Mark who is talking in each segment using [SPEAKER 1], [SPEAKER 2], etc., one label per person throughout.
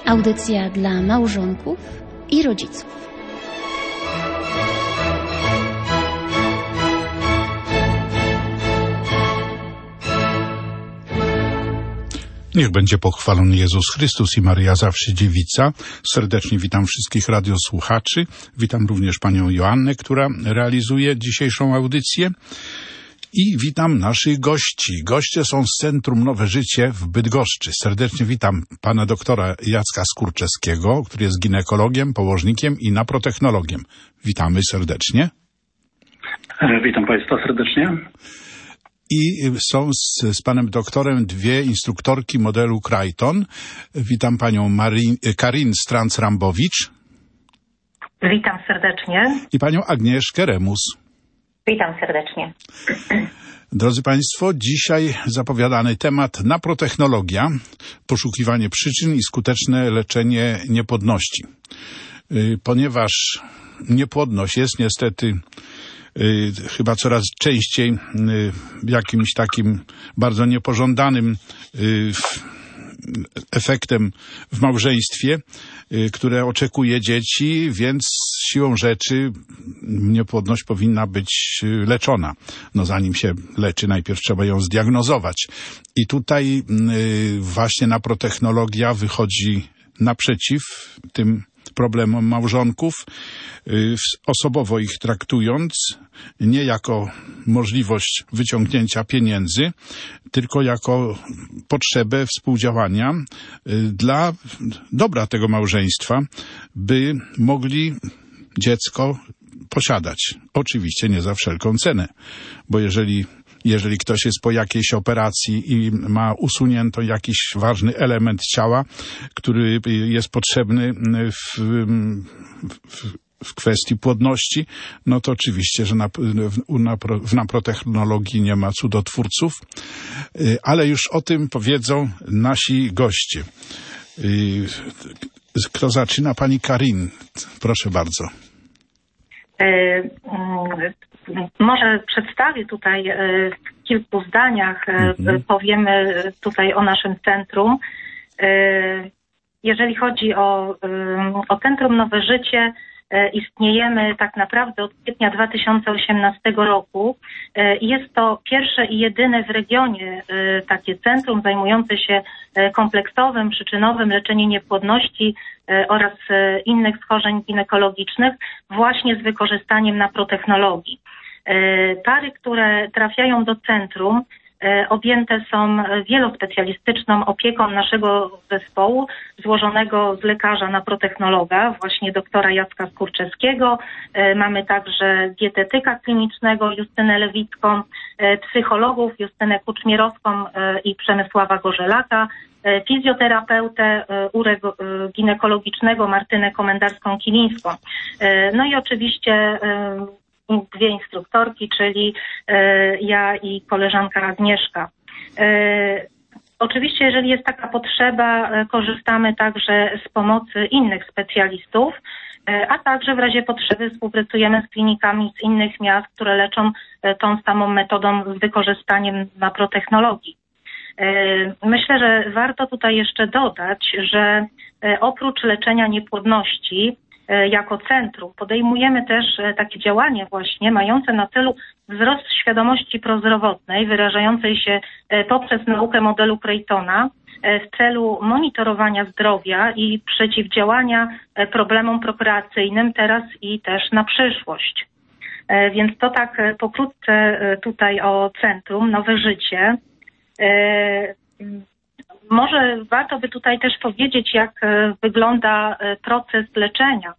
[SPEAKER 1] Audycja dla małżonków i rodziców.
[SPEAKER 2] Niech będzie pochwalony Jezus Chrystus i Maryja zawsze dziewica. Serdecznie witam wszystkich radiosłuchaczy. Witam również panią Joannę, która realizuje dzisiejszą audycję. I witam naszych gości. Goście są z Centrum Nowe Życie w Bydgoszczy. Serdecznie witam pana doktora Jacka Skurczewskiego, który jest ginekologiem, położnikiem i naprotechnologiem. Witamy serdecznie.
[SPEAKER 3] Witam państwa serdecznie.
[SPEAKER 2] I są z panem doktorem dwie instruktorki modelu Creighton. Witam panią Karin Stranc-Rambowicz.
[SPEAKER 4] Witam serdecznie.
[SPEAKER 2] I panią Agnieszkę Remus.
[SPEAKER 4] Witam serdecznie.
[SPEAKER 2] Drodzy państwo, dzisiaj zapowiadany temat naprotechnologia, poszukiwanie przyczyn i skuteczne leczenie niepłodności. Ponieważ niepłodność jest niestety chyba coraz częściej jakimś takim bardzo niepożądanym efektem w małżeństwie, które oczekuje dzieci, więc siłą rzeczy niepłodność powinna być leczona. No zanim się leczy, najpierw trzeba ją zdiagnozować. I tutaj właśnie naprotechnologia wychodzi naprzeciw tym problemom małżonków, osobowo ich traktując, nie jako możliwość wyciągnięcia pieniędzy, tylko jako potrzebę współdziałania dla dobra tego małżeństwa, by mogli dziecko posiadać. Oczywiście nie za wszelką cenę, bo jeżeli ktoś jest po jakiejś operacji i ma usunięto jakiś ważny element ciała, który jest potrzebny w kwestii płodności, no to oczywiście, że w naprotechnologii nie ma cudotwórców, ale już o tym powiedzą nasi goście. Kto zaczyna? Pani Karin. Proszę bardzo.
[SPEAKER 4] Może przedstawię tutaj w kilku zdaniach, powiemy tutaj o naszym centrum. Jeżeli chodzi o Centrum Nowe Życie, istniejemy tak naprawdę od kwietnia 2018 roku. Jest to pierwsze i jedyne w regionie takie centrum zajmujące się kompleksowym, przyczynowym leczeniem niepłodności oraz innych schorzeń ginekologicznych właśnie z wykorzystaniem naprotechnologii. Pary, które trafiają do centrum, objęte są wielospecjalistyczną opieką naszego zespołu złożonego z lekarza naprotechnologa, właśnie doktora Jacka Skurczewskiego. Mamy także dietetyka klinicznego Justynę Lewicką, psychologów Justynę Kuczmierowską i Przemysława Gorzelaka, fizjoterapeutę ginekologicznego Martynę Komendarską-Kilińską. No i oczywiście dwie instruktorki, czyli ja i koleżanka Agnieszka. Oczywiście, jeżeli jest taka potrzeba, korzystamy także z pomocy innych specjalistów, a także w razie potrzeby współpracujemy z klinikami z innych miast, które leczą tą samą metodą z wykorzystaniem naprotechnologii. Myślę, że warto tutaj jeszcze dodać, że oprócz leczenia niepłodności jako centrum podejmujemy też takie działanie właśnie mające na celu wzrost świadomości prozdrowotnej wyrażającej się poprzez naukę modelu Creightona w celu monitorowania zdrowia i przeciwdziałania problemom prokreacyjnym teraz i też na przyszłość. Więc to tak pokrótce tutaj o Centrum Nowe Życie. Może warto by tutaj też powiedzieć, jak wygląda proces leczenia.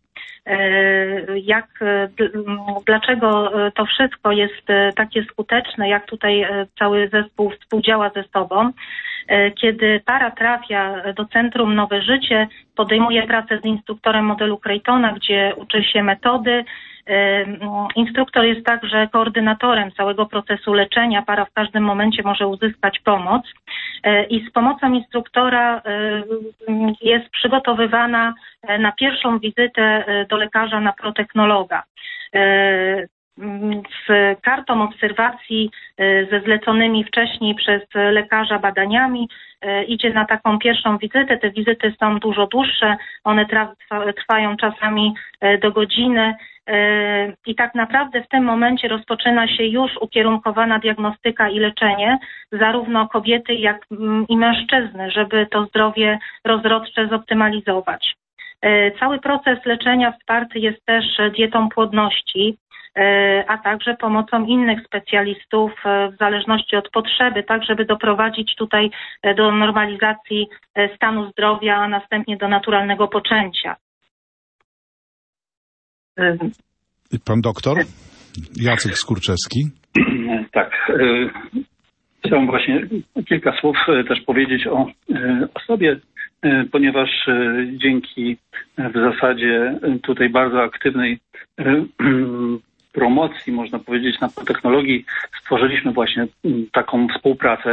[SPEAKER 4] Dlaczego to wszystko jest takie skuteczne, jak tutaj cały zespół współdziała ze sobą. Kiedy para trafia do Centrum Nowe Życie, podejmuje pracę z instruktorem modelu Creightona, gdzie uczy się metody. Instruktor jest także koordynatorem całego procesu leczenia. Para w każdym momencie może uzyskać pomoc i z pomocą instruktora jest przygotowywana na pierwszą wizytę do lekarza naprotechnologa. z kartą obserwacji ze zleconymi wcześniej przez lekarza badaniami. Idzie na taką pierwszą wizytę. Te wizyty są dużo dłuższe. One trwają czasami do godziny. I tak naprawdę w tym momencie rozpoczyna się już ukierunkowana diagnostyka i leczenie zarówno kobiety, jak i mężczyzny, żeby to zdrowie rozrodcze zoptymalizować. Cały proces leczenia wsparty jest też dietą płodności, a także pomocą innych specjalistów w zależności od potrzeby, tak żeby doprowadzić tutaj do normalizacji stanu zdrowia, a następnie do naturalnego poczęcia.
[SPEAKER 2] Pan doktor Jacek Skurczewski.
[SPEAKER 3] Tak. Chciałem właśnie kilka słów też powiedzieć o sobie, ponieważ dzięki w zasadzie tutaj bardzo aktywnej promocji, można powiedzieć, nanotechnologii stworzyliśmy właśnie taką współpracę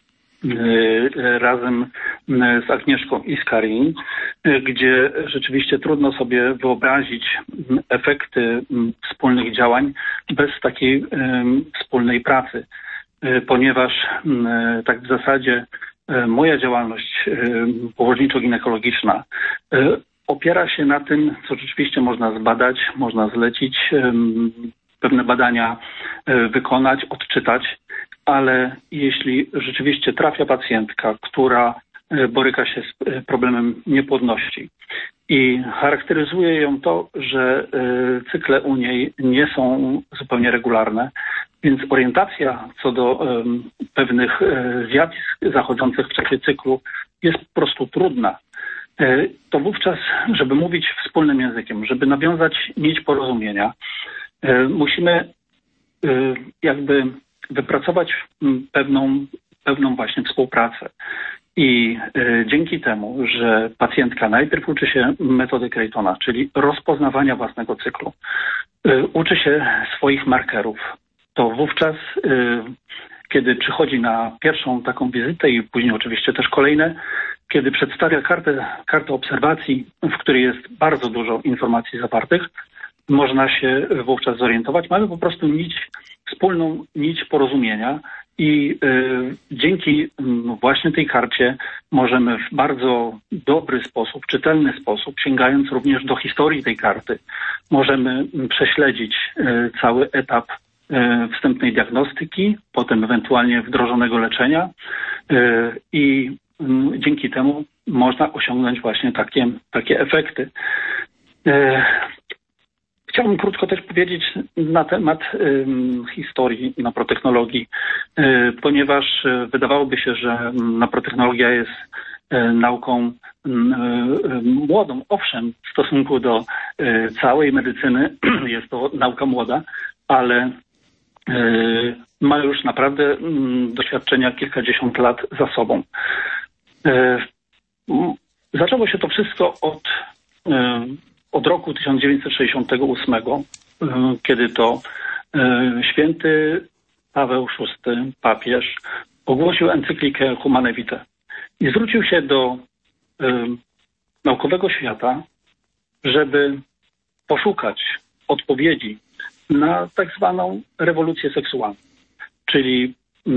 [SPEAKER 3] razem z Agnieszką Iskarin, gdzie rzeczywiście trudno sobie wyobrazić efekty wspólnych działań bez takiej wspólnej pracy, ponieważ tak w zasadzie moja działalność położniczo-ginekologiczna opiera się na tym, co rzeczywiście można zbadać, można zlecić, pewne badania wykonać, odczytać, ale jeśli rzeczywiście trafia pacjentka, która boryka się z problemem niepłodności i charakteryzuje ją to, że cykle u niej nie są zupełnie regularne, więc orientacja co do pewnych zjawisk zachodzących w czasie cyklu jest po prostu trudna. To wówczas, żeby mówić wspólnym językiem, żeby nawiązać nić porozumienia, musimy jakby wypracować pewną właśnie współpracę. I dzięki temu, że pacjentka najpierw uczy się metody Creightona, czyli rozpoznawania własnego cyklu, uczy się swoich markerów, to wówczas, kiedy przychodzi na pierwszą taką wizytę i później oczywiście też kolejne, kiedy przedstawia kartę obserwacji, w której jest bardzo dużo informacji zawartych, można się wówczas zorientować. Mamy po prostu wspólną nić porozumienia i dzięki właśnie tej karcie możemy w bardzo dobry sposób, czytelny sposób, sięgając również do historii tej karty, możemy prześledzić cały etap wstępnej diagnostyki, potem ewentualnie wdrożonego leczenia i dzięki temu można osiągnąć właśnie takie efekty. Chciałbym krótko też powiedzieć na temat historii naprotechnologii, ponieważ wydawałoby się, że naprotechnologia jest nauką młodą. Owszem, w stosunku do całej medycyny jest to nauka młoda, ale ma już naprawdę doświadczenia kilkadziesiąt lat za sobą. Zaczęło się to wszystko od roku 1968, kiedy to święty Paweł VI, papież, ogłosił encyklikę Humane Vitae i zwrócił się do naukowego świata, żeby poszukać odpowiedzi na tak zwaną rewolucję seksualną, czyli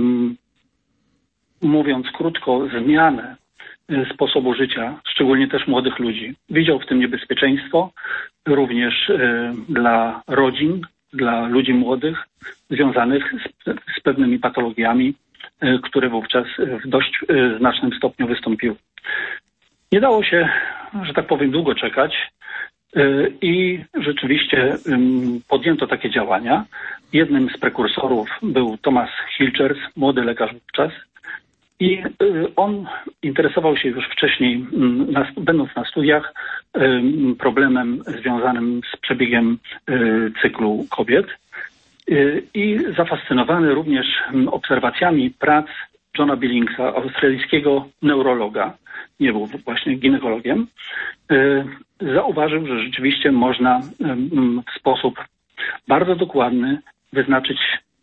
[SPEAKER 3] mówiąc krótko, zmianę sposobu życia, szczególnie też młodych ludzi. Widział w tym niebezpieczeństwo również dla rodzin, dla ludzi młodych, związanych z pewnymi patologiami, które wówczas w dość znacznym stopniu wystąpiły. Nie dało się, że tak powiem, długo czekać i rzeczywiście podjęto takie działania. Jednym z prekursorów był Thomas Hilchers, młody lekarz wówczas, i on interesował się już wcześniej, będąc na studiach, problemem związanym z przebiegiem cyklu kobiet i zafascynowany również obserwacjami prac Johna Billingsa, australijskiego neurologa, nie był właśnie ginekologiem, zauważył, że rzeczywiście można w sposób bardzo dokładny wyznaczyć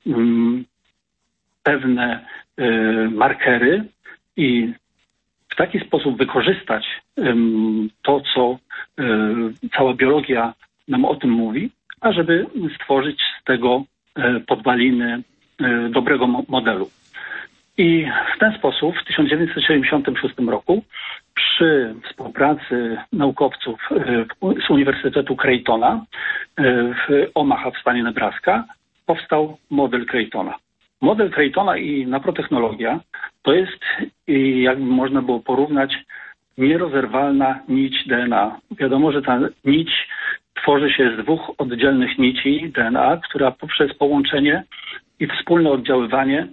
[SPEAKER 3] pewne markery i w taki sposób wykorzystać to, co cała biologia nam o tym mówi, ażeby stworzyć z tego podwaliny dobrego modelu. I w ten sposób w 1976 roku przy współpracy naukowców z Uniwersytetu Creightona w Omaha w stanie Nebraska powstał model Creightona. Model Creightona i naprotechnologia to jest, jakby można było porównać, nierozerwalna nić DNA. Wiadomo, że ta nić tworzy się z dwóch oddzielnych nici DNA, która poprzez połączenie i wspólne oddziaływanie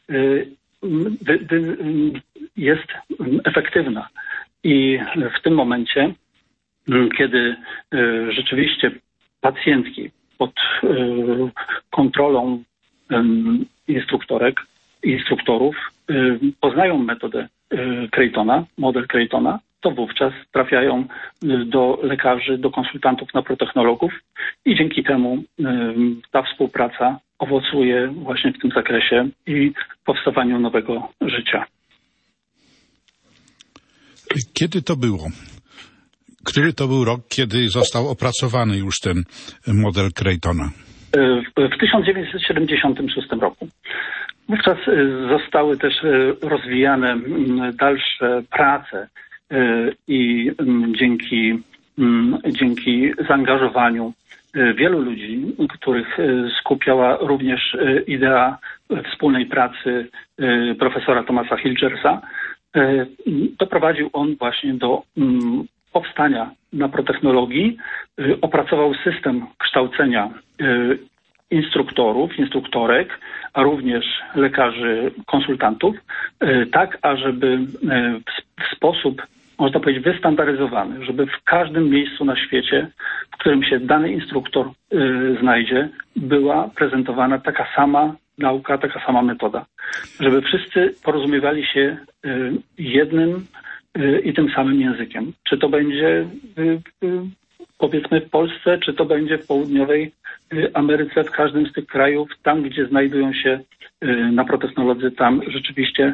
[SPEAKER 3] jest efektywna. I w tym momencie, kiedy rzeczywiście pacjentki pod kontrolą instruktorów poznają metodę Creightona, model Creightona, to wówczas trafiają do lekarzy, do konsultantów naprotechnologów i dzięki temu ta współpraca owocuje właśnie w tym zakresie i powstawaniu nowego życia.
[SPEAKER 2] Kiedy to było? Który to był rok, kiedy został opracowany już ten model Creightona?
[SPEAKER 3] W 1976 roku. Wówczas zostały też rozwijane dalsze prace i dzięki zaangażowaniu wielu ludzi, których skupiała również idea wspólnej pracy profesora Thomasa Hilgersa, doprowadził on właśnie do powstania naprotechnologii, opracował system kształcenia instruktorów, instruktorek, a również lekarzy, konsultantów, tak ażeby w sposób, można powiedzieć, wystandaryzowany, żeby w każdym miejscu na świecie, w którym się dany instruktor znajdzie, była prezentowana taka sama nauka, taka sama metoda. Żeby wszyscy porozumiewali się jednym i tym samym językiem. Czy to będzie powiedzmy w Polsce, czy to będzie w południowej Ameryce, w każdym z tych krajów, tam gdzie znajdują się naprotechnolodzy, tam rzeczywiście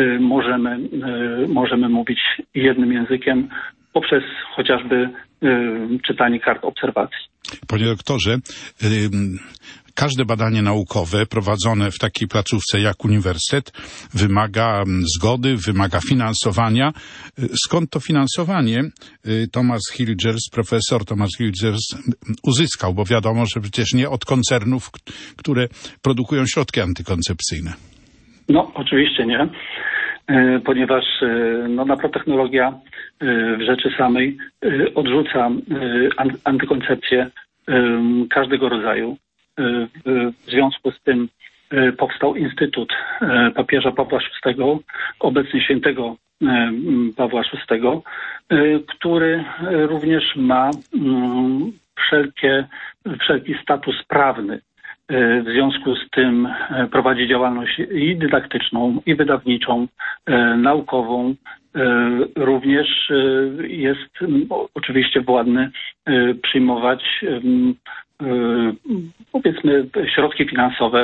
[SPEAKER 3] możemy mówić jednym językiem poprzez chociażby czytanie kart obserwacji.
[SPEAKER 2] Panie doktorze, każde badanie naukowe prowadzone w takiej placówce jak uniwersytet wymaga zgody, wymaga finansowania. Skąd to finansowanie profesor Thomas Hilgers uzyskał? Bo wiadomo, że przecież nie od koncernów, które produkują środki antykoncepcyjne.
[SPEAKER 3] No, oczywiście nie, ponieważ naprotechnologia w rzeczy samej odrzuca antykoncepcję każdego rodzaju. W związku z tym powstał Instytut papieża Pawła VI, obecnie świętego Pawła VI, który również ma wszelki status prawny. W związku z tym prowadzi działalność i dydaktyczną, i wydawniczą, naukową. Również jest oczywiście władny przyjmować powiedzmy środki finansowe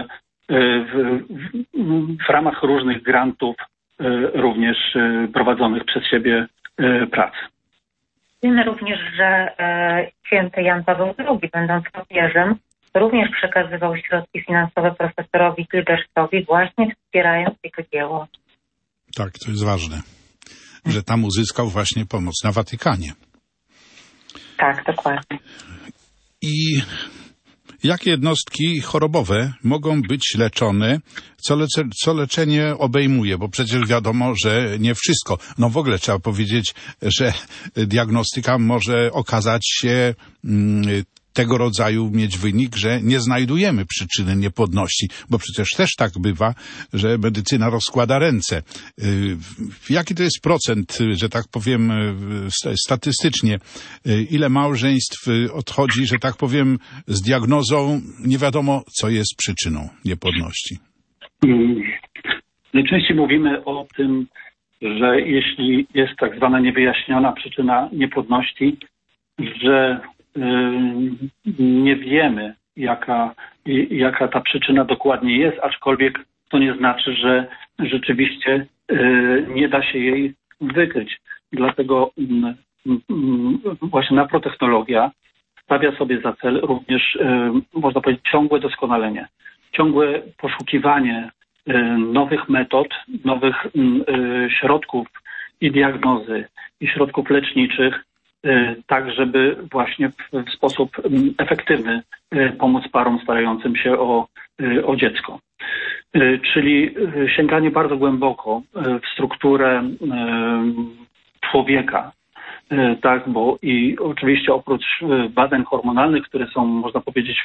[SPEAKER 3] w ramach różnych grantów, również prowadzonych przez siebie prac.
[SPEAKER 4] Wiemy również, że święty Jan Paweł II, będąc papieżem, również przekazywał środki finansowe profesorowi Hilgersowi, właśnie wspierając jego dzieło.
[SPEAKER 2] Tak, to jest ważne, że tam uzyskał właśnie pomoc na Watykanie.
[SPEAKER 4] Tak, dokładnie.
[SPEAKER 2] I jakie jednostki chorobowe mogą być leczone? Co leczenie obejmuje? Bo przecież wiadomo, że nie wszystko. No w ogóle trzeba powiedzieć, że diagnostyka może okazać się tego rodzaju mieć wynik, że nie znajdujemy przyczyny niepłodności, bo przecież też tak bywa, że medycyna rozkłada ręce. Jaki to jest procent, że tak powiem, statystycznie? Ile małżeństw odchodzi, że tak powiem, z diagnozą nie wiadomo, co jest przyczyną niepłodności?
[SPEAKER 3] Najczęściej mówimy o tym, że jeśli jest tak zwana niewyjaśniona przyczyna niepłodności, że nie wiemy, jaka ta przyczyna dokładnie jest, aczkolwiek to nie znaczy, że rzeczywiście nie da się jej wykryć. Dlatego właśnie naprotechnologia stawia sobie za cel również, można powiedzieć, ciągłe doskonalenie, ciągłe poszukiwanie nowych metod, nowych środków i diagnozy, i środków leczniczych, tak żeby właśnie w sposób efektywny pomóc parom starającym się o dziecko. Czyli sięganie bardzo głęboko w strukturę człowieka, tak, bo i oczywiście oprócz badań hormonalnych, które są, można powiedzieć,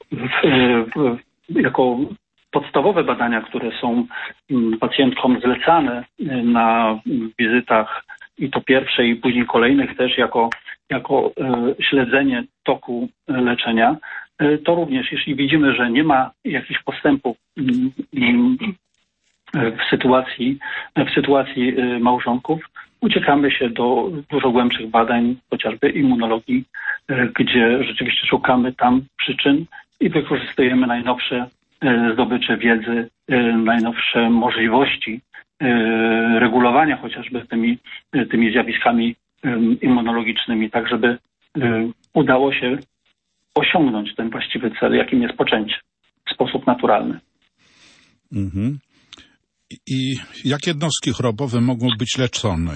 [SPEAKER 3] jako podstawowe badania, które są pacjentkom zlecane na wizytach i to pierwszej i później kolejnych też jako śledzenie toku leczenia, to również jeśli widzimy, że nie ma jakichś postępów w sytuacji małżonków, uciekamy się do dużo głębszych badań, chociażby immunologii, gdzie rzeczywiście szukamy tam przyczyn i wykorzystujemy najnowsze zdobycze wiedzy, najnowsze możliwości regulowania chociażby tymi zjawiskami immunologicznymi, tak żeby udało się osiągnąć ten właściwy cel, jakim jest poczęcie w sposób naturalny.
[SPEAKER 2] Mhm. I jak jednostki chorobowe mogą być leczone?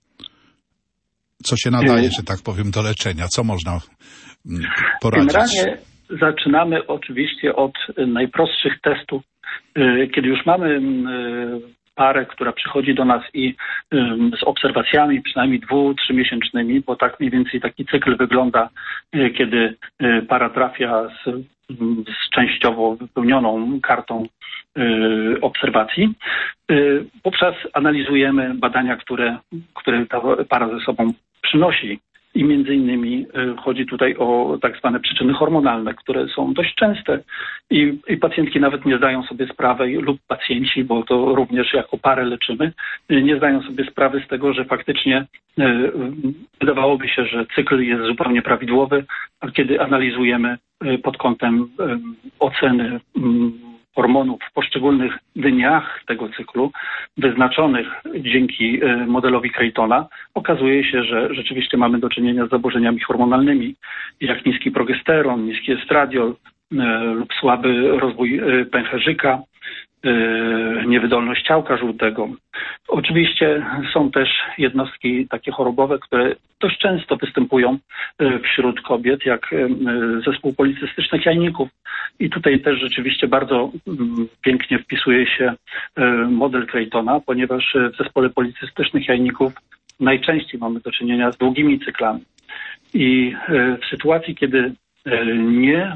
[SPEAKER 2] Co się nadaje, że tak powiem, do leczenia? Co można poradzić?
[SPEAKER 3] Generalnie zaczynamy oczywiście od najprostszych testów. Kiedy już mamy parę, która przychodzi do nas i z obserwacjami przynajmniej 2-3-miesięcznymi, bo tak mniej więcej taki cykl wygląda, kiedy para trafia z częściowo wypełnioną kartą obserwacji. Wówczas analizujemy badania, które ta para ze sobą przynosi. I między innymi chodzi tutaj o tak zwane przyczyny hormonalne, które są dość częste i pacjentki nawet nie zdają sobie sprawy, lub pacjenci, bo to również jako parę leczymy, nie zdają sobie sprawy z tego, że faktycznie wydawałoby się, że cykl jest zupełnie prawidłowy, a kiedy analizujemy pod kątem oceny hormonów w poszczególnych dniach tego cyklu, wyznaczonych dzięki modelowi Creightona, okazuje się, że rzeczywiście mamy do czynienia z zaburzeniami hormonalnymi, jak niski progesteron, niski estradiol lub słaby rozwój pęcherzyka, niewydolność ciałka żółtego. Oczywiście są też jednostki takie chorobowe, które dość często występują wśród kobiet, jak zespół policystycznych jajników. I tutaj też rzeczywiście bardzo pięknie wpisuje się model Creightona, ponieważ w zespole policystycznych jajników najczęściej mamy do czynienia z długimi cyklami. I w sytuacji, kiedy nie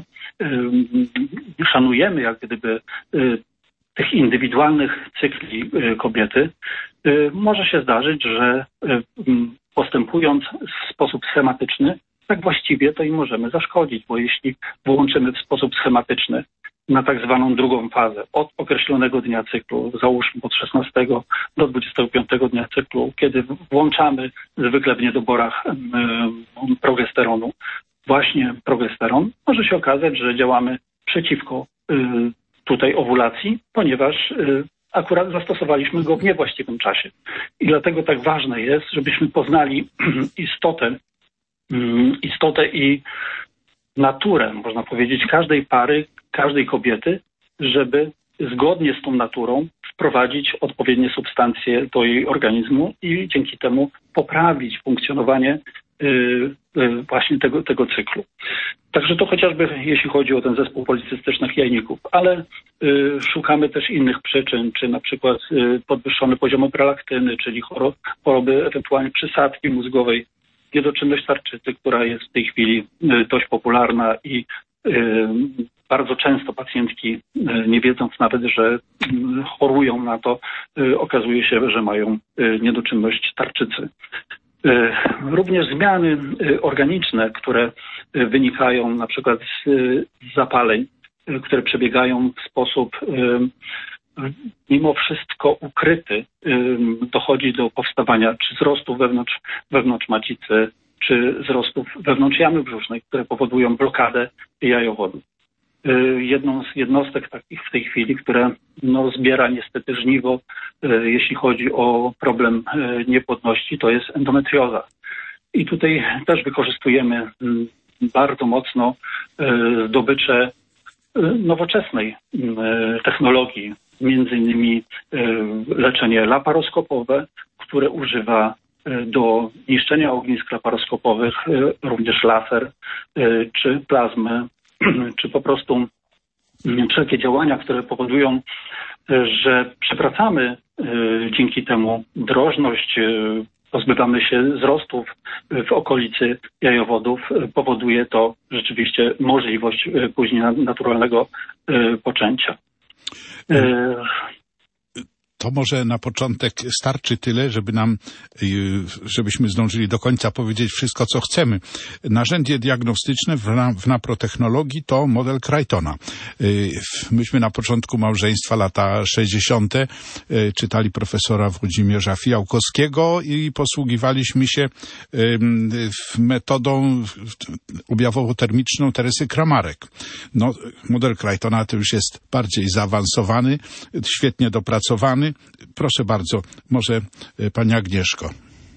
[SPEAKER 3] szanujemy jak gdyby tych indywidualnych cykli kobiety, może się zdarzyć, że postępując w sposób schematyczny, tak właściwie to im możemy zaszkodzić, bo jeśli włączymy w sposób schematyczny na tak zwaną drugą fazę od określonego dnia cyklu, załóżmy od 16 do 25 dnia cyklu, kiedy włączamy zwykle w niedoborach progesteronu, właśnie progesteron, może się okazać, że działamy przeciwko tutaj owulacji, ponieważ akurat zastosowaliśmy go w niewłaściwym czasie. I dlatego tak ważne jest, żebyśmy poznali istotę i naturę, można powiedzieć, każdej pary, każdej kobiety, żeby zgodnie z tą naturą wprowadzić odpowiednie substancje do jej organizmu i dzięki temu poprawić funkcjonowanie właśnie tego cyklu. Także to chociażby jeśli chodzi o ten zespół policystycznych jajników, ale szukamy też innych przyczyn, czy na przykład podwyższone poziomy prolaktyny, czyli choroby ewentualnie przysadki mózgowej, niedoczynność tarczycy, która jest w tej chwili dość popularna i bardzo często pacjentki, nie wiedząc nawet, że chorują na to, okazuje się, że mają niedoczynność tarczycy. Również zmiany organiczne, które wynikają na przykład z zapaleń, które przebiegają w sposób mimo wszystko ukryty, dochodzi do powstawania czy wzrostu wewnątrz macicy, czy wzrostów wewnątrz jamy brzusznej, które powodują blokadę jajowodu. Jedną z jednostek takich w tej chwili, które zbiera niestety żniwo, jeśli chodzi o problem niepłodności, to jest endometrioza. I tutaj też wykorzystujemy bardzo mocno zdobycze nowoczesnej technologii, między innymi leczenie laparoskopowe, które używa do niszczenia ognisk laparoskopowych również laser, czy plazmę, czy po prostu wszelkie działania, które powodują, że przywracamy dzięki temu drożność, pozbywamy się wzrostów w okolicy jajowodów, powoduje to rzeczywiście możliwość później naturalnego poczęcia.
[SPEAKER 2] To może na początek starczy tyle, żebyśmy zdążyli do końca powiedzieć wszystko, co chcemy. Narzędzie diagnostyczne w naprotechnologii to model Crichtona. Myśmy na początku małżeństwa, lata 60. czytali profesora Włodzimierza Fijałkowskiego i posługiwaliśmy się metodą objawowo-termiczną Teresy Kramarek. No, model Crichtona to już jest bardziej zaawansowany, świetnie dopracowany. Proszę bardzo, może pani Agnieszko.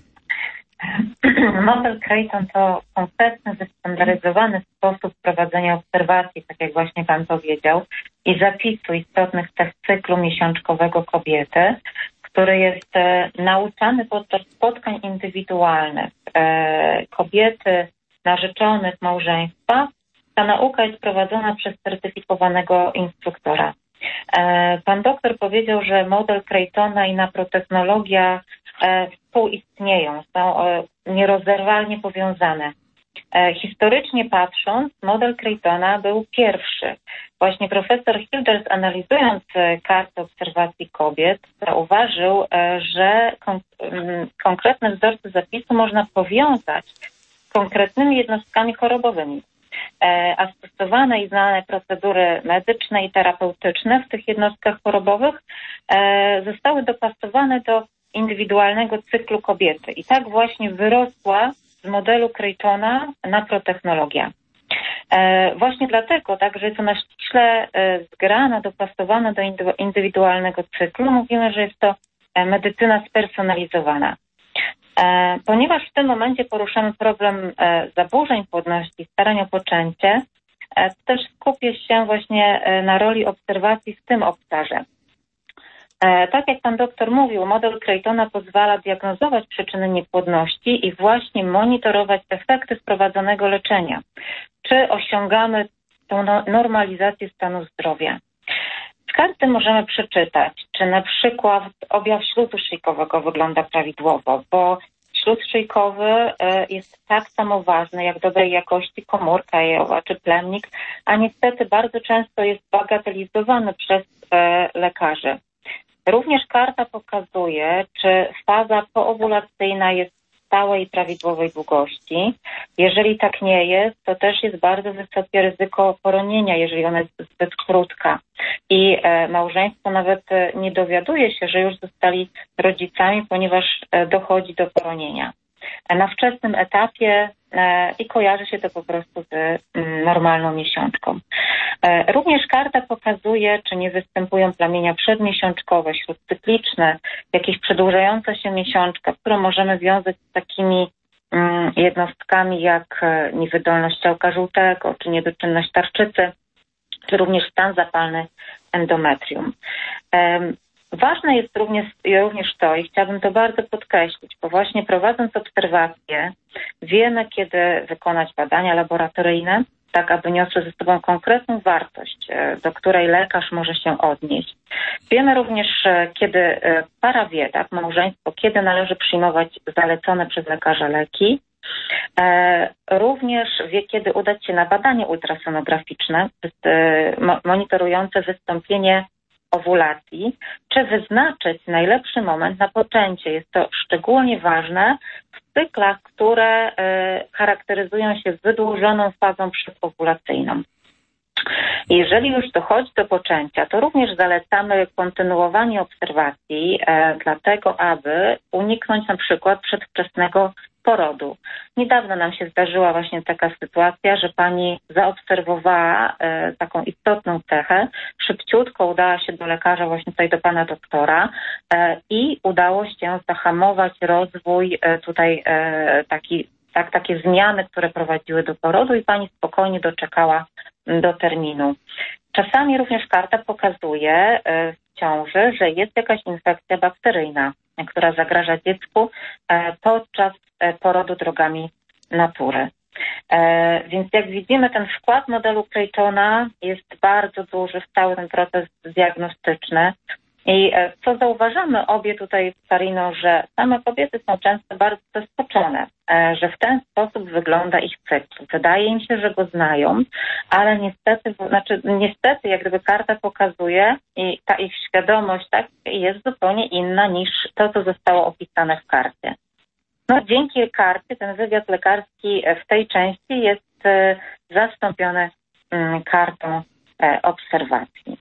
[SPEAKER 5] Model Crichton to konkretny, wystandaryzowany sposób prowadzenia obserwacji, tak jak właśnie pan powiedział, i zapisu istotnych cech cyklu miesiączkowego kobiety, który jest nauczany podczas spotkań indywidualnych kobiety, narzeczonych, małżeństwa. Ta nauka jest prowadzona przez certyfikowanego instruktora. Pan doktor powiedział, że model Crichtona i naprotechnologia współistnieją, są nierozerwalnie powiązane. Historycznie patrząc, model Crichtona był pierwszy. Właśnie profesor Hilders, analizując kartę obserwacji kobiet, zauważył, że konkretne wzorce zapisu można powiązać z konkretnymi jednostkami chorobowymi. A stosowane i znane procedury medyczne i terapeutyczne w tych jednostkach chorobowych zostały dopasowane do indywidualnego cyklu kobiety. I tak właśnie wyrosła z modelu Crichtona naprotechnologia. Właśnie dlatego, że jest ona ściśle zgrana, dopasowana do indywidualnego cyklu, mówimy, że jest to medycyna spersonalizowana. Ponieważ w tym momencie poruszamy problem zaburzeń płodności, starań o poczęcie, też skupię się właśnie na roli obserwacji w tym obszarze. Tak jak pan doktor mówił, model Crichtona pozwala diagnozować przyczyny niepłodności i właśnie monitorować efekty wprowadzonego leczenia. Czy osiągamy tą normalizację stanu zdrowia? Z karty możemy przeczytać, czy na przykład objaw śluzu szyjkowego wygląda prawidłowo, bo śluz szyjkowy jest tak samo ważny jak dobrej jakości komórka jajowa czy plemnik, a niestety bardzo często jest bagatelizowany przez lekarzy. Również karta pokazuje, czy faza poowulacyjna jest stałej i prawidłowej długości. Jeżeli tak nie jest, to też jest bardzo wysokie ryzyko poronienia, jeżeli ona jest zbyt krótka. I małżeństwo nawet nie dowiaduje się, że już zostali rodzicami, ponieważ dochodzi do poronienia na wczesnym etapie i kojarzy się to po prostu z normalną miesiączką. Również karta pokazuje, czy nie występują plamienia przedmiesiączkowe, śródcykliczne, jakieś przedłużająca się miesiączka, którą możemy wiązać z takimi jednostkami jak niewydolność ciałka żółtego, czy niedoczynność tarczycy, czy również stan zapalny endometrium. Ważne jest również to, i chciałabym to bardzo podkreślić, bo właśnie prowadząc obserwacje, wiemy, kiedy wykonać badania laboratoryjne, tak aby niosły ze sobą konkretną wartość, do której lekarz może się odnieść. Wiemy również, kiedy para wie, tak, małżeństwo, kiedy należy przyjmować zalecone przez lekarza leki. Również wie, kiedy udać się na badanie ultrasonograficzne monitorujące wystąpienie owulacji, czy wyznaczyć najlepszy moment na poczęcie. Jest to szczególnie ważne w cyklach, które charakteryzują się wydłużoną fazą przedowulacyjną. Jeżeli już dochodzi do poczęcia, to również zalecamy kontynuowanie obserwacji, dlatego aby uniknąć na przykład przedwczesnego porodu. Niedawno nam się zdarzyła właśnie taka sytuacja, że pani zaobserwowała taką istotną cechę, szybciutko udała się do lekarza, właśnie tutaj do pana doktora i udało się zahamować rozwój tutaj taki tak, takie zmiany, które prowadziły do porodu i pani spokojnie doczekała do terminu. Czasami również karta pokazuje w ciąży, że jest jakaś infekcja bakteryjna, która zagraża dziecku podczas porodu drogami natury. Więc jak widzimy, ten wkład modelu Claytona jest bardzo duży w cały ten proces diagnostyczny. I co zauważamy obie tutaj z Kariną, że same kobiety są często bardzo zaskoczone, że w ten sposób wygląda ich cykl. Wydaje im się, że go znają, ale niestety jak gdyby karta pokazuje i ta ich świadomość tak jest zupełnie inna niż to, co zostało opisane w karcie. No, dzięki karcie ten wywiad lekarski w tej części jest zastąpiony kartą obserwacji.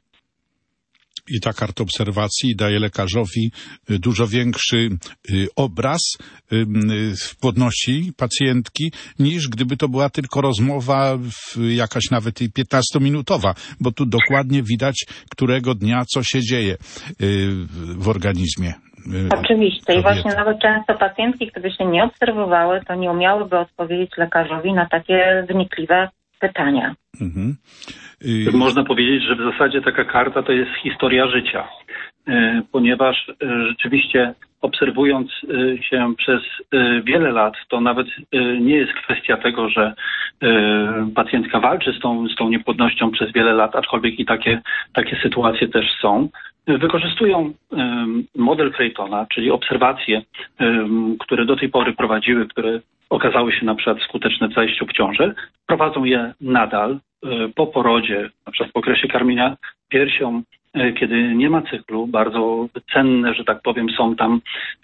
[SPEAKER 2] I ta karta obserwacji daje lekarzowi dużo większy obraz płodności pacjentki, niż gdyby to była tylko rozmowa jakaś nawet 15-minutowa, bo tu dokładnie widać, którego dnia co się dzieje w organizmie.
[SPEAKER 5] Oczywiście i właśnie nawet często pacjentki, które się nie obserwowały, to nie umiałyby odpowiedzieć lekarzowi na takie wnikliwe pytania.
[SPEAKER 2] Mhm.
[SPEAKER 3] Można powiedzieć, że w zasadzie taka karta to jest historia życia, ponieważ rzeczywiście obserwując się przez wiele lat, to nawet nie jest kwestia tego, że pacjentka walczy z tą niepłodnością przez wiele lat, aczkolwiek i takie sytuacje też są. Wykorzystują model Claytona, czyli obserwacje, które do tej pory prowadziły, które okazały się na przykład skuteczne w zajściu w ciążę, prowadzą je nadal po porodzie, na przykład w okresie karmienia piersią, kiedy nie ma cyklu. Bardzo cenne, że tak powiem, są tam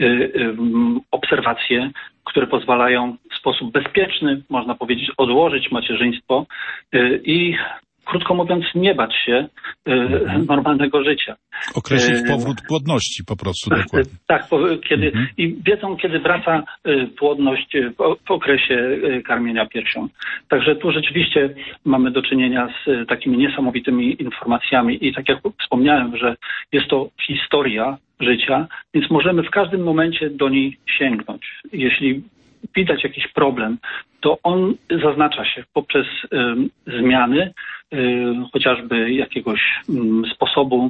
[SPEAKER 3] obserwacje, które pozwalają w sposób bezpieczny, można powiedzieć, odłożyć macierzyństwo i krótko mówiąc, nie bać się normalnego życia.
[SPEAKER 2] Określić powrót płodności po prostu dokładnie.
[SPEAKER 3] Tak, i wiedzą, kiedy wraca płodność w okresie karmienia piersią. Także tu rzeczywiście mamy do czynienia z takimi niesamowitymi informacjami i tak jak wspomniałem, że jest to historia życia, więc możemy w każdym momencie do niej sięgnąć. Jeśli widać jakiś problem, to on zaznacza się poprzez zmiany, chociażby jakiegoś sposobu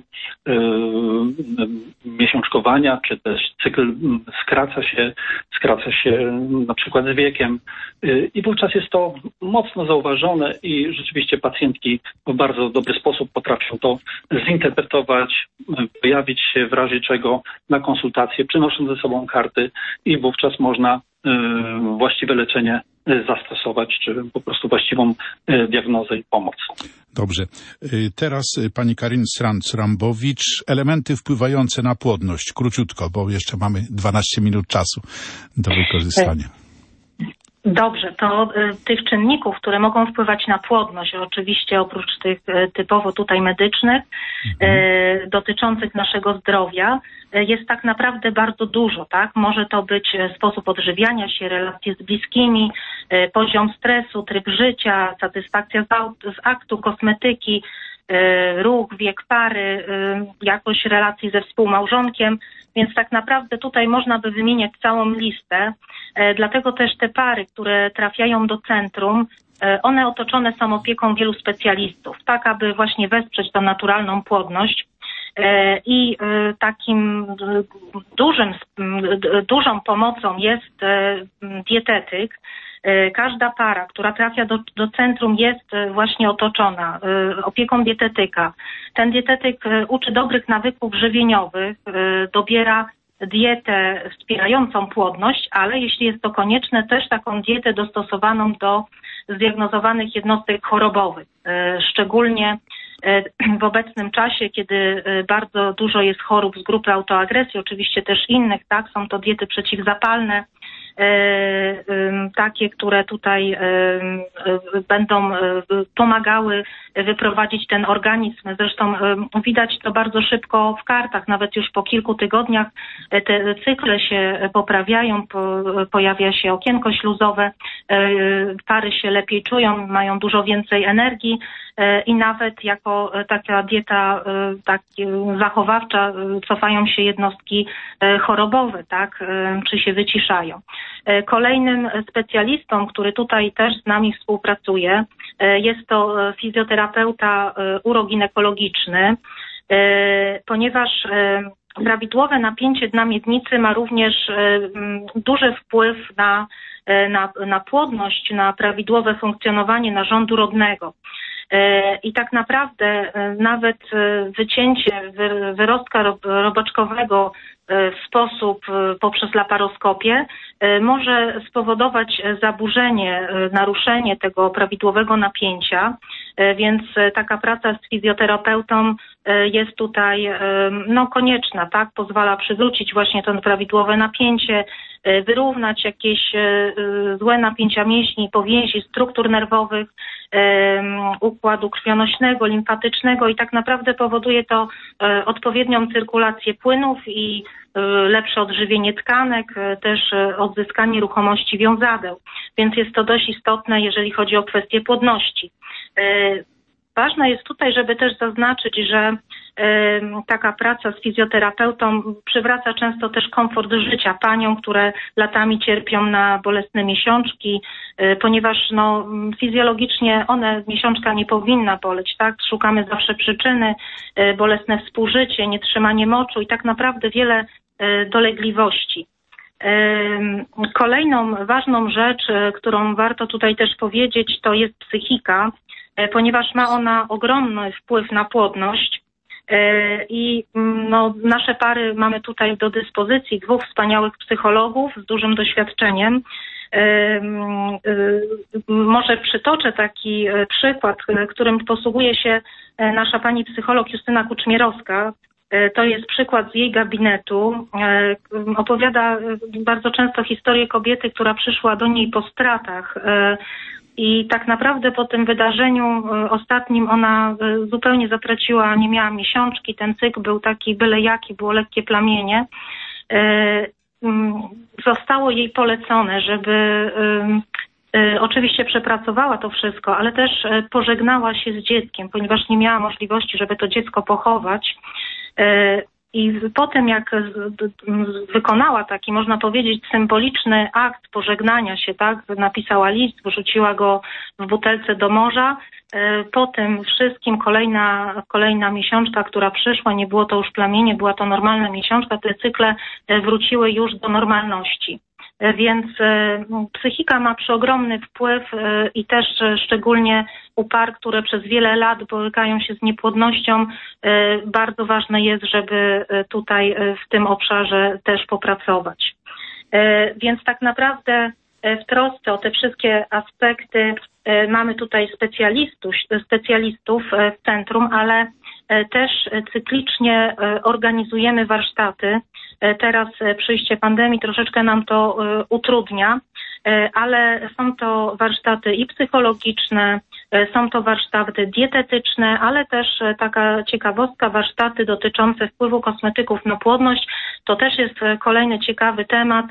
[SPEAKER 3] miesiączkowania, czy też cykl skraca się na przykład z wiekiem i wówczas jest to mocno zauważone i rzeczywiście pacjentki w bardzo dobry sposób potrafią to zinterpretować, pojawić się w razie czego na konsultację, przynosząc ze sobą karty i wówczas można właściwe leczenie zastosować, czy po prostu właściwą diagnozę i pomoc.
[SPEAKER 2] Dobrze. Teraz pani Karin Srambowicz. Elementy wpływające na płodność. Króciutko, bo jeszcze mamy 12 minut czasu do wykorzystania.
[SPEAKER 4] Dobrze, to tych czynników, które mogą wpływać na płodność, oczywiście oprócz tych typowo tutaj medycznych, dotyczących naszego zdrowia, jest tak naprawdę bardzo dużo, tak? Może to być sposób odżywiania się, relacje z bliskimi, poziom stresu, tryb życia, satysfakcja z aktu, kosmetyki, ruch, wiek pary, jakość relacji ze współmałżonkiem, więc tak naprawdę tutaj można by wymieniać całą listę, dlatego też te pary, które trafiają do centrum, one otoczone są opieką wielu specjalistów, tak aby właśnie wesprzeć tą naturalną płodność. I takim dużą pomocą jest dietetyk. Każda para, która trafia do centrum, jest właśnie otoczona opieką dietetyka. Ten dietetyk uczy dobrych nawyków żywieniowych, dobiera dietę wspierającą płodność, ale jeśli jest to konieczne, też taką dietę dostosowaną do zdiagnozowanych jednostek chorobowych. Szczególnie w obecnym czasie, kiedy bardzo dużo jest chorób z grupy autoagresji, oczywiście też innych, tak, są to diety przeciwzapalne, takie, które tutaj będą pomagały wyprowadzić ten organizm. Zresztą widać to bardzo szybko w kartach, nawet już po kilku tygodniach te cykle się poprawiają, pojawia się okienko śluzowe, pary się lepiej czują, mają dużo więcej energii i nawet jako taka dieta zachowawcza cofają się jednostki chorobowe, tak, czy się wyciszają. Kolejnym specjalistą, który tutaj też z nami współpracuje, jest to fizjoterapeuta uroginekologiczny, ponieważ prawidłowe napięcie dna miednicy ma również duży wpływ na płodność, na prawidłowe funkcjonowanie narządu rodnego. I tak naprawdę nawet wycięcie wyrostka robaczkowego w sposób poprzez laparoskopię może spowodować zaburzenie, naruszenie tego prawidłowego napięcia, więc taka praca z fizjoterapeutą jest tutaj konieczna, tak? Pozwala przywrócić właśnie to prawidłowe napięcie, wyrównać jakieś złe napięcia mięśni, powięzi, struktur nerwowych, układu krwionośnego, limfatycznego i tak naprawdę powoduje to odpowiednią cyrkulację płynów i lepsze odżywienie tkanek, też odzyskanie ruchomości wiązadeł. Więc jest to dość istotne, jeżeli chodzi o kwestię płodności. Ważne jest tutaj, żeby też zaznaczyć, że taka praca z fizjoterapeutą przywraca często też komfort życia paniom, które latami cierpią na bolesne miesiączki, ponieważ fizjologicznie miesiączka nie powinna boleć, tak? Szukamy zawsze przyczyny, bolesne współżycie, nietrzymanie moczu i tak naprawdę wiele dolegliwości. Kolejną ważną rzecz, którą warto tutaj też powiedzieć, to jest psychika, ponieważ ma ona ogromny wpływ na płodność i nasze pary mamy tutaj do dyspozycji 2 wspaniałych psychologów z dużym doświadczeniem. Może przytoczę taki przykład, którym posługuje się nasza pani psycholog Justyna Kuczmierowska. To jest przykład z jej gabinetu. Opowiada bardzo często historię kobiety, która przyszła do niej po stratach. I tak naprawdę po tym wydarzeniu ostatnim ona zupełnie zatraciła, nie miała miesiączki, ten cykl był taki byle jaki, było lekkie plamienie. Zostało jej polecone, żeby oczywiście przepracowała to wszystko, ale też pożegnała się z dzieckiem, ponieważ nie miała możliwości, żeby to dziecko pochować. I po tym, jak wykonała taki, można powiedzieć, symboliczny akt pożegnania się, tak, napisała list, wrzuciła go w butelce do morza, po tym wszystkim kolejna miesiączka, która przyszła, nie było to już plamienie, była to normalna miesiączka, te cykle wróciły już do normalności. Więc psychika ma przeogromny wpływ i też szczególnie u par, które przez wiele lat borykają się z niepłodnością, bardzo ważne jest, żeby tutaj w tym obszarze też popracować. Więc tak naprawdę w trosce o te wszystkie aspekty mamy tutaj specjalistów w centrum, ale też cyklicznie organizujemy warsztaty. Teraz przyjście pandemii troszeczkę nam to utrudnia, ale są to warsztaty i psychologiczne, są to warsztaty dietetyczne, ale też taka ciekawostka, warsztaty dotyczące wpływu kosmetyków na płodność. To też jest kolejny ciekawy temat.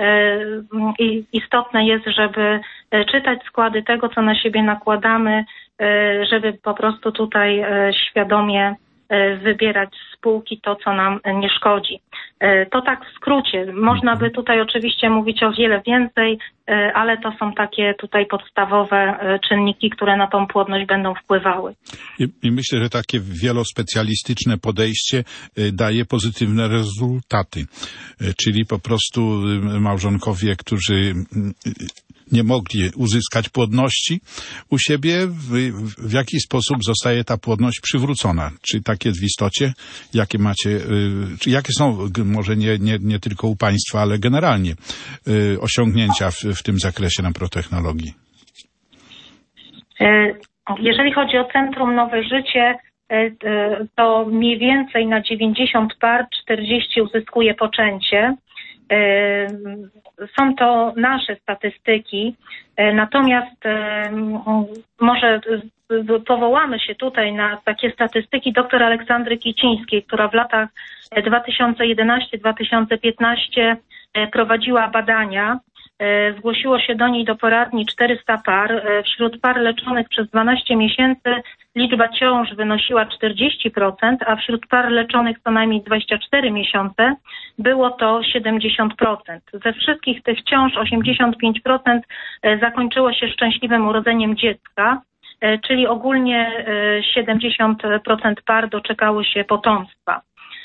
[SPEAKER 4] I istotne jest, żeby czytać składy tego, co na siebie nakładamy, żeby po prostu tutaj świadomie wybierać z półki to, co nam nie szkodzi. To tak w skrócie. Można by tutaj oczywiście mówić o wiele więcej, ale to są takie tutaj podstawowe czynniki, które na tą płodność będą wpływały.
[SPEAKER 2] I myślę, że takie wielospecjalistyczne podejście daje pozytywne rezultaty. Czyli po prostu małżonkowie, którzy nie mogli uzyskać płodności u siebie, w jaki sposób zostaje ta płodność przywrócona? Czy tak jest w istocie? Jakie macie, czy jakie są, może nie tylko u Państwa, ale generalnie osiągnięcia w tym zakresie na Protechnologii?
[SPEAKER 4] Jeżeli chodzi o Centrum Nowe Życie, to mniej więcej na 90 par 40 uzyskuje poczęcie. Są to nasze statystyki, natomiast może powołamy się tutaj na takie statystyki dr Aleksandry Kicińskiej, która w latach 2011-2015 prowadziła badania Zgłosiło się do niej do poradni 400 par. Wśród par leczonych przez 12 miesięcy liczba ciąż wynosiła 40%, a wśród par leczonych co najmniej 24 miesiące było to 70%. Ze wszystkich tych ciąż 85% zakończyło się szczęśliwym urodzeniem dziecka, czyli ogólnie 70% par doczekało się potomstwa.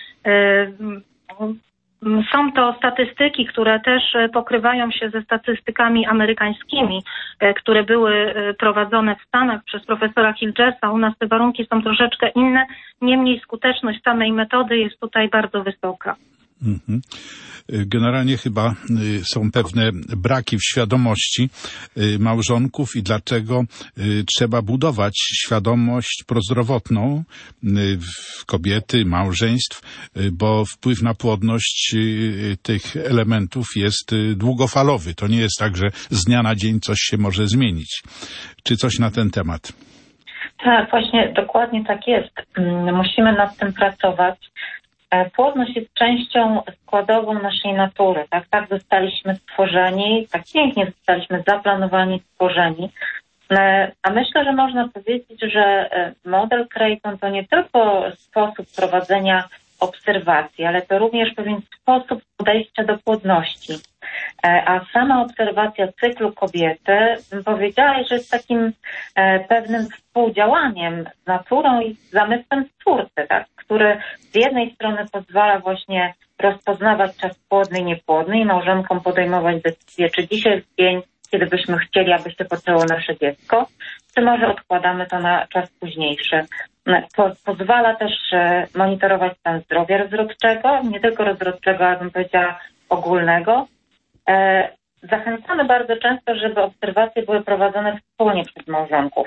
[SPEAKER 4] Są to statystyki, które też pokrywają się ze statystykami amerykańskimi, które były prowadzone w Stanach przez profesora Hilgersa. U nas te warunki są troszeczkę inne, niemniej skuteczność samej metody jest tutaj bardzo wysoka.
[SPEAKER 2] Generalnie chyba są pewne braki w świadomości małżonków i dlaczego trzeba budować świadomość prozdrowotną kobiety, małżeństw, bo wpływ na płodność tych elementów jest długofalowy. To nie jest tak, że z dnia na dzień coś się może zmienić. Czy coś na ten temat?
[SPEAKER 5] Tak, właśnie dokładnie tak jest. Musimy nad tym pracować. Płodność jest częścią składową naszej natury. Tak zostaliśmy stworzeni, tak pięknie zostaliśmy zaplanowani, stworzeni. A myślę, że można powiedzieć, że model Creighton to nie tylko sposób prowadzenia obserwacji, ale to również pewien sposób podejścia do płodności. A sama obserwacja cyklu kobiety, bym powiedziała, że jest takim pewnym współdziałaniem z naturą i zamysłem Twórcy, tak, który z jednej strony pozwala właśnie rozpoznawać czas płodny i niepłodny i małżonkom podejmować decyzję, czy dzisiaj jest dzień, kiedy byśmy chcieli, aby się poczęło nasze dziecko, czy może odkładamy to na czas późniejszy. Pozwala też monitorować stan zdrowia rozrodczego, nie tylko rozrodczego, ale bym powiedziała ogólnego. Zachęcamy bardzo często, żeby obserwacje były prowadzone wspólnie przez małżonków.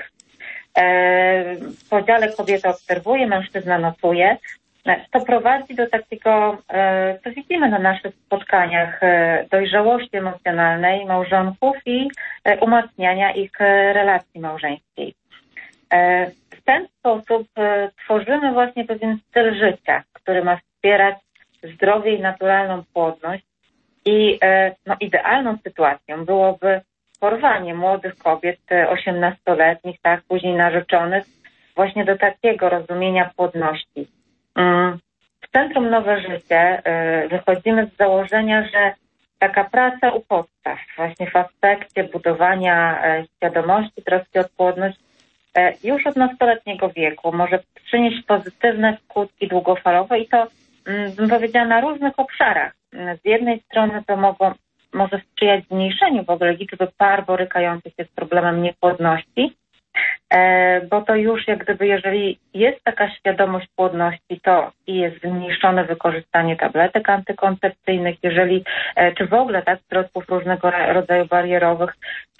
[SPEAKER 5] W podziale kobieta obserwuje, mężczyzna notuje. To prowadzi do takiego, co widzimy na naszych spotkaniach, dojrzałości emocjonalnej małżonków i umacniania ich relacji małżeńskiej. W ten sposób tworzymy właśnie pewien styl życia, który ma wspierać zdrowie i naturalną płodność. I idealną sytuacją byłoby porwanie młodych kobiet, 18-letnich, tak, później narzeczonych, właśnie do takiego rozumienia płodności. W Centrum Nowe Życie wychodzimy z założenia, że taka praca u podstaw, właśnie w aspekcie budowania świadomości, troski o płodność, już od nastoletniego wieku może przynieść pozytywne skutki długofalowe i to, bym powiedziała, na różnych obszarach. Z jednej strony to może sprzyjać zmniejszeniu w ogóle liczby par borykających się z problemem niepłodności, bo to już jak gdyby, jeżeli jest taka świadomość płodności, to i jest zmniejszone wykorzystanie tabletek antykoncepcyjnych, jeżeli, czy w ogóle tak, środków różnego rodzaju barierowych,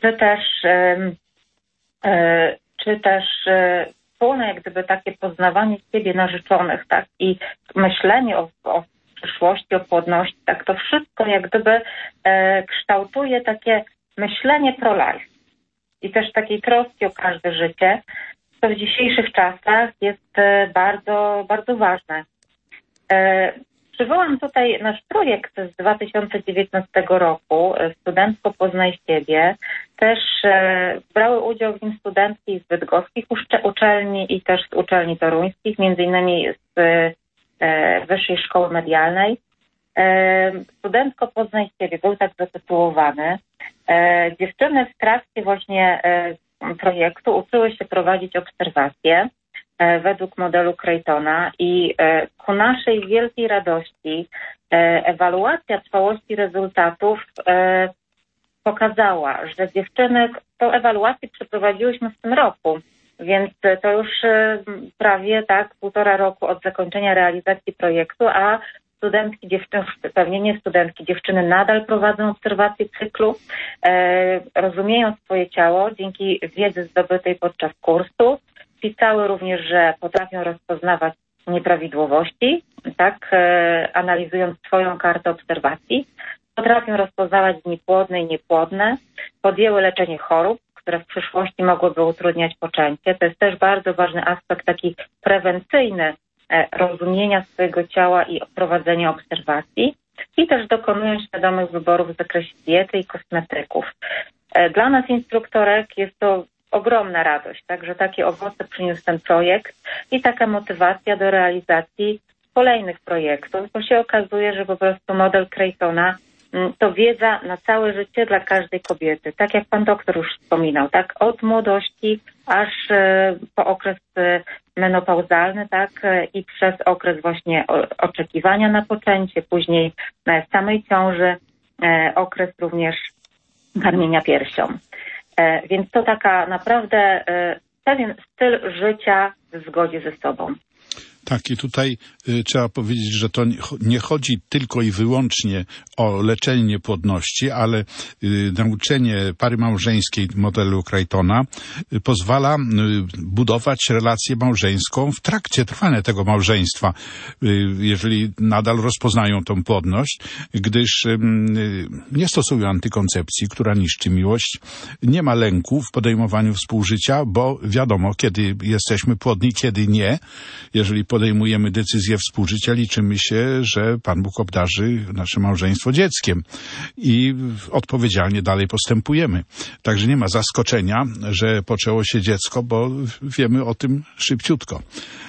[SPEAKER 5] czy też wspólne jak gdyby takie poznawanie siebie narzeczonych, tak, i myślenie o przyszłości, o płodności, tak, to wszystko jak gdyby kształtuje takie myślenie pro-life i też takiej troski o każde życie, co w dzisiejszych czasach jest bardzo, bardzo ważne. Przywołam tutaj nasz projekt z 2019 roku, Studentko Poznaj Siebie. Też brały udział w nim studentki z bydgoskich uczelni i też z uczelni toruńskich, między innymi z Wyższej Szkoły Medialnej. Studentko Poznaj Siebie był tak zatytułowany. Dziewczyny w trakcie właśnie projektu uczyły się prowadzić obserwacje według modelu Creightona i ku naszej wielkiej radości ewaluacja trwałości rezultatów pokazała, że dziewczyny, tą ewaluację przeprowadziłyśmy w tym roku, więc to już prawie tak 1,5 roku od zakończenia realizacji projektu, a studentki, dziewczyny, pewnie nie studentki, dziewczyny nadal prowadzą obserwację cyklu, rozumieją swoje ciało dzięki wiedzy zdobytej podczas kursu. Pisały również, że potrafią rozpoznawać nieprawidłowości, tak, analizując swoją kartę obserwacji. Potrafią rozpoznawać dni płodne i niepłodne. Podjęły leczenie chorób, które w przyszłości mogłyby utrudniać poczęcie. To jest też bardzo ważny aspekt taki prewencyjny rozumienia swojego ciała i prowadzenia obserwacji. i też dokonują świadomych wyborów w zakresie diety i kosmetyków. Dla nas, instruktorek, jest to ogromna radość, tak, że takie owoce przyniósł ten projekt i taka motywacja do realizacji kolejnych projektów, bo się okazuje, że po prostu model Creighton'a to wiedza na całe życie dla każdej kobiety. Tak jak pan doktor już wspominał, tak, od młodości aż po okres menopauzalny, tak, i przez okres właśnie oczekiwania na poczęcie, później samej ciąży, okres również karmienia piersią. Więc to taka naprawdę pewien styl życia w zgodzie ze sobą.
[SPEAKER 2] Tak, i tutaj trzeba powiedzieć, że to nie chodzi tylko i wyłącznie o leczenie niepłodności, ale nauczenie pary małżeńskiej modelu Creighton'a pozwala budować relację małżeńską w trakcie trwania tego małżeństwa, jeżeli nadal rozpoznają tą płodność, gdyż nie stosują antykoncepcji, która niszczy miłość, nie ma lęku w podejmowaniu współżycia, bo wiadomo, kiedy jesteśmy płodni, kiedy nie. Jeżeli podejmujemy decyzję współżycia, liczymy się, że Pan Bóg obdarzy nasze małżeństwo dzieckiem i odpowiedzialnie dalej postępujemy. Także nie ma zaskoczenia, że poczęło się dziecko, bo wiemy o tym szybciutko.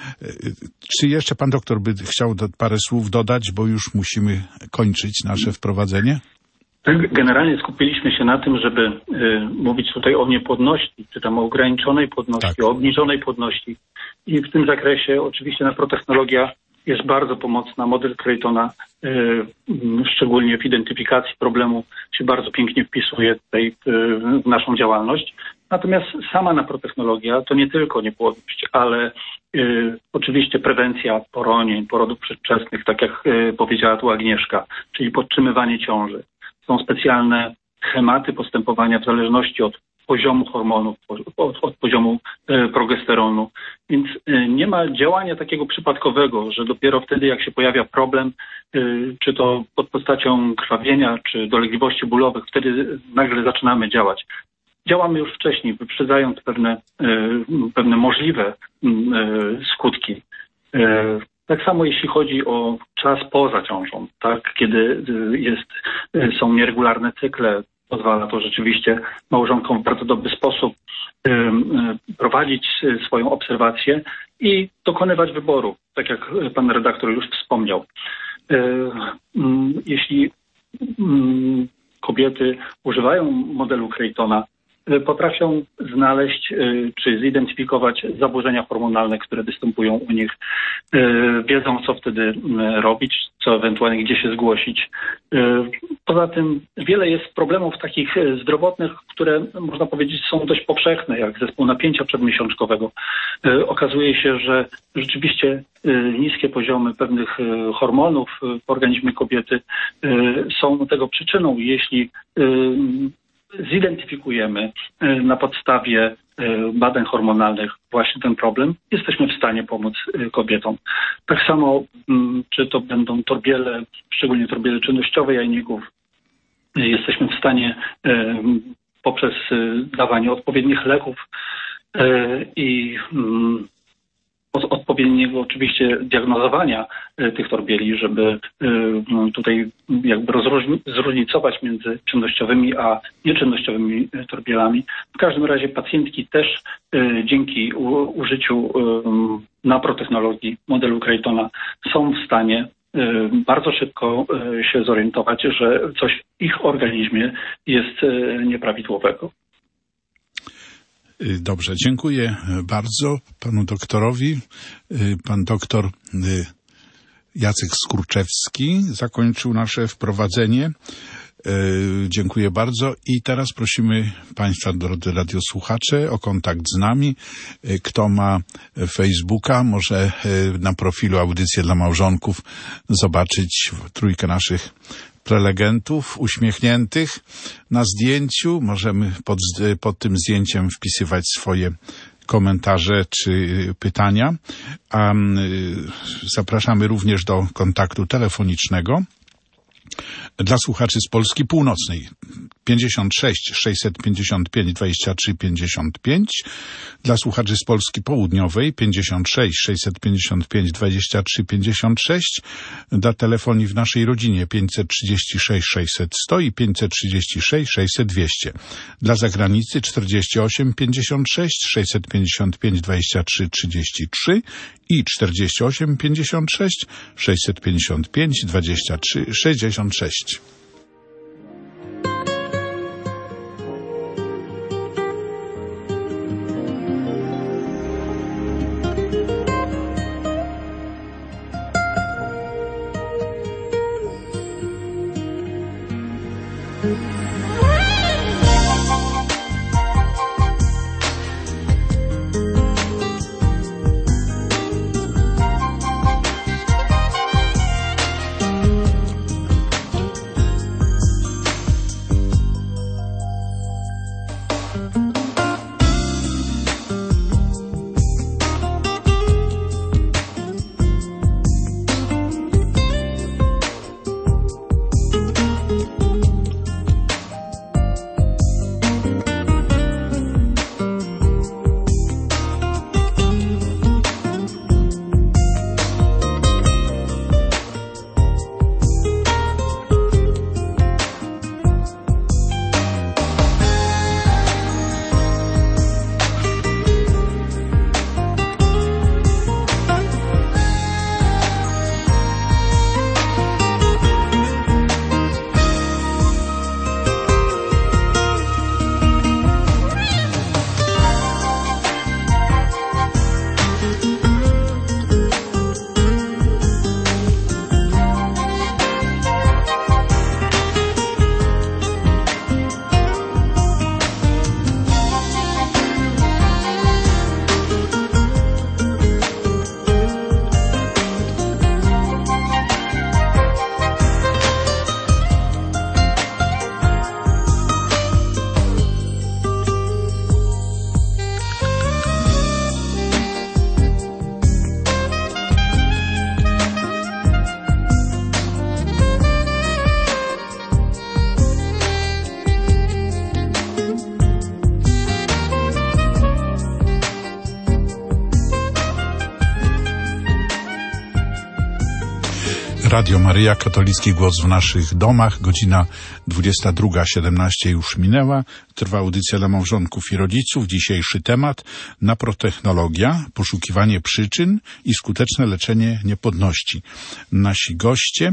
[SPEAKER 2] Czy jeszcze Pan doktor by chciał parę słów dodać, bo już musimy kończyć nasze wprowadzenie?
[SPEAKER 3] Generalnie skupiliśmy się na tym, żeby mówić tutaj o niepłodności, czy tam o ograniczonej płodności, tak, o obniżonej płodności. I w tym zakresie oczywiście naprotechnologia jest bardzo pomocna. Model Creighton'a, szczególnie w identyfikacji problemu, się bardzo pięknie wpisuje tutaj w naszą działalność. Natomiast sama naprotechnologia to nie tylko niepłodność, ale oczywiście prewencja poronień, porodów przedwczesnych, tak jak powiedziała tu Agnieszka, czyli podtrzymywanie ciąży. Są specjalne schematy postępowania w zależności od poziomu hormonów, od poziomu progesteronu. Więc nie ma działania takiego przypadkowego, że dopiero wtedy, jak się pojawia problem, czy to pod postacią krwawienia, czy dolegliwości bólowych, wtedy nagle zaczynamy działać. Działamy już wcześniej, wyprzedzając pewne możliwe skutki. Tak samo jeśli chodzi o czas poza ciążą, tak, kiedy są nieregularne cykle, pozwala to rzeczywiście małżonkom w bardzo dobry sposób prowadzić swoją obserwację i dokonywać wyboru, tak jak pan redaktor już wspomniał. Jeśli kobiety używają modelu Creighton'a, potrafią znaleźć czy zidentyfikować zaburzenia hormonalne, które występują u nich. Wiedzą, co wtedy robić, co ewentualnie gdzie się zgłosić. Poza tym wiele jest problemów takich zdrowotnych, które można powiedzieć są dość powszechne, jak zespół napięcia przedmiesiączkowego. Okazuje się, że rzeczywiście niskie poziomy pewnych hormonów w organizmie kobiety są tego przyczyną. Jeśli zidentyfikujemy na podstawie badań hormonalnych właśnie ten problem, jesteśmy w stanie pomóc kobietom. Tak samo, czy to będą torbiele, szczególnie torbiele czynnościowe jajników, jesteśmy w stanie poprzez dawanie odpowiednich leków i odpowiedniego oczywiście diagnozowania tych torbieli, żeby tutaj jakby zróżnicować między czynnościowymi a nieczynnościowymi torbielami. W każdym razie pacjentki też dzięki użyciu naprotechnologii modelu Creighton'a są w stanie bardzo szybko się zorientować, że coś w ich organizmie jest nieprawidłowego.
[SPEAKER 2] Dobrze, dziękuję bardzo panu doktorowi. Pan doktor Jacek Skurczewski zakończył nasze wprowadzenie. Dziękuję bardzo i teraz prosimy państwa, drodzy radiosłuchacze, o kontakt z nami. Kto ma Facebooka, może na profilu Audycje dla Małżonków zobaczyć trójkę naszych prelegentów uśmiechniętych na zdjęciu. Możemy pod tym zdjęciem wpisywać swoje komentarze czy pytania. A zapraszamy również do kontaktu telefonicznego Dla słuchaczy z Polski Północnej 56 655 23 55. Dla słuchaczy z Polski Południowej 56 655 23 56. Dla telefonii w naszej rodzinie 536 600 100 i 536 600 200. Dla zagranicy 48 56 655 23 33 i 48 56 655 23 66. Radio Maryja, katolicki głos w naszych domach. Godzina 22:17 już minęła. Trwa audycja dla małżonków i rodziców. Dzisiejszy temat: naprotechnologia, poszukiwanie przyczyn i skuteczne leczenie niepłodności. Nasi goście: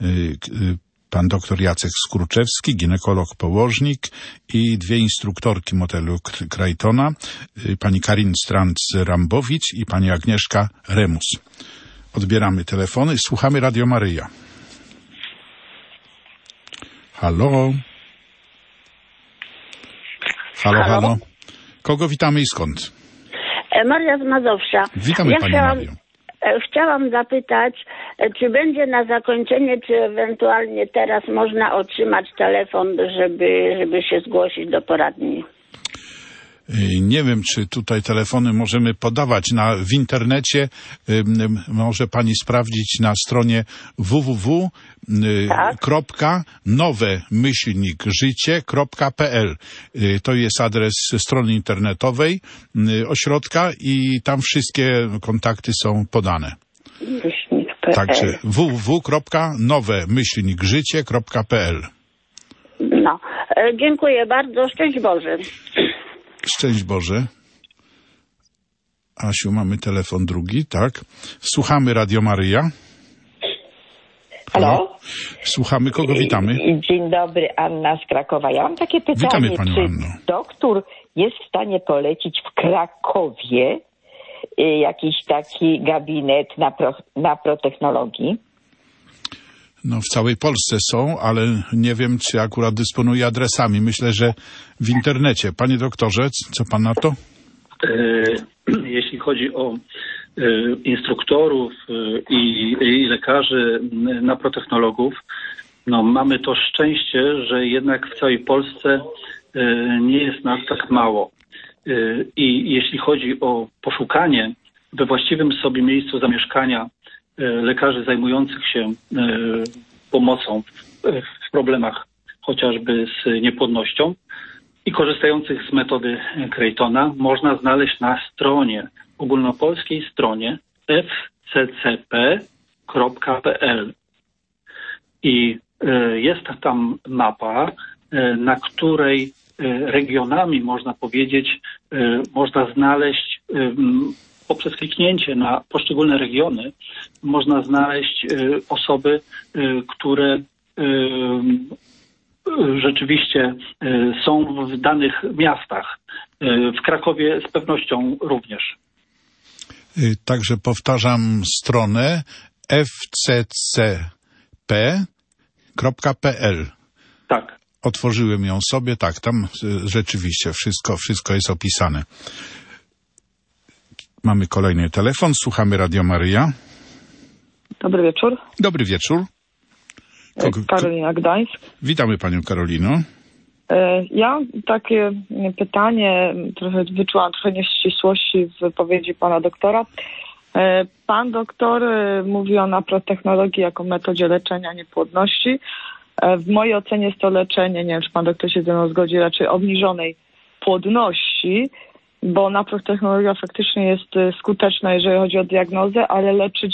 [SPEAKER 2] pan dr Jacek Skurczewski, ginekolog, położnik, i dwie instruktorki modelu Krajtona, pani Karin Stranc-Rambowicz i pani Agnieszka Remus. Odbieramy telefony. Słuchamy Radio Maryja. Halo? Halo, halo. Kogo witamy i skąd?
[SPEAKER 6] Maria z Mazowsza.
[SPEAKER 2] Witamy Pani Mario.
[SPEAKER 6] Chciałam zapytać, czy będzie na zakończenie, czy ewentualnie teraz można otrzymać telefon, żeby się zgłosić do poradni?
[SPEAKER 2] Nie wiem, czy tutaj telefony możemy podawać w internecie. Może pani sprawdzić na stronie www.nowe-życie.pl. To jest adres strony internetowej ośrodka i tam wszystkie kontakty są podane. Także www.nowe-życie.pl.
[SPEAKER 6] No, dziękuję bardzo. Szczęść Boże.
[SPEAKER 2] Szczęść Boże. Asiu, mamy telefon drugi, tak. Słuchamy Radio Maryja.
[SPEAKER 7] Halo?
[SPEAKER 2] Słuchamy, kogo witamy?
[SPEAKER 7] Dzień dobry, Anna z Krakowa. Ja mam takie pytanie,
[SPEAKER 2] witamy panią
[SPEAKER 7] czy
[SPEAKER 2] Anno.
[SPEAKER 7] doktor jest w stanie polecić w Krakowie jakiś taki gabinet naprotechnologii?
[SPEAKER 2] No, w całej Polsce są, ale nie wiem, czy akurat dysponuje adresami. Myślę, że w internecie. Panie doktorze, co pan na to?
[SPEAKER 3] Jeśli chodzi o instruktorów i lekarzy, naprotechnologów, no mamy to szczęście, że jednak w całej Polsce nie jest nas tak mało. I jeśli chodzi o poszukanie we właściwym sobie miejscu zamieszkania lekarzy zajmujących się pomocą w problemach chociażby z niepłodnością i korzystających z metody Craytona można znaleźć na stronie, ogólnopolskiej stronie fccp.pl. I jest tam mapa, na której regionami, można powiedzieć, można znaleźć poprzez kliknięcie na poszczególne regiony, można znaleźć osoby, które rzeczywiście są w danych miastach. W Krakowie z pewnością również.
[SPEAKER 2] Także powtarzam stronę fccp.pl.
[SPEAKER 3] Tak.
[SPEAKER 2] Otworzyłem ją sobie, tak, tam rzeczywiście wszystko jest opisane. Mamy kolejny telefon, słuchamy Radio Maryja.
[SPEAKER 8] Dobry wieczór.
[SPEAKER 2] Dobry wieczór.
[SPEAKER 8] Karolina, Gdańsk.
[SPEAKER 2] Witamy panią Karolino.
[SPEAKER 8] Ja takie pytanie, wyczułam trochę nieścisłości w wypowiedzi pana doktora. Pan doktor mówi o naprotechnologii jako metodzie leczenia niepłodności. W mojej ocenie jest to leczenie, nie wiem, czy pan doktor się ze mną zgodzi, raczej obniżonej płodności, bo naprotechnologia faktycznie jest skuteczna, jeżeli chodzi o diagnozę, ale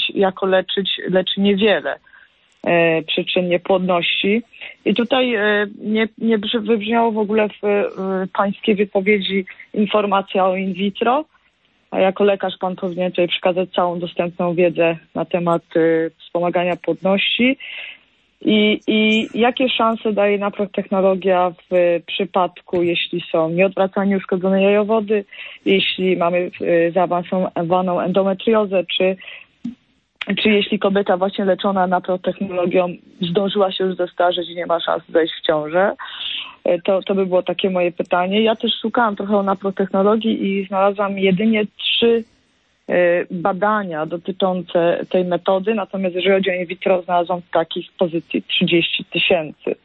[SPEAKER 8] leczy niewiele przyczyn niepłodności. I tutaj nie wybrzmiało w ogóle w pańskiej wypowiedzi informacja o in vitro, a jako lekarz pan powinien tutaj przekazać całą dostępną wiedzę na temat wspomagania płodności. I jakie szanse daje naprotechnologia w przypadku, jeśli są nieodwracalnie uszkodzone jajowody, jeśli mamy zaawansowaną endometriozę, czy jeśli kobieta właśnie leczona naprotechnologią zdążyła się już zestarzeć i nie ma szans zajść w ciążę? To by było takie moje pytanie. Ja też szukałam trochę o naprotechnologii i znalazłam jedynie 3 badania dotyczące tej metody, natomiast jeżeli chodzi o in vitro, znalazłam w takich pozycji 30 000.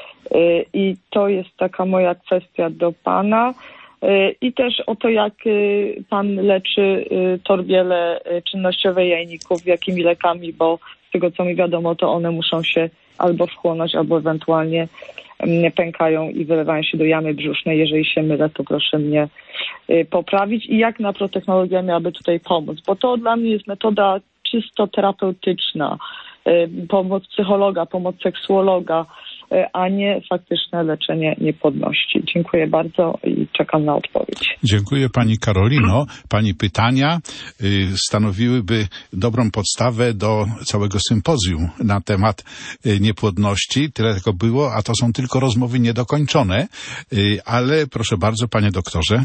[SPEAKER 8] I to jest taka moja kwestia do pana. I też o to, jak pan leczy torbiele czynnościowe jajników, jakimi lekami, bo z tego co mi wiadomo, to one muszą się albo wchłonąć, albo ewentualnie pękają i wylewają się do jamy brzusznej. Jeżeli się mylę, to proszę mnie poprawić. I jak naprotechnologia miałaby tutaj pomóc? Bo to dla mnie jest metoda czysto terapeutyczna, pomoc psychologa, pomoc seksuologa, a nie faktyczne leczenie niepłodności. Dziękuję bardzo i czekam na odpowiedź.
[SPEAKER 2] Dziękuję pani Karolino. Pani pytania stanowiłyby dobrą podstawę do całego sympozjum na temat niepłodności. Tyle tego było, a to są tylko rozmowy niedokończone. Ale proszę bardzo, panie doktorze.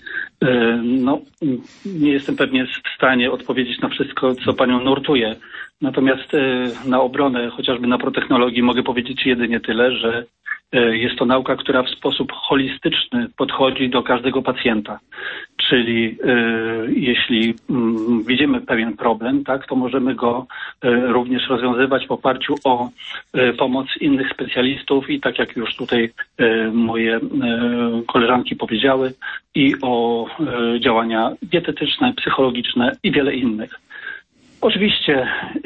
[SPEAKER 3] No, nie jestem pewnie w stanie odpowiedzieć na wszystko, co panią nurtuje. Natomiast na obronę chociażby naprotechnologii mogę powiedzieć jedynie tyle, że jest to nauka, która w sposób holistyczny podchodzi do każdego pacjenta. Czyli jeśli widzimy pewien problem, tak, to możemy go również rozwiązywać w oparciu o pomoc innych specjalistów i tak jak już tutaj moje koleżanki powiedziały, i o działania dietetyczne, psychologiczne i wiele innych. Oczywiście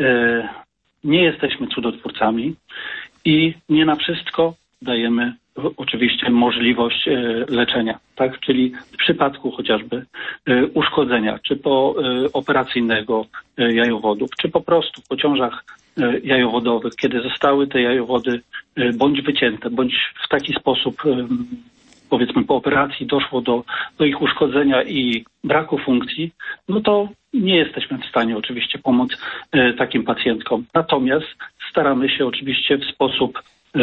[SPEAKER 3] nie jesteśmy cudotwórcami i nie na wszystko dajemy oczywiście możliwość leczenia, tak? Czyli w przypadku chociażby uszkodzenia, czy operacyjnego jajowodów, czy po prostu po ciążach jajowodowych, kiedy zostały te jajowody bądź wycięte, bądź w taki sposób, powiedzmy po operacji doszło do ich uszkodzenia i braku funkcji, no to nie jesteśmy w stanie oczywiście pomóc takim pacjentkom. Natomiast staramy się oczywiście w sposób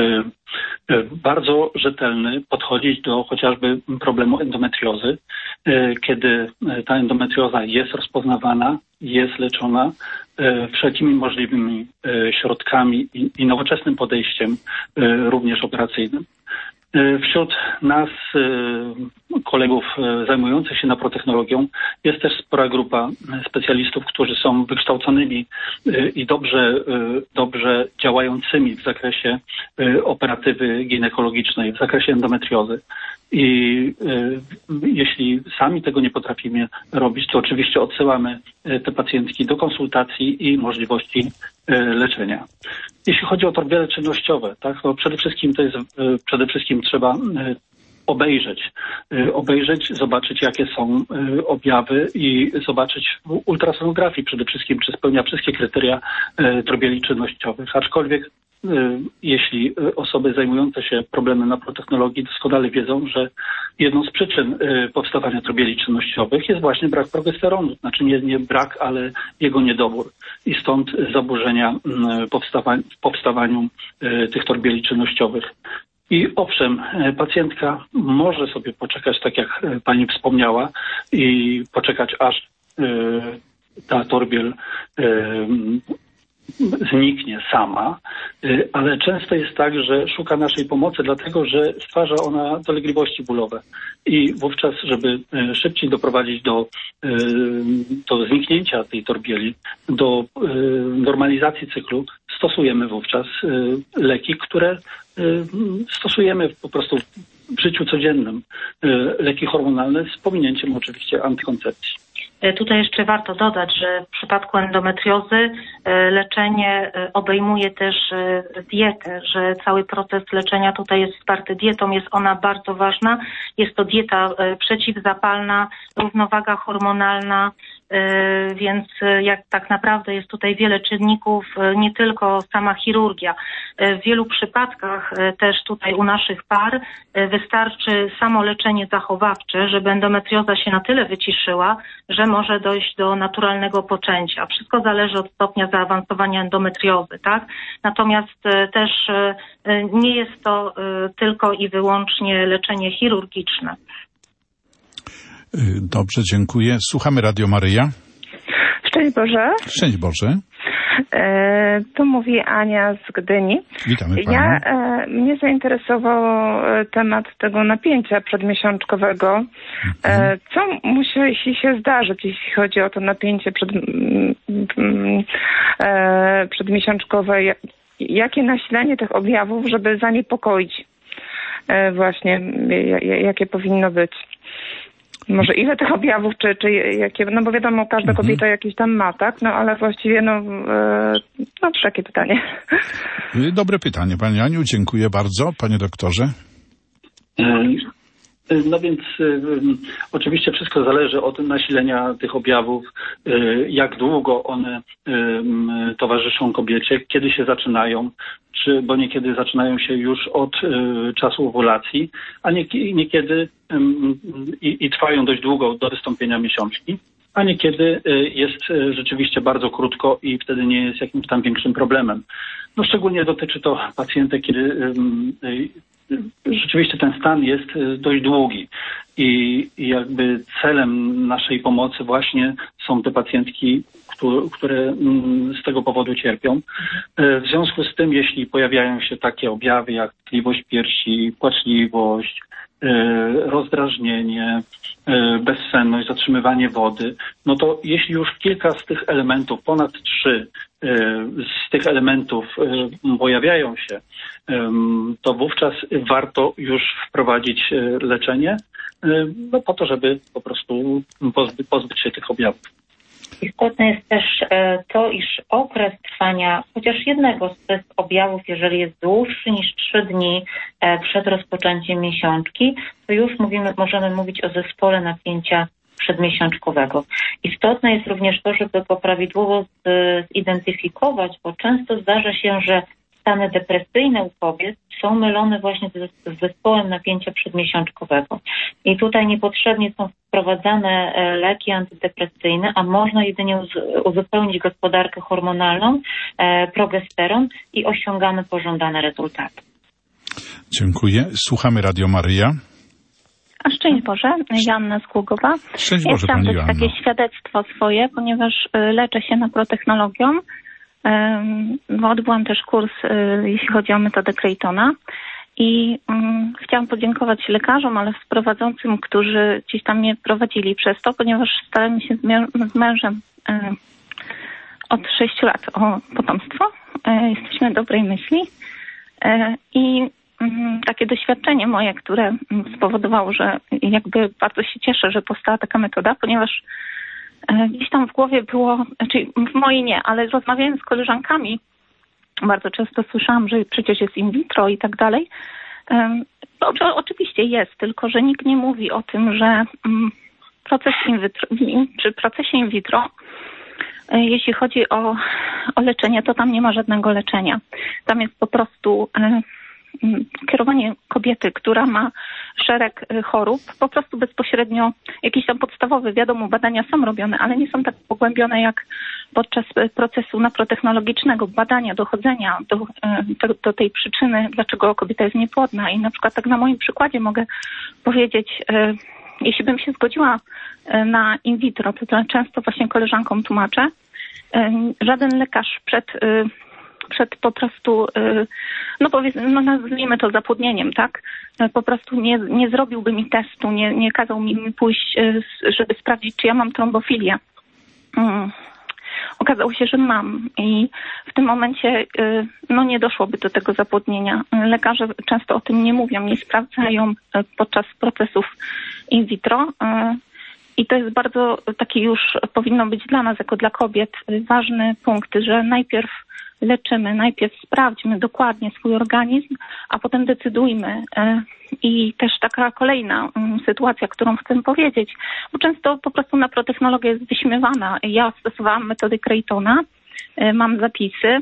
[SPEAKER 3] bardzo rzetelny podchodzić do chociażby problemu endometriozy, kiedy ta endometrioza jest rozpoznawana, jest leczona wszelkimi możliwymi środkami i nowoczesnym podejściem, również operacyjnym. Wśród nas, kolegów zajmujących się naprotechnologią, jest też spora grupa specjalistów, którzy są wykształconymi i dobrze działającymi w zakresie operatywy ginekologicznej, w zakresie endometriozy. I jeśli sami tego nie potrafimy robić, to oczywiście odsyłamy te pacjentki do konsultacji i możliwości leczenia. Jeśli chodzi o torbiele czynnościowe, tak, to przede wszystkim trzeba obejrzeć, zobaczyć, jakie są objawy i zobaczyć w ultrasonografii przede wszystkim, czy spełnia wszystkie kryteria torbieli czynnościowych. Aczkolwiek jeśli osoby zajmujące się problemem naprotechnologii doskonale wiedzą, że jedną z przyczyn powstawania torbieli czynnościowych jest właśnie brak progesteronu. Znaczy nie brak, ale jego niedobór. I stąd zaburzenia w powstawaniu tych torbieli czynnościowych. I owszem, pacjentka może sobie poczekać, tak jak pani wspomniała, i poczekać, aż ta torbiel zniknie sama, ale często jest tak, że szuka naszej pomocy, dlatego że stwarza ona dolegliwości bólowe. I wówczas, żeby szybciej doprowadzić do zniknięcia tej torbieli, do normalizacji cyklu, stosujemy wówczas leki, które stosujemy po prostu w życiu codziennym. Leki hormonalne z pominięciem oczywiście antykoncepcji.
[SPEAKER 4] Tutaj jeszcze warto dodać, że w przypadku endometriozy leczenie obejmuje też dietę, że cały proces leczenia tutaj jest wsparty dietą, jest ona bardzo ważna. Jest to dieta przeciwzapalna, równowaga hormonalna, więc jak tak naprawdę jest tutaj wiele czynników, nie tylko sama chirurgia. W wielu przypadkach też tutaj u naszych par wystarczy samo leczenie zachowawcze, żeby endometrioza się na tyle wyciszyła, że może dojść do naturalnego poczęcia. Wszystko zależy od stopnia zaawansowania endometriozy, tak? Natomiast też nie jest to tylko i wyłącznie leczenie chirurgiczne.
[SPEAKER 2] Dobrze, dziękuję. Słuchamy Radio Maryja.
[SPEAKER 9] Szczęść Boże.
[SPEAKER 2] Szczęść Boże.
[SPEAKER 9] Tu mówi Ania z Gdyni.
[SPEAKER 2] Witamy Panią.
[SPEAKER 9] Mnie zainteresował temat tego napięcia przedmiesiączkowego. Co musi się zdarzyć, jeśli chodzi o to napięcie przedmiesiączkowe? Jakie nasilenie tych objawów, żeby zaniepokoić właśnie, jakie powinno być? Może ile tych objawów, czy jakie, no bo wiadomo, każda kobieta jakieś tam ma, tak? No ale właściwie, takie pytanie.
[SPEAKER 2] Dobre pytanie, Pani Aniu, dziękuję bardzo. Panie doktorze.
[SPEAKER 3] No więc oczywiście wszystko zależy od nasilenia tych objawów, jak długo one towarzyszą kobiecie, kiedy się zaczynają, bo niekiedy zaczynają się już od czasu owulacji, a niekiedy i trwają dość długo do wystąpienia miesiączki, a niekiedy jest rzeczywiście bardzo krótko i wtedy nie jest jakimś tam większym problemem. No szczególnie dotyczy to pacjentek, kiedy rzeczywiście ten stan jest dość długi i jakby celem naszej pomocy właśnie są te pacjentki, które z tego powodu cierpią. W związku z tym, jeśli pojawiają się takie objawy jak tkliwość piersi, płaczliwość, rozdrażnienie, bezsenność, zatrzymywanie wody, no to jeśli już kilka z tych elementów, ponad 3 z tych elementów pojawiają się, to wówczas warto już wprowadzić leczenie, po to, żeby po prostu pozbyć się tych objawów.
[SPEAKER 5] Istotne jest też to, iż okres trwania chociaż jednego z tych objawów, jeżeli jest dłuższy niż 3 dni przed rozpoczęciem miesiączki, to już możemy mówić o zespole napięcia przedmiesiączkowego. Istotne jest również to, żeby go prawidłowo zidentyfikować, bo często zdarza się, że stany depresyjne u kobiet są mylone właśnie z zespołem napięcia przedmiesiączkowego. I tutaj niepotrzebnie są wprowadzane leki antydepresyjne, a można jedynie uzupełnić gospodarkę hormonalną, progesteron i osiągamy pożądane rezultaty.
[SPEAKER 2] Dziękuję. Słuchamy Radio Maryja.
[SPEAKER 10] A szczęść Boże, Joanna z Głogowa.
[SPEAKER 2] Szczęść Boże,
[SPEAKER 10] Pani
[SPEAKER 2] Joanna.
[SPEAKER 10] Takie świadectwo swoje, ponieważ leczę się naprotechnologią. Odbyłam też kurs, jeśli chodzi o metodę Claytona i chciałam podziękować lekarzom, ale prowadzącym, którzy gdzieś tam mnie prowadzili przez to, ponieważ staramy się z mężem od 6 lat o potomstwo. Jesteśmy dobrej myśli i takie doświadczenie moje, które spowodowało, że jakby bardzo się cieszę, że powstała taka metoda, ponieważ gdzieś tam w głowie było, znaczy w mojej nie, ale rozmawiając z koleżankami, Bardzo często słyszałam, że przecież jest in vitro i tak dalej. Oczywiście jest, tylko że nikt nie mówi o tym, że przy procesie in vitro, jeśli chodzi o leczenie, to tam nie ma żadnego leczenia. Tam jest po prostu kierowanie kobiety, która ma szereg chorób, po prostu bezpośrednio jakieś tam podstawowe, wiadomo, badania są robione, ale nie są tak pogłębione jak podczas procesu naprotechnologicznego, badania, dochodzenia do tej przyczyny, dlaczego kobieta jest niepłodna. I na przykład tak na moim przykładzie mogę powiedzieć, jeśli bym się zgodziła na in vitro, to często właśnie koleżankom tłumaczę, żaden lekarz przed po prostu, nazwijmy to zapłodnieniem, tak? Po prostu nie zrobiłby mi testu, nie kazał mi pójść, żeby sprawdzić, czy ja mam trombofilię. Okazało się, że mam i w tym momencie nie doszłoby do tego zapłodnienia. Lekarze często o tym nie mówią, nie sprawdzają podczas procesów in vitro. I to jest bardzo taki już powinno być dla nas, jako dla kobiet, ważny punkt, że najpierw leczymy, najpierw sprawdźmy dokładnie swój organizm, a potem decydujmy. I też taka kolejna sytuacja, którą chcę powiedzieć, bo często po prostu naprotechnologia jest wyśmiewana. Ja stosowałam metody Creightona, mam zapisy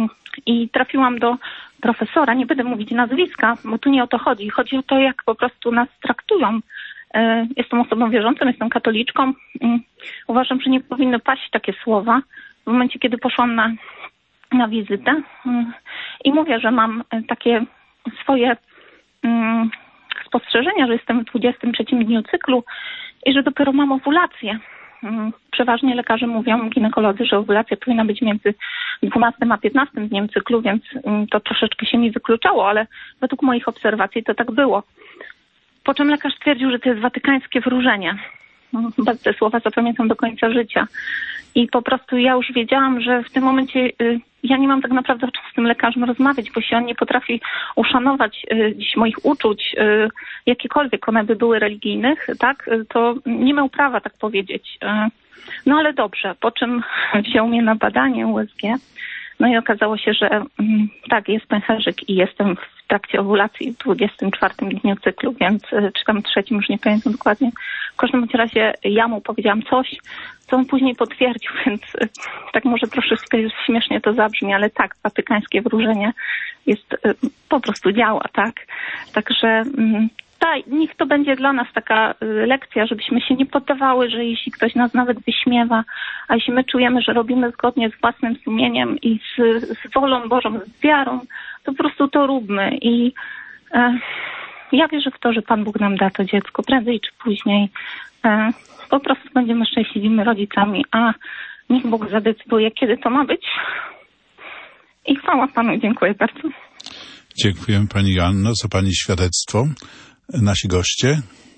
[SPEAKER 10] i trafiłam do profesora, nie będę mówić nazwiska, bo tu nie o to chodzi. Chodzi o to, jak po prostu nas traktują. Jestem osobą wierzącą, jestem katoliczką. Uważam, że nie powinny paść takie słowa. W momencie, kiedy poszłam na wizytę i mówię, że mam takie swoje spostrzeżenia, że jestem w 23 dniu cyklu i że dopiero mam owulację. Przeważnie lekarze mówią, ginekolodzy, że owulacja powinna być między 12 a 15 dniem cyklu, więc to troszeczkę się mi wykluczało, ale według moich obserwacji to tak było. Po czym lekarz stwierdził, że to jest watykańskie wróżenie. Te słowa zapamiętam do końca życia. I po prostu ja już wiedziałam, że w tym momencie ja nie mam tak naprawdę o czym z tym lekarzem rozmawiać, bo jeśli on nie potrafi uszanować dziś moich uczuć, jakiekolwiek one by były religijnych, tak, to nie miał prawa tak powiedzieć. No ale dobrze, po czym wziął mnie na badanie USG. No i okazało się, że tak, jest pęcherzyk i jestem w trakcie owulacji w 24 dniu cyklu, więc czy tam trzecim, już nie pamiętam dokładnie. W każdym razie ja mu powiedziałam coś, co on później potwierdził, więc tak może troszeczkę śmiesznie to zabrzmi, ale tak, watykańskie wróżenie jest, po prostu działa, tak. Także niech to będzie dla nas taka lekcja, żebyśmy się nie poddawały, że jeśli ktoś nas nawet wyśmiewa, a jeśli my czujemy, że robimy zgodnie z własnym sumieniem i z wolą Bożą, z wiarą, to po prostu to róbmy. I ja wierzę w to, że Pan Bóg nam da to dziecko prędzej czy później. Po prostu będziemy szczęśliwymi rodzicami, a niech Bóg zadecyduje, kiedy to ma być. I chwała Panu, dziękuję bardzo.
[SPEAKER 2] Dziękujemy Pani Joanno za Pani świadectwo. Nasi goście.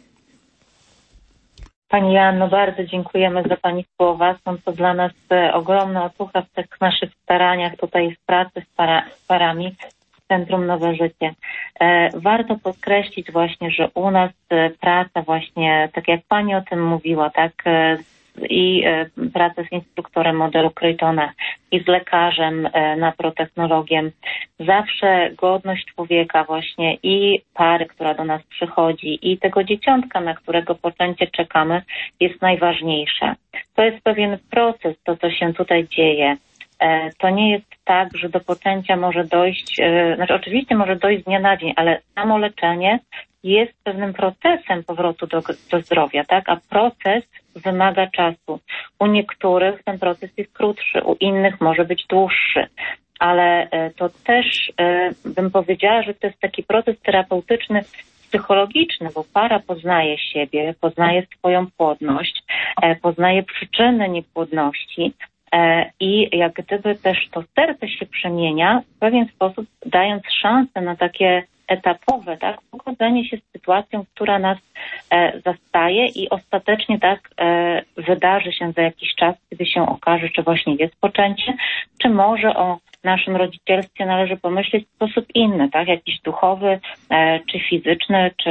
[SPEAKER 5] Pani Joanno, bardzo dziękujemy za Pani słowa. Są to dla nas ogromna otucha w tych naszych staraniach tutaj w pracy z parami w Centrum Nowe Życie. Warto podkreślić właśnie, że u nas praca właśnie, tak jak Pani o tym mówiła, tak, i pracę z instruktorem modelu Creightona i z lekarzem naprotechnologiem. Zawsze godność człowieka właśnie i pary, która do nas przychodzi, i tego dzieciątka, na którego poczęcie czekamy, jest najważniejsze. To jest pewien proces, to co się tutaj dzieje. To nie jest tak, że do poczęcia może dojść, oczywiście może dojść z dnia na dzień, ale samo leczenie jest pewnym procesem powrotu do zdrowia, tak? A proces wymaga czasu. U niektórych ten proces jest krótszy, u innych może być dłuższy. Ale to też bym powiedziała, że to jest taki proces terapeutyczny, psychologiczny, bo para poznaje siebie, poznaje swoją płodność, poznaje przyczyny niepłodności i jak gdyby też to serce się przemienia w pewien sposób, dając szansę na takie etapowe, tak, pogodzenie się z sytuacją, która nas zastaje i ostatecznie tak wydarzy się za jakiś czas, kiedy się okaże, czy właśnie jest poczęcie, czy może o naszym rodzicielstwie należy pomyśleć w sposób inny, tak, jakiś duchowy, czy fizyczny, czy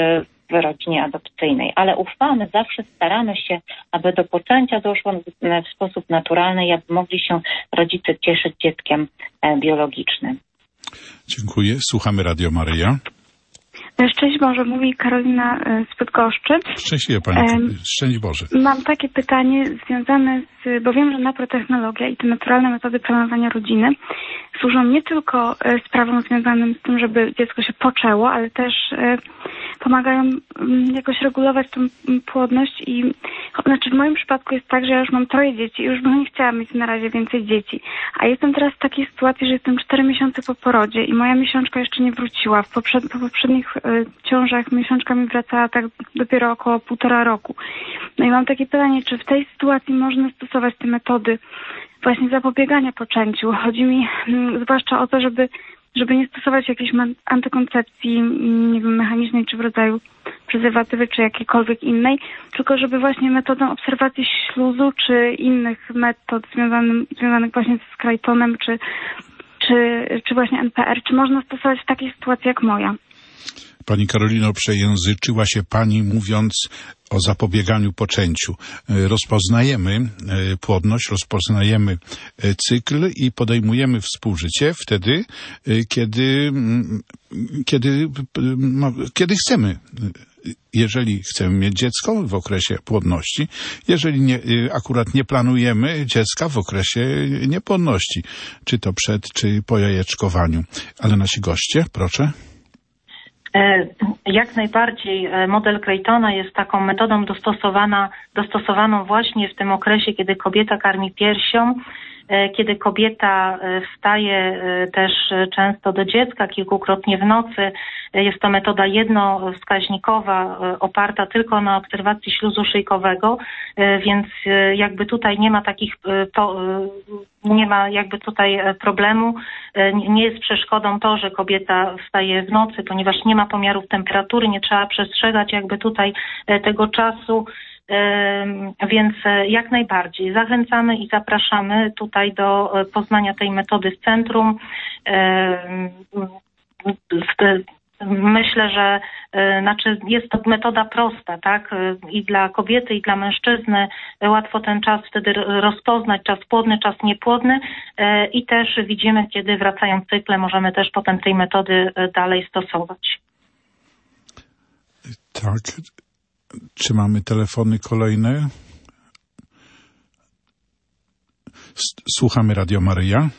[SPEAKER 5] w rodzinie adopcyjnej, ale ufamy, zawsze staramy się, aby do poczęcia doszło w sposób naturalny i aby mogli się rodzice cieszyć dzieckiem biologicznym.
[SPEAKER 2] Dziękuję. Słuchamy Radio Maryja.
[SPEAKER 11] Szczęść Boże, mówi Karolina z Bydgoszczy.
[SPEAKER 2] Szczęśliwie Pani, szczęść Boże.
[SPEAKER 11] Mam takie pytanie związane bo wiem, że naprotechnologia i te naturalne metody planowania rodziny służą nie tylko sprawom związanym z tym, żeby dziecko się poczęło, ale też pomagają jakoś regulować tą płodność i znaczy w moim przypadku jest tak, że ja już mam 3 dzieci i już bym nie chciała mieć na razie więcej dzieci. A jestem teraz w takiej sytuacji, że jestem 4 miesiące po porodzie i moja miesiączka jeszcze nie wróciła. Po poprzednich ciążach miesiączka mi wracała tak dopiero około 1,5 roku. No i mam takie pytanie, czy w tej sytuacji można stosować te metody właśnie zapobiegania poczęciu? Chodzi mi zwłaszcza o to, żeby nie stosować jakiejś antykoncepcji, nie wiem, mechanicznej, czy w rodzaju prezerwatywy, czy jakiejkolwiek innej, tylko żeby właśnie metodą obserwacji śluzu, czy innych metod związanych właśnie z Creightonem, czy właśnie NPR, czy można stosować w takiej sytuacji jak moja?
[SPEAKER 2] Pani Karolino, przejęzyczyła się Pani mówiąc o zapobieganiu poczęciu. Rozpoznajemy płodność, rozpoznajemy cykl i podejmujemy współżycie wtedy, kiedy chcemy. Jeżeli chcemy mieć dziecko w okresie płodności, jeżeli akurat nie planujemy dziecka w okresie niepłodności, czy to przed, czy po jajeczkowaniu. Ale nasi goście, proszę.
[SPEAKER 4] Jak najbardziej model Creightona jest taką metodą dostosowaną właśnie w tym okresie, kiedy kobieta karmi piersią, kiedy kobieta wstaje też często do dziecka kilkukrotnie w nocy. Jest to metoda jednowskaźnikowa, oparta tylko na obserwacji śluzu szyjkowego, więc jakby tutaj nie ma problemu. Nie jest przeszkodą to, że kobieta wstaje w nocy, ponieważ nie ma pomiarów temperatury, nie trzeba przestrzegać jakby tutaj tego czasu. Więc jak najbardziej zachęcamy i zapraszamy tutaj do poznania tej metody w centrum. Myślę, że jest to metoda prosta, tak? I dla kobiety, i dla mężczyzny łatwo ten czas wtedy rozpoznać, czas płodny, czas niepłodny i też widzimy, kiedy wracają cykle, możemy też potem tej metody dalej stosować.
[SPEAKER 2] Tak. Czy mamy telefony kolejne? Słuchamy Radio Maryja.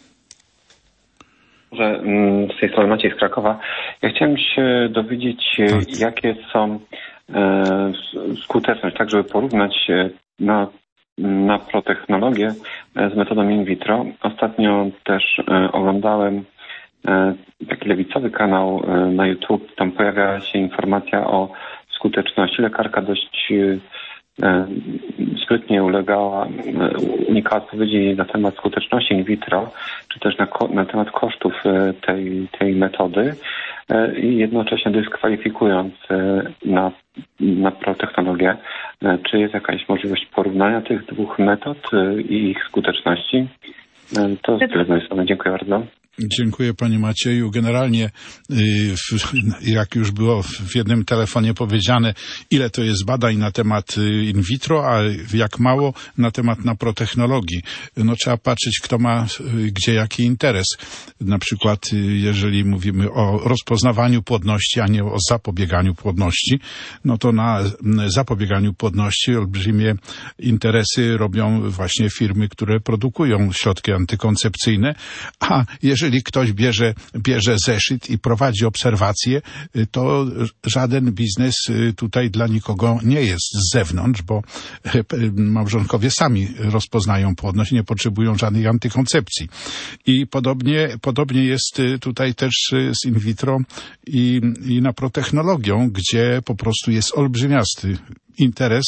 [SPEAKER 12] Z tej strony Maciej z Krakowa. Ja chciałem się dowiedzieć, jakie są skuteczność, tak żeby porównać na protechnologię z metodą in vitro. Ostatnio też oglądałem taki lewicowy kanał na YouTube. Tam pojawia się informacja o skuteczności. Lekarka dość sprytnie unikała odpowiedzi na temat skuteczności in vitro, czy też na temat kosztów tej metody i jednocześnie dyskwalifikując na protechnologię. Czy jest jakaś możliwość porównania tych 2 metod i ich skuteczności? To tyle z mojej strony. Dziękuję bardzo.
[SPEAKER 2] Dziękuję Panie Macieju. Generalnie, jak już było w jednym telefonie powiedziane, ile to jest badań na temat in vitro, a jak mało na temat naprotechnologii. No trzeba patrzeć, kto ma gdzie jaki interes. Na przykład, jeżeli mówimy o rozpoznawaniu płodności, a nie o zapobieganiu płodności, no to na zapobieganiu płodności olbrzymie interesy robią właśnie firmy, które produkują środki antykoncepcyjne, a jeżeli ktoś bierze zeszyt i prowadzi obserwacje, to żaden biznes tutaj dla nikogo nie jest z zewnątrz, bo małżonkowie sami rozpoznają płodność, nie potrzebują żadnej antykoncepcji. I podobnie jest tutaj też z in vitro i naprotechnologią, gdzie po prostu jest olbrzymiasty interes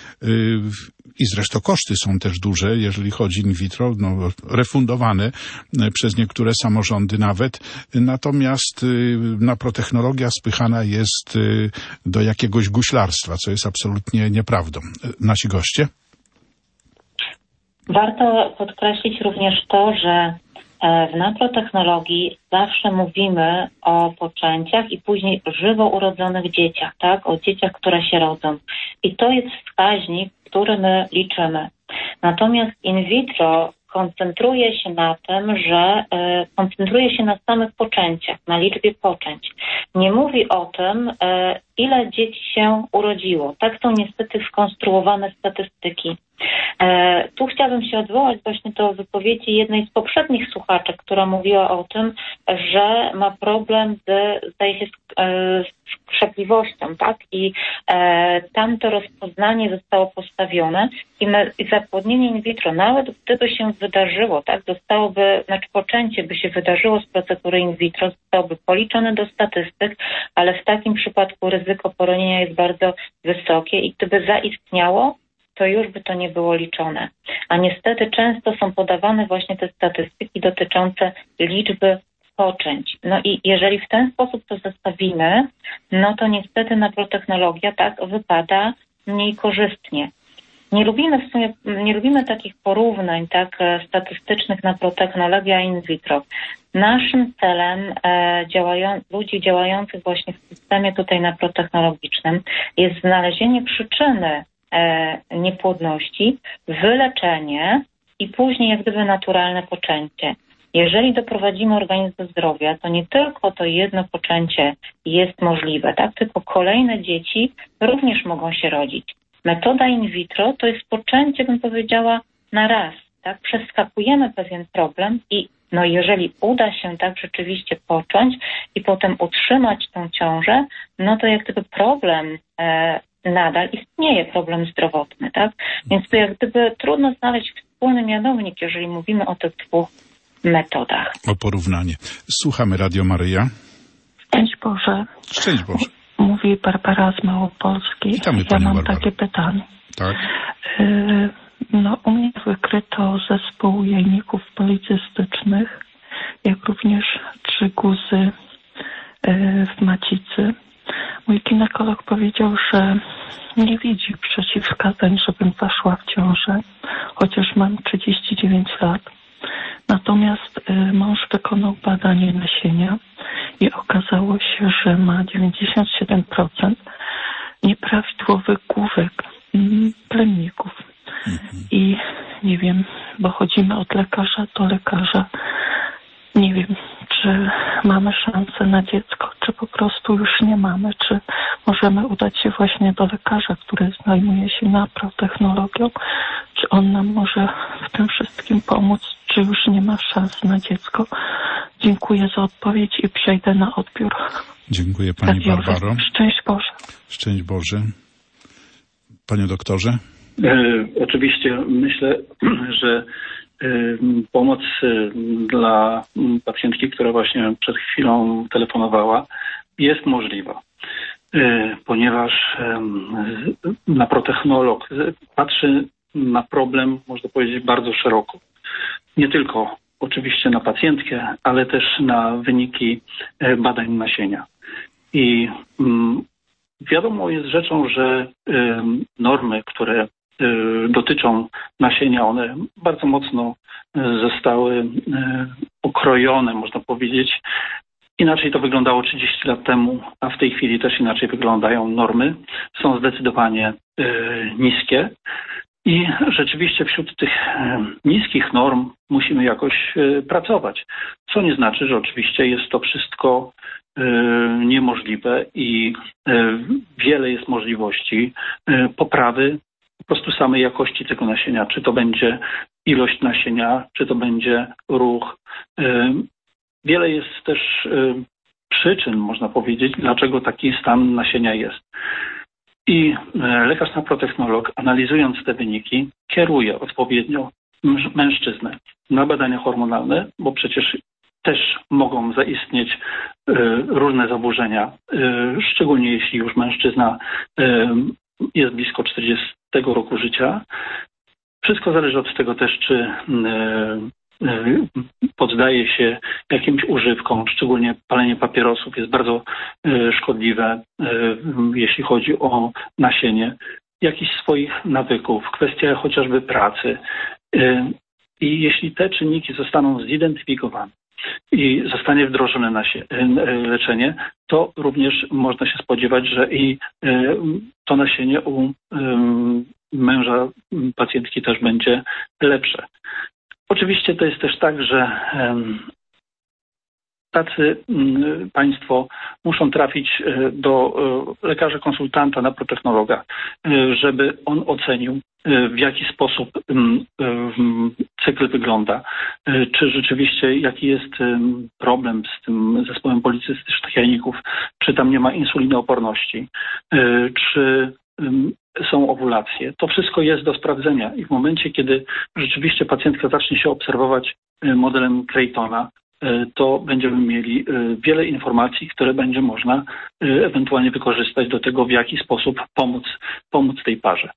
[SPEAKER 2] i zresztą koszty są też duże, jeżeli chodzi in vitro, refundowane przez niektóre samorządy nawet. Natomiast naprotechnologia spychana jest do jakiegoś guślarstwa, co jest absolutnie nieprawdą. Nasi goście?
[SPEAKER 5] Warto podkreślić również to, że w naprotechnologii zawsze mówimy o poczęciach i później żywo urodzonych dzieciach, tak? O dzieciach, które się rodzą. I to jest wskaźnik, który my liczymy. Natomiast in vitro koncentruje się na tym, że koncentruje się na samych poczęciach, na liczbie poczęć. Nie mówi o tym, ile dzieci się urodziło. Tak są niestety skonstruowane statystyki. Tu chciałabym się odwołać właśnie do wypowiedzi jednej z poprzednich słuchaczek, która mówiła o tym, że ma problem zdaje się, z krzepliwością, tak? I tamto rozpoznanie zostało postawione i zapłodnienie in vitro, nawet gdyby się wydarzyło, tak? Poczęcie by się wydarzyło z procedury in vitro, zostałoby policzone do statystyk, ale w takim przypadku ryzyko poronienia jest bardzo wysokie i gdyby zaistniało, to już by to nie było liczone. A niestety często są podawane właśnie te statystyki dotyczące liczby poczęć. No i jeżeli w ten sposób to zestawimy, no to niestety naprotechnologia tak wypada mniej korzystnie. Nie lubimy takich porównań tak statystycznych naprotechnologia in vitro. Naszym celem ludzi działających właśnie w systemie tutaj naprotechnologicznym jest znalezienie przyczyny niepłodności, wyleczenie i później jak gdyby naturalne poczęcie. Jeżeli doprowadzimy organizm do zdrowia, to nie tylko to jedno poczęcie jest możliwe, tak? Tylko kolejne dzieci również mogą się rodzić. Metoda in vitro to jest poczęcie, bym powiedziała, na raz, tak? Przeskakujemy pewien problem i jeżeli uda się tak rzeczywiście począć i potem utrzymać tą ciążę, no to jak gdyby problem nadal istnieje, problem zdrowotny, tak? Więc tu jak gdyby trudno znaleźć wspólny mianownik, jeżeli mówimy o tych dwóch metodach.
[SPEAKER 2] O porównanie. Słuchamy Radio Maryja.
[SPEAKER 13] Szczęść Boże.
[SPEAKER 2] Szczęść Boże.
[SPEAKER 13] Mówi Barbara z Małopolski.
[SPEAKER 2] Witamy,
[SPEAKER 13] ja mam
[SPEAKER 2] Barbara.
[SPEAKER 13] takie pytanie.
[SPEAKER 2] Tak.
[SPEAKER 13] U mnie wykryto zespół jajników policystycznych, jak również 3 guzy w macicy. Mój ginekolog powiedział, że nie widzi przeciwwskazań, żebym zaszła w ciążę, chociaż mam 39 lat. Natomiast mąż wykonał badanie nasienia i okazało się, że ma 97% nieprawidłowych główek plemników. I nie wiem, bo chodzimy od lekarza do lekarza. Nie wiem, czy mamy szansę na dziecko, czy po prostu już nie mamy, czy możemy udać się właśnie do lekarza, który zajmuje się naprotechnologią, czy on nam może w tym wszystkim pomóc, czy już nie ma szans na dziecko. Dziękuję za odpowiedź i przejdę na odbiór.
[SPEAKER 2] Dziękuję Pani Barbaro.
[SPEAKER 13] Szczęść Boże.
[SPEAKER 2] Szczęść Boże. Panie doktorze?
[SPEAKER 3] Oczywiście myślę, że pomoc dla pacjentki, która właśnie przed chwilą telefonowała, jest możliwa, ponieważ naprotechnolog patrzy na problem, można powiedzieć, bardzo szeroko. Nie tylko oczywiście na pacjentkę, ale też na wyniki badań nasienia. I wiadomo jest rzeczą, że normy, które dotyczą nasienia, one bardzo mocno zostały okrojone, można powiedzieć. Inaczej to wyglądało 30 lat temu, a w tej chwili też inaczej wyglądają normy. Są zdecydowanie niskie i rzeczywiście wśród tych niskich norm musimy jakoś pracować. Co nie znaczy, że oczywiście jest to wszystko niemożliwe i wiele jest możliwości poprawy po prostu samej jakości tego nasienia. Czy to będzie ilość nasienia, czy to będzie ruch. Wiele jest też przyczyn, można powiedzieć, dlaczego taki stan nasienia jest. I lekarz naprotechnolog, analizując te wyniki, kieruje odpowiednio mężczyznę na badania hormonalne, bo przecież też mogą zaistnieć różne zaburzenia, szczególnie jeśli już mężczyzna jest blisko 40 roku życia. Wszystko zależy od tego też, czy poddaje się jakimś używkom, szczególnie palenie papierosów jest bardzo szkodliwe, jeśli chodzi o nasienie, jakichś swoich nawyków, kwestia chociażby pracy. I jeśli te czynniki zostaną zidentyfikowane i zostanie wdrożone leczenie, to również można się spodziewać, że i to nasienie u męża pacjentki też będzie lepsze. Oczywiście to jest też tak, że tacy państwo muszą trafić do lekarza konsultanta, naprotechnologa, żeby on ocenił, w jaki sposób cykl wygląda, czy rzeczywiście jaki jest problem z tym zespołem policystycznych jajników, czy tam nie ma insulinooporności, czy są owulacje. To wszystko jest do sprawdzenia i w momencie, kiedy rzeczywiście pacjentka zacznie się obserwować modelem Creightona, to będziemy mieli wiele informacji, które będzie można ewentualnie wykorzystać do tego, w jaki sposób pomóc tej parze.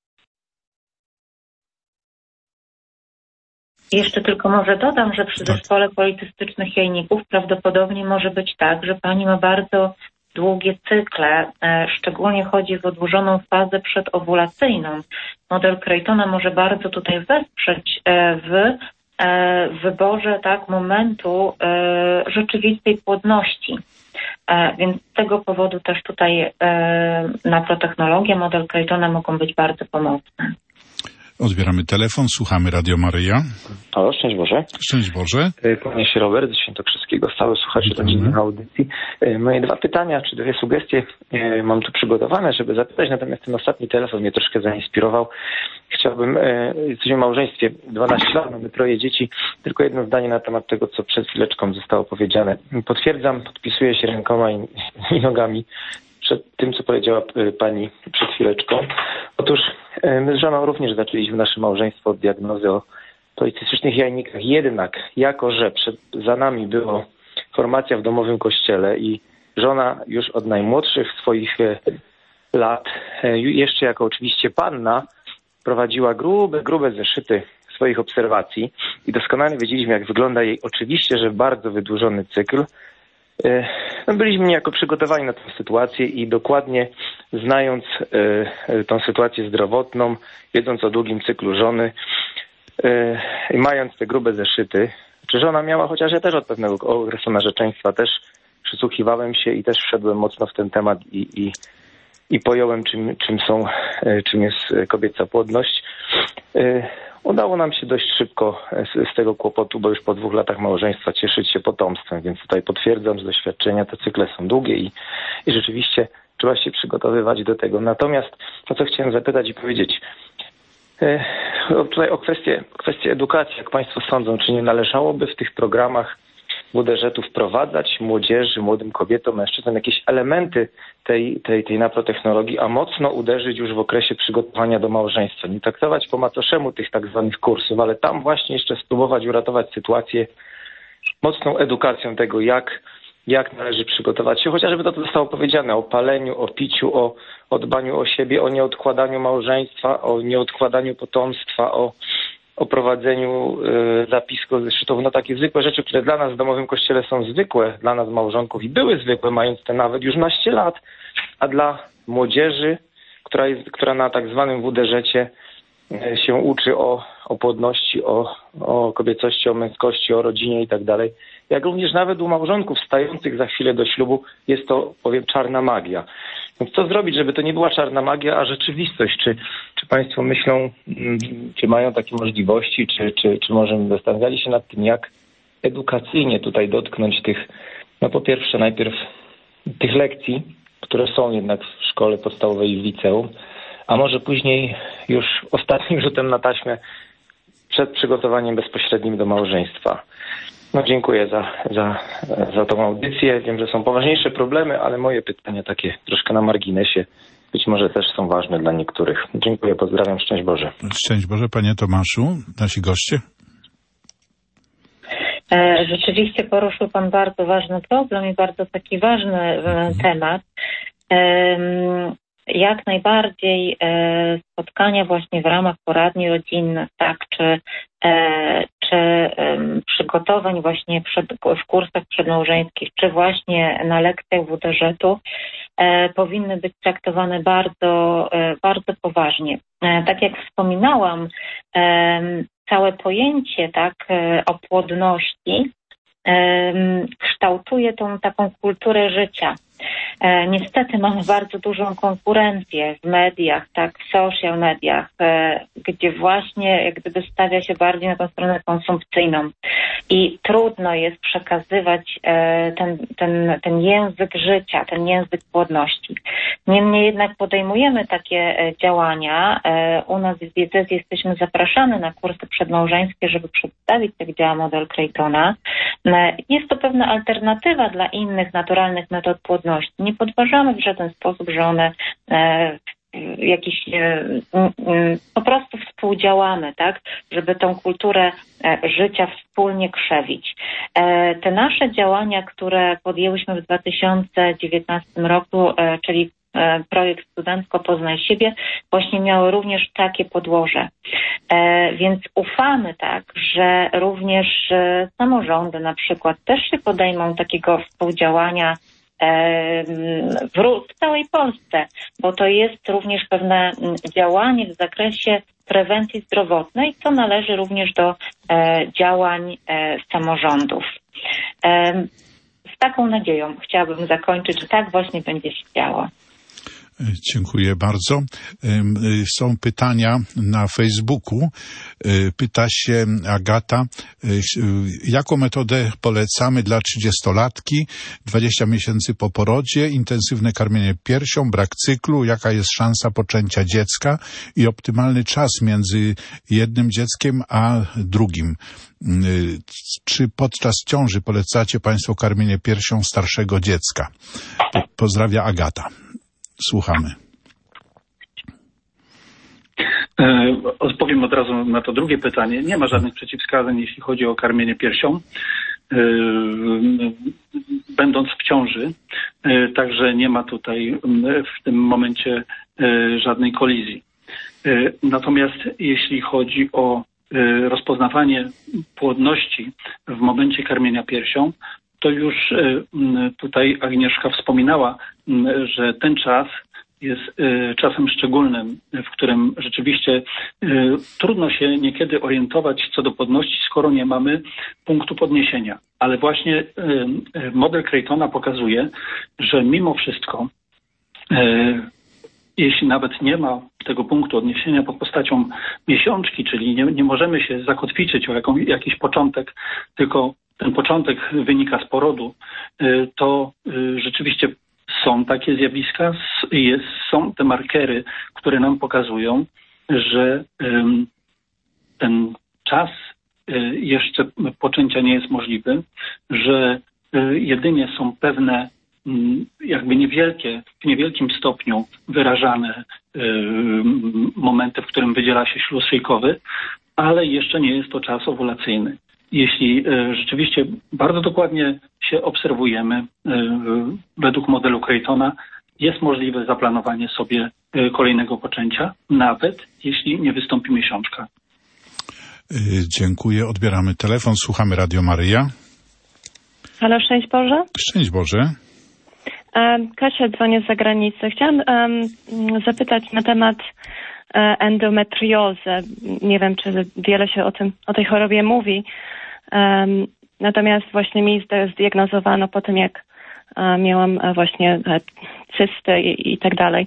[SPEAKER 5] Jeszcze tylko może dodam, że przy zespole policystycznych jajników prawdopodobnie może być tak, że pani ma bardzo długie cykle, szczególnie chodzi o odłożoną fazę przedowulacyjną. Model Creightona może bardzo tutaj wesprzeć w wyborze momentu rzeczywistej płodności. Więc z tego powodu też tutaj naprotechnologia, model Creightona mogą być bardzo pomocne.
[SPEAKER 2] Odbieramy telefon, słuchamy Radio Maryja.
[SPEAKER 14] Halo, szczęść Boże.
[SPEAKER 2] Szczęść Boże.
[SPEAKER 14] Kłaniam się Robert ze Świętokrzyskiego, stały słuchacz na audycji. Moje dwa pytania, czy dwie sugestie mam tu przygotowane, żeby zapytać, natomiast ten ostatni telefon mnie troszkę zainspirował. Chciałbym, jesteśmy w małżeństwie, 12 lat, mamy 3 dzieci, tylko jedno zdanie na temat tego, co przed chwileczką zostało powiedziane. Potwierdzam, podpisuję się rękoma i nogami przed tym, co powiedziała pani przed chwileczką. Otóż my z żoną również zaczęliśmy nasze małżeństwo od diagnozy o policystycznych jajnikach. Jednak, jako że za nami była formacja w domowym kościele i żona już od najmłodszych swoich lat, jeszcze jako oczywiście panna, prowadziła grube zeszyty swoich obserwacji i doskonale wiedzieliśmy, jak wygląda jej oczywiście, że bardzo wydłużony cykl. Byliśmy niejako przygotowani na tę sytuację i dokładnie znając tą sytuację zdrowotną, wiedząc o długim cyklu żony i mając te grube zeszyty, czy żona miała, chociaż ja też od pewnego okresu narzeczeństwa też przysłuchiwałem się i też wszedłem mocno w ten temat i pojąłem, czym jest kobieca płodność. Udało nam się dość szybko z tego kłopotu, bo już po 2 latach małżeństwa cieszyć się potomstwem, więc tutaj potwierdzam z doświadczenia, te cykle są długie i rzeczywiście trzeba się przygotowywać do tego. Natomiast to, co chciałem zapytać i powiedzieć, tutaj o kwestię edukacji, jak Państwo sądzą, czy nie należałoby w tych programach WDŻ-u wprowadzać młodzieży, młodym kobietom, mężczyznom jakieś elementy tej naprotechnologii, a mocno uderzyć już w okresie przygotowania do małżeństwa. Nie traktować po macoszemu tych tak zwanych kursów, ale tam właśnie jeszcze spróbować uratować sytuację mocną edukacją tego, jak należy przygotować się. Chociażby to zostało powiedziane o paleniu, o piciu, o dbaniu o siebie, o nieodkładaniu małżeństwa, o nieodkładaniu potomstwa, o prowadzeniu zapisku zeszytów, takie zwykłe rzeczy, które dla nas w domowym kościele są zwykłe, dla nas małżonków i były zwykłe, mając te nawet już naście lat, a dla młodzieży, która na tak zwanym WDŻ-cie się uczy o płodności, o kobiecości, o męskości, o rodzinie i tak dalej. Jak również nawet u małżonków stających za chwilę do ślubu jest to, powiem, czarna magia. Więc co zrobić, żeby to nie była czarna magia, a rzeczywistość? Czy Państwo myślą, czy mają takie możliwości, czy może zastanawiali się nad tym, jak edukacyjnie tutaj dotknąć tych, po pierwsze najpierw tych lekcji, które są jednak w szkole podstawowej i w liceum, a może później już ostatnim rzutem na taśmę przed przygotowaniem bezpośrednim do małżeństwa. Dziękuję za tą audycję. Wiem, że są poważniejsze problemy, ale moje pytania takie troszkę na marginesie być może też są ważne dla niektórych. Dziękuję, pozdrawiam, szczęść Boże. Szczęść Boże, Panie Tomaszu, nasi goście.
[SPEAKER 5] Rzeczywiście poruszył Pan bardzo ważny problem i bardzo taki ważny temat. Jak najbardziej spotkania właśnie w ramach poradni rodzinnych, tak, czy przygotowań właśnie w kursach przedmałżeńskich, czy właśnie na lekcjach WDŻ-u powinny być traktowane bardzo, bardzo poważnie. Tak jak wspominałam, całe pojęcie, tak, o płodności kształtuje tą taką kulturę życia. Niestety mamy bardzo dużą konkurencję w mediach, tak, w social mediach, gdzie właśnie jak gdyby stawia się bardziej na tą stronę konsumpcyjną i trudno jest przekazywać ten język życia, ten język płodności. Niemniej jednak podejmujemy takie działania. U nas w diecezji jesteśmy zapraszane na kursy przedmałżeńskie, żeby przedstawić, jak działa model Creighton'a. Jest to pewna alternatywa dla innych naturalnych metod płodności. Nie podważamy w żaden sposób, że one po prostu współdziałamy, tak, żeby tą kulturę życia wspólnie krzewić. Te nasze działania, które podjęłyśmy w 2019 roku, czyli projekt Studencko Poznaj Siebie, właśnie miały również takie podłoże. Więc ufamy, tak, że również samorządy na przykład też się podejmą takiego współdziałania w całej Polsce, bo to jest również pewne działanie w zakresie prewencji zdrowotnej, co należy również do działań samorządów. Z taką nadzieją chciałabym zakończyć, że tak właśnie będzie się działo.
[SPEAKER 2] Dziękuję bardzo. Są pytania na Facebooku. Pyta się Agata, jaką metodę polecamy dla 30-latki, 20 miesięcy po porodzie, intensywne karmienie piersią, brak cyklu, jaka jest szansa poczęcia dziecka i optymalny czas między jednym dzieckiem a drugim. Czy podczas ciąży polecacie Państwo karmienie piersią starszego dziecka? Pozdrawia Agata. Słuchamy.
[SPEAKER 3] Odpowiem od razu na to drugie pytanie. Nie ma żadnych przeciwwskazań, jeśli chodzi o karmienie piersią, będąc w ciąży. Także nie ma tutaj w tym momencie żadnej kolizji. Natomiast jeśli chodzi o rozpoznawanie płodności w momencie karmienia piersią, to już tutaj Agnieszka wspominała, że ten czas jest czasem szczególnym, w którym rzeczywiście trudno się niekiedy orientować co do płodności, skoro nie mamy punktu podniesienia. Ale właśnie model Creighton'a pokazuje, że mimo wszystko, jeśli nawet nie ma tego punktu odniesienia pod postacią miesiączki, czyli nie możemy się zakotwiczyć o jakiś początek, tylko ten początek wynika z porodu, to rzeczywiście są takie zjawiska, są te markery, które nam pokazują, że ten czas jeszcze poczęcia nie jest możliwy, że jedynie są pewne jakby w niewielkim stopniu wyrażane momenty, w którym wydziela się śluz szyjkowy, ale jeszcze nie jest to czas owulacyjny. Jeśli rzeczywiście bardzo dokładnie się obserwujemy, według modelu Creighton'a jest możliwe zaplanowanie sobie kolejnego poczęcia, nawet jeśli nie wystąpi miesiączka.
[SPEAKER 2] Dziękuję. Odbieramy telefon. Słuchamy Radio Maryja.
[SPEAKER 15] Halo, szczęść Boże.
[SPEAKER 2] Szczęść Boże.
[SPEAKER 15] Kasia, dzwonię z zagranicy. Chciałam zapytać na temat endometriozy. Nie wiem, czy wiele się o tej chorobie mówi. Natomiast właśnie mi zdiagnozowano po tym, jak miałam właśnie cysty i tak dalej.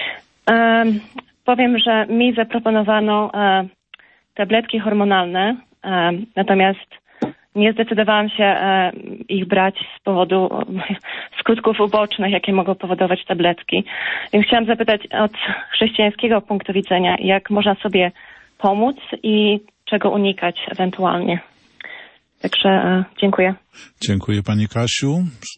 [SPEAKER 15] Powiem, że mi zaproponowano tabletki hormonalne, natomiast nie zdecydowałam się ich brać z powodu skutków ubocznych, jakie mogą powodować tabletki. Więc chciałam zapytać od chrześcijańskiego punktu widzenia, jak można sobie pomóc i czego unikać ewentualnie. Także dziękuję.
[SPEAKER 2] Dziękuję Pani Kasiu.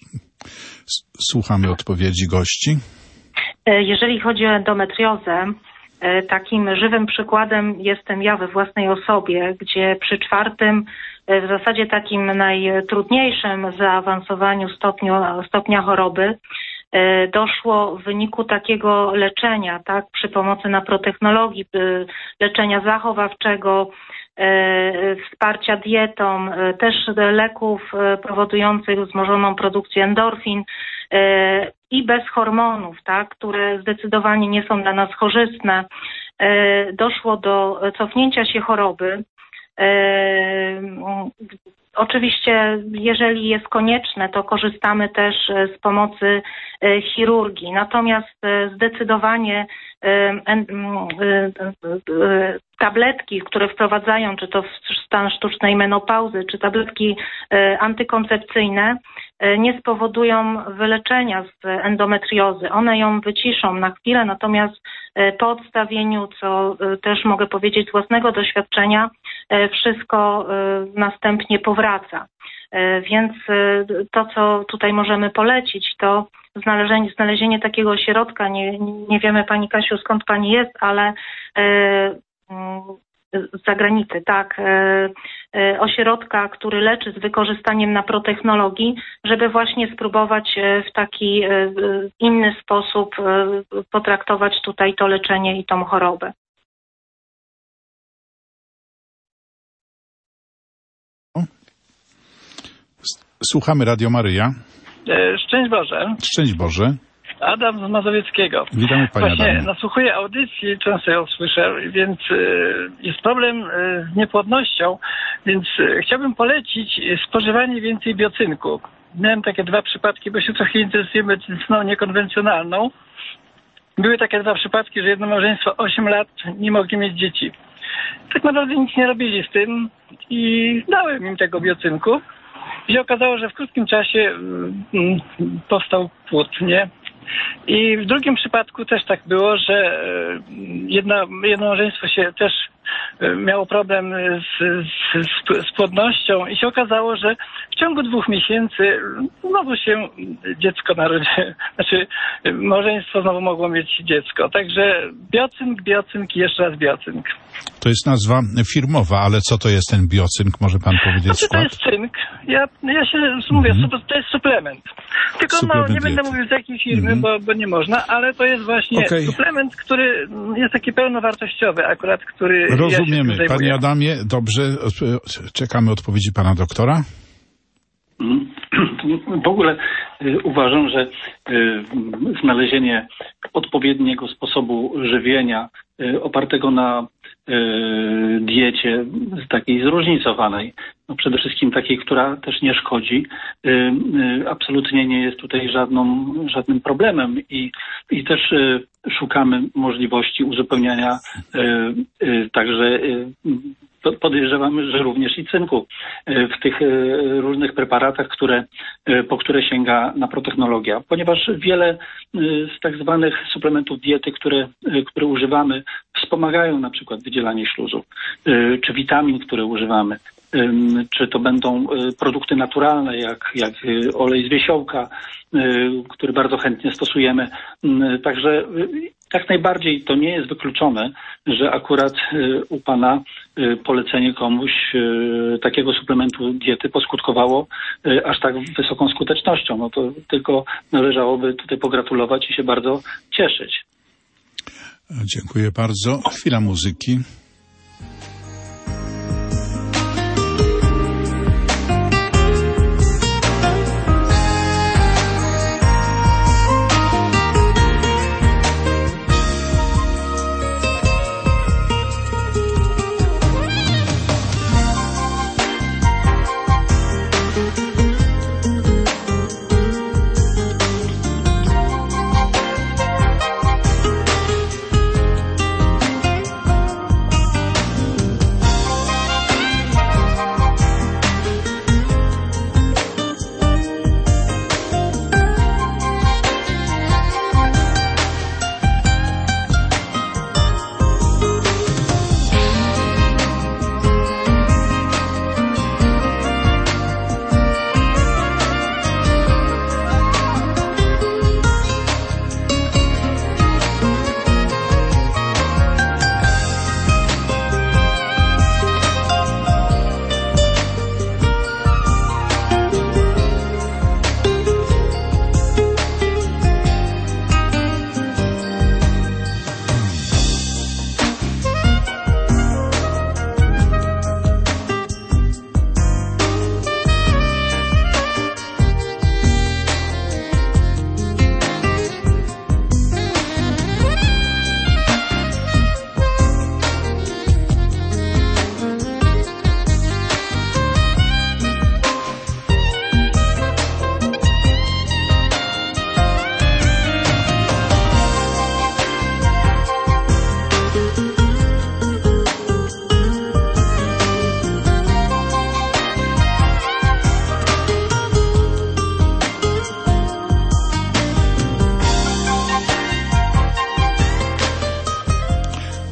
[SPEAKER 2] Słuchamy odpowiedzi gości.
[SPEAKER 4] Jeżeli chodzi o endometriozę, takim żywym przykładem jestem ja we własnej osobie, gdzie przy czwartym, w zasadzie takim najtrudniejszym zaawansowaniu stopnia choroby, doszło w wyniku takiego leczenia, tak, przy pomocy naprotechnologii, leczenia zachowawczego, wsparcia dietą, też leków powodujących wzmożoną produkcję endorfin i bez hormonów, tak, które zdecydowanie nie są dla nas korzystne, doszło do cofnięcia się choroby. Oczywiście, jeżeli jest konieczne, to korzystamy też z pomocy chirurgii. Natomiast zdecydowanie tabletki, które wprowadzają, czy to w stan sztucznej menopauzy, czy tabletki antykoncepcyjne, nie spowodują wyleczenia z endometriozy. One ją wyciszą na chwilę, natomiast po odstawieniu, co też mogę powiedzieć z własnego doświadczenia, wszystko następnie powraca. Więc to, co tutaj możemy polecić, to znalezienie takiego ośrodka. Nie wiemy, Pani Kasiu, skąd Pani jest, ale z zagranicy, tak, ośrodka, który leczy z wykorzystaniem naprotechnologii, żeby właśnie spróbować w taki inny sposób potraktować tutaj to leczenie i tą chorobę.
[SPEAKER 2] Słuchamy Radio Maryja.
[SPEAKER 16] Szczęść Boże.
[SPEAKER 2] Szczęść Boże.
[SPEAKER 16] Adam z Mazowieckiego.
[SPEAKER 2] Witamy Panie
[SPEAKER 16] Właśnie
[SPEAKER 2] Adamie.
[SPEAKER 16] nasłuchuję audycji, często ją słyszę, więc jest problem z niepłodnością, więc chciałbym polecić spożywanie więcej biocynku. Miałem takie 2 przypadki, bo się trochę interesuję medycyną niekonwencjonalną. Były takie 2 przypadki, że jedno małżeństwo 8 lat nie mogli mieć dzieci. Tak naprawdę nic nie robili z tym i dałem im tego biocynku. I się okazało, że w krótkim czasie powstał płód, nie? I w drugim przypadku też tak było, że jedno małżeństwo się też miało problem z płodnością i się okazało, że w ciągu 2 miesięcy znowu się dziecko narodziło, znaczy małżeństwo znowu mogło mieć dziecko. Także biocynk i jeszcze raz biocynk.
[SPEAKER 2] To jest nazwa firmowa, ale co to jest ten biocynk? Może Pan powiedzieć skład?
[SPEAKER 16] To jest cynk. Ja się mówię, to jest suplement. Tylko suplement nie będę mówił z jakiej firmy, bo nie można, ale to jest właśnie suplement, który jest taki pełnowartościowy akurat, który
[SPEAKER 2] rozumiemy. Ja Panie Adamie, dobrze, czekamy odpowiedzi Pana doktora.
[SPEAKER 3] W ogóle uważam, że znalezienie odpowiedniego sposobu żywienia opartego na diecie takiej zróżnicowanej, no przede wszystkim takiej, która też nie szkodzi, absolutnie nie jest tutaj żadnym problemem i też szukamy możliwości uzupełniania także podejrzewamy, że również i cynku w tych różnych preparatach, po które sięga naprotechnologia. Ponieważ wiele z tak zwanych suplementów diety, które używamy, wspomagają na przykład wydzielanie śluzu, czy witamin, które używamy, czy to będą produkty naturalne, jak olej z wiesiołka, który bardzo chętnie stosujemy. Także jak najbardziej to nie jest wykluczone, że akurat u Pana polecenie komuś takiego suplementu diety poskutkowało aż tak wysoką skutecznością. No to tylko należałoby tutaj pogratulować i się bardzo cieszyć.
[SPEAKER 2] Dziękuję bardzo. Chwila muzyki.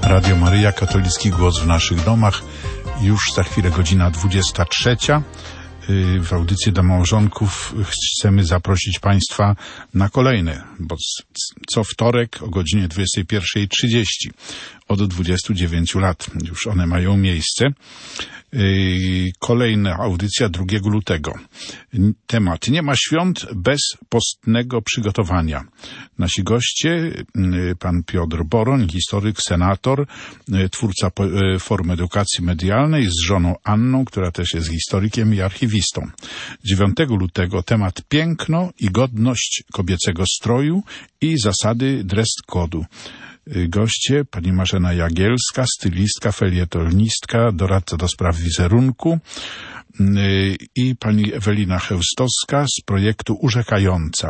[SPEAKER 2] Radio Maryja, katolicki głos w naszych domach. Już za chwilę godzina 23. W audycji do małżonków chcemy zaprosić Państwa na kolejne, bo co wtorek o godzinie 21:30 od 29 lat już one mają miejsce. Kolejna audycja 2 lutego. Temat: nie ma świąt bez postnego przygotowania. Nasi goście: pan Piotr Boroń, historyk, senator, twórca form edukacji medialnej, z żoną Anną, która też jest historykiem i archiwistą. 9 lutego temat: piękno i godność kobiecego stroju i zasady dress code'u. Goście: pani Marzena Jagielska, stylistka, felietonistka, doradca do spraw wizerunku, i pani Ewelina Chełstowska z projektu Urzekająca.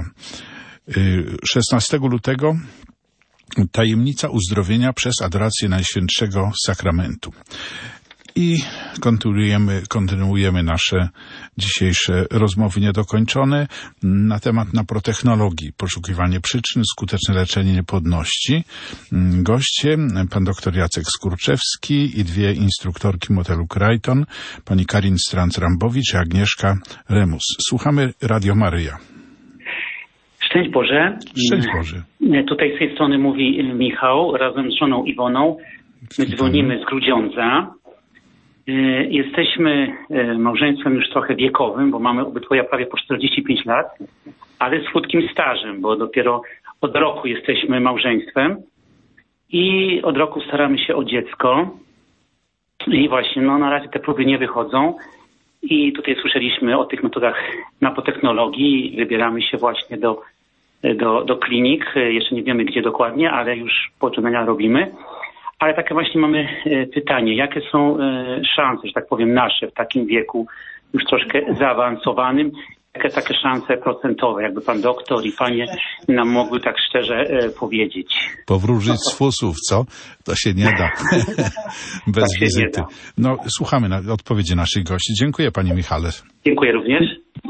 [SPEAKER 2] 16 lutego tajemnica uzdrowienia przez adorację Najświętszego Sakramentu. I kontynuujemy nasze dzisiejsze rozmowy niedokończone na temat naprotechnologii, poszukiwanie przyczyn, skuteczne leczenie niepłodności. Goście: pan dr Jacek Skurczewski i 2 instruktorki modelu Creighton, pani Karin Stranc-Rambowicz i Agnieszka Remus. Słuchamy Radio Maryja.
[SPEAKER 17] Szczęść Boże.
[SPEAKER 2] Szczęść Boże.
[SPEAKER 17] Tutaj z tej strony mówi Michał razem z żoną Iwoną. My dzwonimy z Grudziądza. Jesteśmy małżeństwem już trochę wiekowym, bo mamy obydwoje prawie po 45 lat, ale z krótkim stażem, bo dopiero od roku jesteśmy małżeństwem i od roku staramy się o dziecko. I właśnie, na razie te próby nie wychodzą i tutaj słyszeliśmy o tych metodach naprotechnologii. Wybieramy się właśnie do klinik. Jeszcze nie wiemy gdzie dokładnie, ale już poczynania robimy. Ale takie właśnie mamy pytanie, jakie są szanse, że tak powiem, nasze w takim wieku już troszkę zaawansowanym, jakie takie szanse procentowe, jakby pan doktor i panie nam mogły tak szczerze powiedzieć.
[SPEAKER 2] Powróżyć z fusów, co? To się nie da. Bez
[SPEAKER 17] tak
[SPEAKER 2] wizyty. No, słuchamy odpowiedzi naszych gości. Dziękuję, panie Michale.
[SPEAKER 17] Dziękuję również.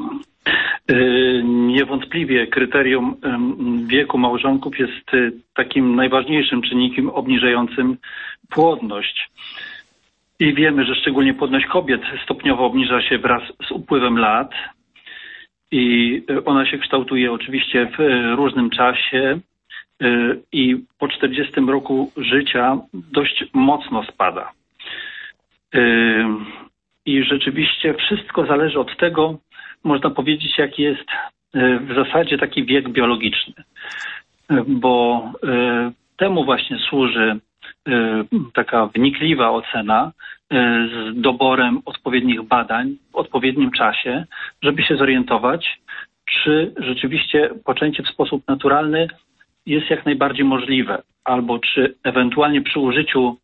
[SPEAKER 3] Niewątpliwie kryterium wieku małżonków jest takim najważniejszym czynnikiem obniżającym płodność. I wiemy, że szczególnie płodność kobiet stopniowo obniża się wraz z upływem lat i ona się kształtuje oczywiście w różnym czasie i po 40 roku życia dość mocno spada. I rzeczywiście wszystko zależy od tego, można powiedzieć, jaki jest w zasadzie taki wiek biologiczny, bo temu właśnie służy taka wnikliwa ocena z doborem odpowiednich badań w odpowiednim czasie, żeby się zorientować, czy rzeczywiście poczęcie w sposób naturalny jest jak najbardziej możliwe, albo czy ewentualnie przy użyciu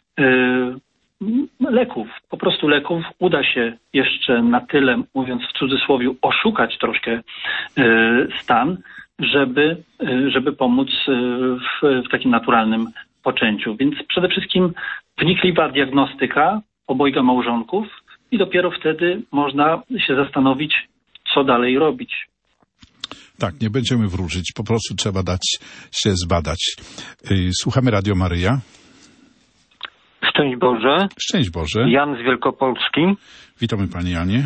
[SPEAKER 3] leków, po prostu leków, uda się jeszcze na tyle, mówiąc w cudzysłowie, oszukać troszkę stan, żeby pomóc w takim naturalnym poczęciu. Więc przede wszystkim wnikliwa diagnostyka obojga małżonków i dopiero wtedy można się zastanowić, co dalej robić.
[SPEAKER 2] Tak, nie będziemy wróżyć, po prostu trzeba dać się zbadać. Słuchamy Radio Maryja.
[SPEAKER 18] Szczęść Boże.
[SPEAKER 2] Szczęść Boże.
[SPEAKER 18] Jan z Wielkopolski.
[SPEAKER 2] Witamy panie Janie.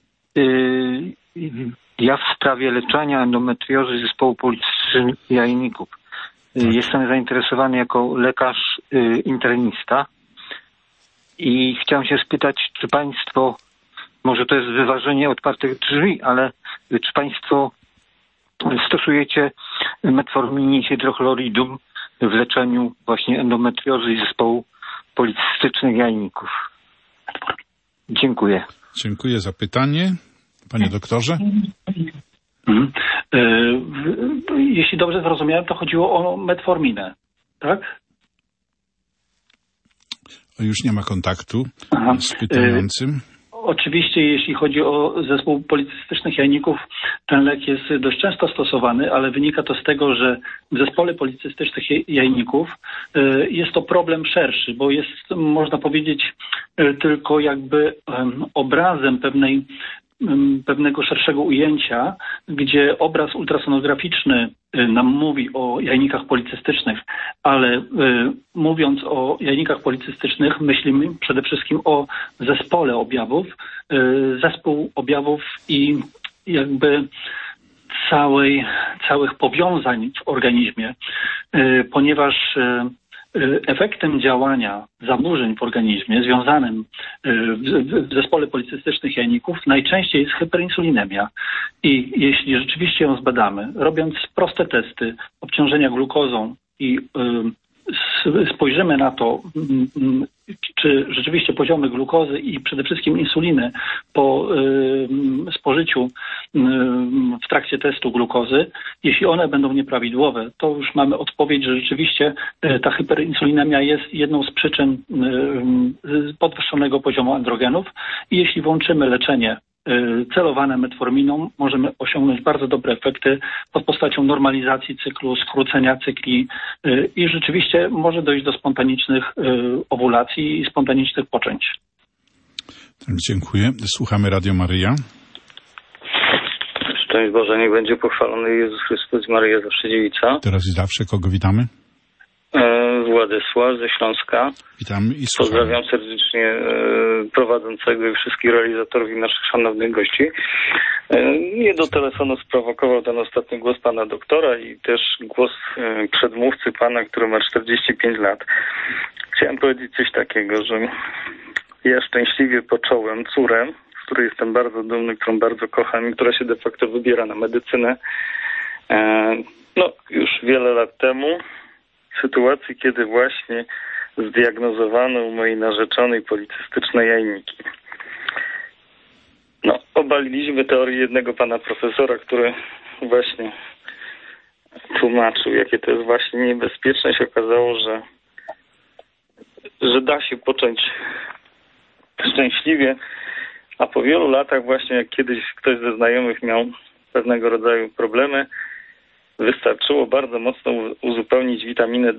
[SPEAKER 18] Ja w sprawie leczenia endometriozy zespołu policystycznych jajników. Jestem zainteresowany jako lekarz internista i chciałem się spytać, czy państwo, może to jest wyważenie otwartych drzwi, ale czy państwo stosujecie metformin i hydrochloridum w leczeniu właśnie endometriozy i zespołu policystycznych jajników? Dziękuję.
[SPEAKER 2] Dziękuję za pytanie. Panie doktorze?
[SPEAKER 3] Jeśli dobrze zrozumiałem, to chodziło o metforminę, tak?
[SPEAKER 2] Już nie ma kontaktu z pytającym.
[SPEAKER 3] Oczywiście, jeśli chodzi o zespół policystycznych jajników, ten lek jest dość często stosowany, ale wynika to z tego, że w zespole policystycznych jajników jest to problem szerszy, bo jest, można powiedzieć, tylko jakby obrazem pewnej pewnego szerszego ujęcia, gdzie obraz ultrasonograficzny nam mówi o jajnikach policystycznych, ale mówiąc o jajnikach policystycznych, myślimy przede wszystkim o zespole objawów, zespół objawów i jakby całych powiązań w organizmie, ponieważ efektem działania zaburzeń w organizmie związanym w zespole policystycznych jajników najczęściej jest hyperinsulinemia. I jeśli rzeczywiście ją zbadamy, robiąc proste testy obciążenia glukozą i spojrzymy na to, czy rzeczywiście poziomy glukozy i przede wszystkim insuliny po spożyciu w trakcie testu glukozy, jeśli one będą nieprawidłowe, to już mamy odpowiedź, że rzeczywiście ta hyperinsulinemia jest jedną z przyczyn podwyższonego poziomu androgenów i jeśli włączymy leczenie celowane metforminą, możemy osiągnąć bardzo dobre efekty pod postacią normalizacji cyklu, skrócenia cykli i rzeczywiście może dojść do spontanicznych owulacji i spontanicznych poczęć.
[SPEAKER 2] Dziękuję. Słuchamy Radio Maryja.
[SPEAKER 19] Szczęść Boże, niech będzie pochwalony Jezus Chrystus, Maryja zawsze dziewica.
[SPEAKER 2] Teraz i zawsze, kogo witamy?
[SPEAKER 19] Władysław ze Śląska.
[SPEAKER 2] Witam i słucham.
[SPEAKER 19] Pozdrawiam serdecznie prowadzącego i wszystkich realizatorów i naszych szanownych gości. Mnie do telefonu sprowokował ten ostatni głos pana doktora i też głos przedmówcy pana, który ma 45 lat. Chciałem powiedzieć coś takiego, że ja szczęśliwie począłem córę, z której jestem bardzo dumny, którą bardzo kocham i która się de facto wybiera na medycynę. Już wiele lat temu. W sytuacji, kiedy właśnie zdiagnozowano u mojej narzeczonej policystyczne jajniki. Obaliliśmy teorię jednego pana profesora, który właśnie tłumaczył, jakie to jest właśnie niebezpieczne. Się okazało, że da się począć szczęśliwie, a po wielu latach właśnie, jak kiedyś ktoś ze znajomych miał pewnego rodzaju problemy, wystarczyło bardzo mocno uzupełnić witaminę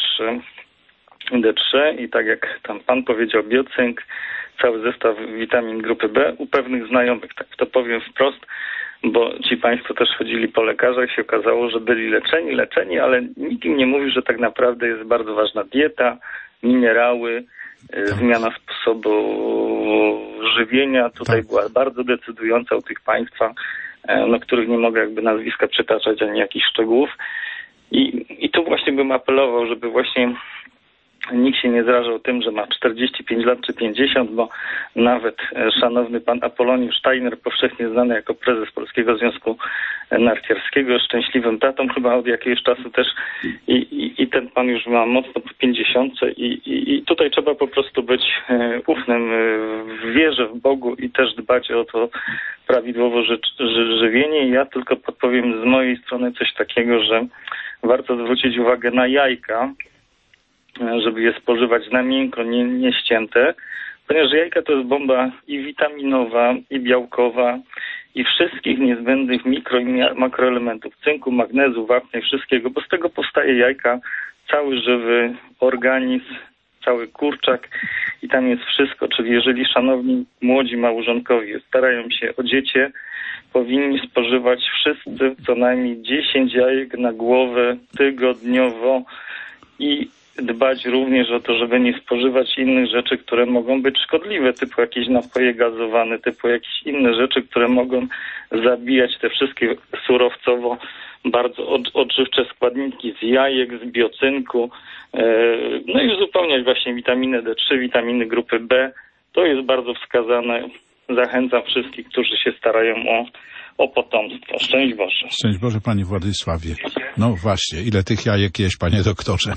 [SPEAKER 19] D3 i tak jak tam pan powiedział, biocynk, cały zestaw witamin grupy B u pewnych znajomych, tak to powiem wprost, bo ci państwo też chodzili po lekarzach, się okazało, że byli leczeni, ale nikt im nie mówił, że tak naprawdę jest bardzo ważna dieta, minerały, zmiana sposobu żywienia. Tutaj była bardzo decydująca u tych państwa, których nie mogę jakby nazwiska przytaczać ani jakichś szczegółów. I tu właśnie bym apelował, żeby właśnie nikt się nie zrażał tym, że ma 45 lat czy 50, bo nawet szanowny pan Apoloniusz Steiner, powszechnie znany jako prezes Polskiego Związku Narciarskiego, jest szczęśliwym tatą chyba od jakiegoś czasu też i ten pan już ma mocno po 50 i tutaj trzeba po prostu być ufnym w wierze w Bogu i też dbać o to prawidłowo żywienie. Ja tylko podpowiem z mojej strony coś takiego, że warto zwrócić uwagę na jajka, żeby je spożywać na miękko, nie ścięte, ponieważ jajka to jest bomba i witaminowa, i białkowa, i wszystkich niezbędnych mikro i makroelementów, cynku, magnezu, wapnia i wszystkiego, bo z tego powstaje jajka, cały żywy organizm, cały kurczak i tam jest wszystko. Czyli jeżeli szanowni młodzi małżonkowie starają się o dziecię, powinni spożywać wszyscy co najmniej 10 jajek na głowę tygodniowo i dbać również o to, żeby nie spożywać innych rzeczy, które mogą być szkodliwe, typu jakieś napoje gazowane, typu jakieś inne rzeczy, które mogą zabijać te wszystkie surowcowo bardzo odżywcze składniki z jajek, z biocynku, no i uzupełniać właśnie witaminę D3, witaminy grupy B. To jest bardzo wskazane. Zachęcam wszystkich, którzy się starają o potomstwo. Szczęść Boże.
[SPEAKER 2] Szczęść Boże, panie Władysławie. No właśnie, ile tych jajek jeść, panie doktorze?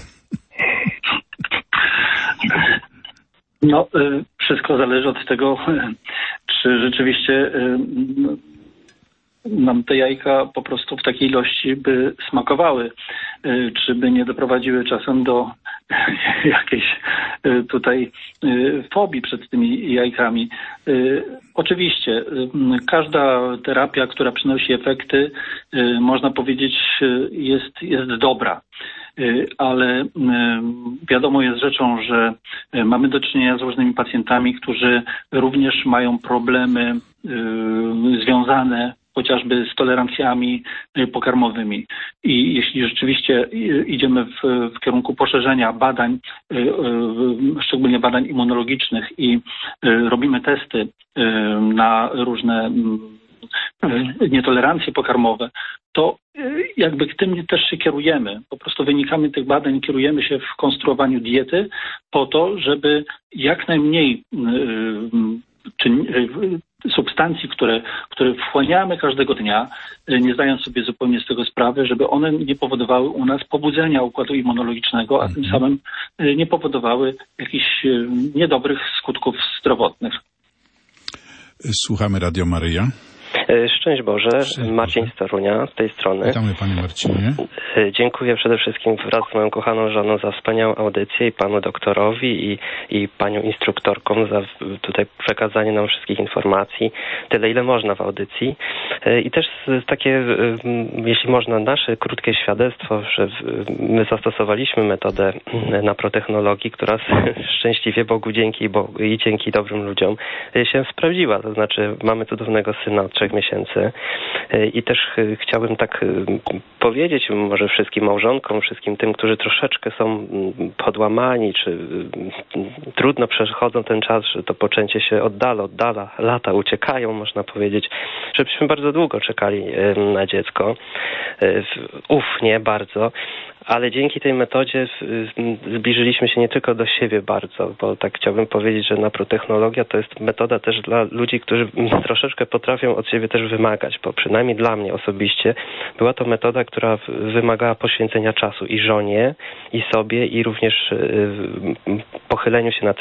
[SPEAKER 3] No, wszystko zależy od tego, czy rzeczywiście nam te jajka po prostu w takiej ilości by smakowały, czy by nie doprowadziły czasem do jakiejś tutaj fobii przed tymi jajkami. Oczywiście każda terapia, która przynosi efekty, można powiedzieć, jest dobra. Ale wiadomo jest rzeczą, że Mamy do czynienia z różnymi pacjentami, którzy również mają problemy związane chociażby z tolerancjami pokarmowymi. I jeśli rzeczywiście idziemy w kierunku poszerzenia badań, szczególnie badań immunologicznych i robimy testy na różne nietolerancje pokarmowe, to jakby tym też się kierujemy. Po prostu wynikami tych badań kierujemy się w konstruowaniu diety po to, żeby jak najmniej substancji, które wchłaniamy każdego dnia, nie zdając sobie zupełnie z tego sprawy, żeby one nie powodowały u nas pobudzenia układu immunologicznego, a tym samym nie powodowały jakichś niedobrych skutków zdrowotnych.
[SPEAKER 2] Słuchamy Radio Maryja.
[SPEAKER 20] Szczęść Boże, Marcin z Torunia z tej strony.
[SPEAKER 2] Witamy Panie Marcinie.
[SPEAKER 20] Dziękuję przede wszystkim wraz z moją kochaną żoną za wspaniałą audycję i panu doktorowi i panią instruktorkom za tutaj przekazanie nam wszystkich informacji, tyle ile można w audycji. I też takie, jeśli można, nasze krótkie świadectwo, że my zastosowaliśmy metodę naprotechnologii, która szczęśliwie Bogu dzięki i dzięki dobrym ludziom się sprawdziła. To znaczy mamy cudownego syna od 3 miesięcy i też chciałbym tak powiedzieć może wszystkim małżonkom, wszystkim tym, którzy troszeczkę są podłamani, czy trudno przechodzą ten czas, że to poczęcie się oddala, lata uciekają, można powiedzieć, żebyśmy bardzo długo czekali na dziecko. Ufnie bardzo. Ale dzięki tej metodzie zbliżyliśmy się nie tylko do siebie bardzo, bo tak chciałbym powiedzieć, że naprotechnologia to jest metoda też dla ludzi, którzy troszeczkę potrafią od siebie też wymagać, bo przynajmniej dla mnie osobiście była to metoda, która wymagała poświęcenia czasu i żonie, i sobie, i również pochyleniu się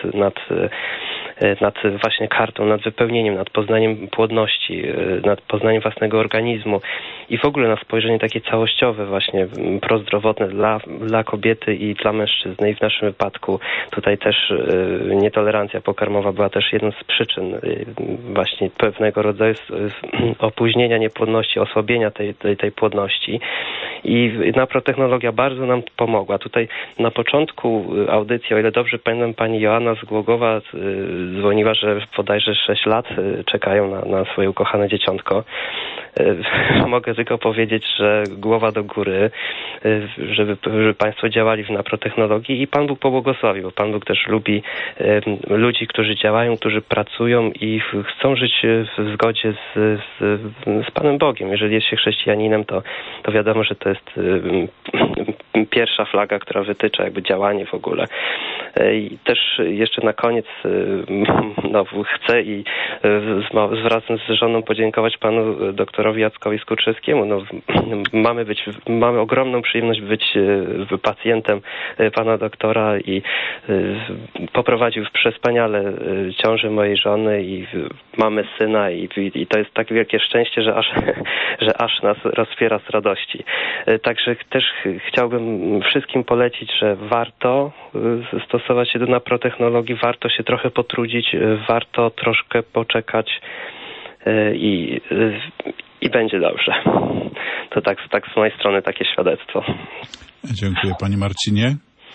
[SPEAKER 20] nad właśnie kartą, nad wypełnieniem, nad poznaniem płodności, nad poznaniem własnego organizmu i w ogóle na spojrzenie takie całościowe właśnie prozdrowotne dla kobiety i dla mężczyzny. I w naszym wypadku tutaj też nietolerancja pokarmowa była też jedną z przyczyn właśnie pewnego rodzaju opóźnienia niepłodności, osłabienia tej płodności. I naprotechnologia bardzo nam pomogła. Tutaj na początku audycji, o ile dobrze pamiętam, pani Joanna z Głogowa dzwoniła, że bodajże 6 lat czekają na swoje ukochane dzieciątko. Mogę tylko powiedzieć, że głowa do góry, żeby państwo działali w naprotechnologii i Pan Bóg pobłogosławił, bo Pan Bóg też lubi ludzi, którzy działają, którzy pracują i chcą żyć w zgodzie z Panem Bogiem. Jeżeli jest się chrześcijaninem, to wiadomo, że to jest pierwsza flaga, która wytycza jakby działanie w ogóle. I też jeszcze na koniec chcę i wraz z żoną podziękować panu doktorowi Jackowi Skurczyckiemu. Mamy ogromną przyjemność być pacjentem pana doktora i poprowadził wspaniale ciążę mojej żony i mamy syna i to jest tak wielkie szczęście, że aż nas rozpiera z radości. Także też chciałbym wszystkim polecić, że warto stosować się do naprotechnologii, warto się trochę potrudzić, warto troszkę poczekać i będzie dobrze. To tak z mojej strony takie świadectwo.
[SPEAKER 2] Dziękuję Panie Marcinie.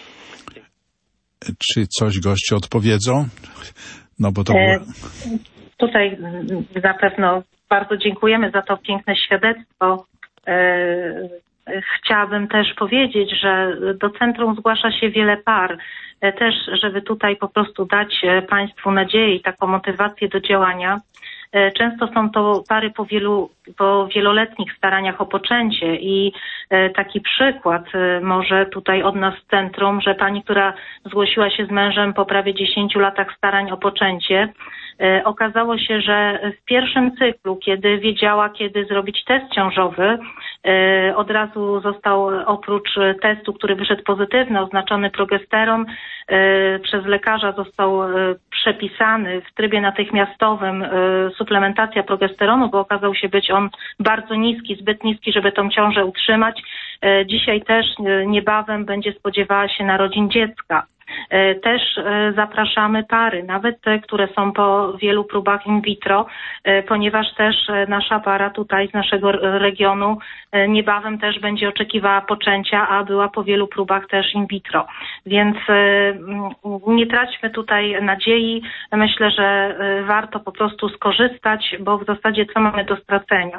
[SPEAKER 2] Czy coś goście odpowiedzą? No bo to było...
[SPEAKER 4] Tutaj zapewne bardzo dziękujemy za to piękne świadectwo. Chciałabym też powiedzieć, że do centrum zgłasza się wiele par, też żeby tutaj po prostu dać Państwu nadzieję i taką motywację do działania. Często są to pary po wieloletnich staraniach o poczęcie i taki przykład może tutaj od nas z centrum, że pani, która zgłosiła się z mężem po prawie 10 latach starań o poczęcie, okazało się, że w pierwszym cyklu, kiedy wiedziała, kiedy zrobić test ciążowy, od razu został oprócz testu, który wyszedł pozytywny, oznaczony progesteron, przez lekarza został przepisany w trybie natychmiastowym suplementacja progesteronu, bo okazał się być on bardzo niski, zbyt niski, żeby tą ciążę utrzymać. Dzisiaj też niebawem będzie spodziewała się narodzin dziecka. Też zapraszamy pary, nawet te, które są po wielu próbach in vitro, ponieważ też nasza para tutaj z naszego regionu niebawem też będzie oczekiwała poczęcia, a była po wielu próbach też in vitro. Więc nie traćmy tutaj nadziei. Myślę, że warto po prostu skorzystać, bo w zasadzie co mamy do stracenia.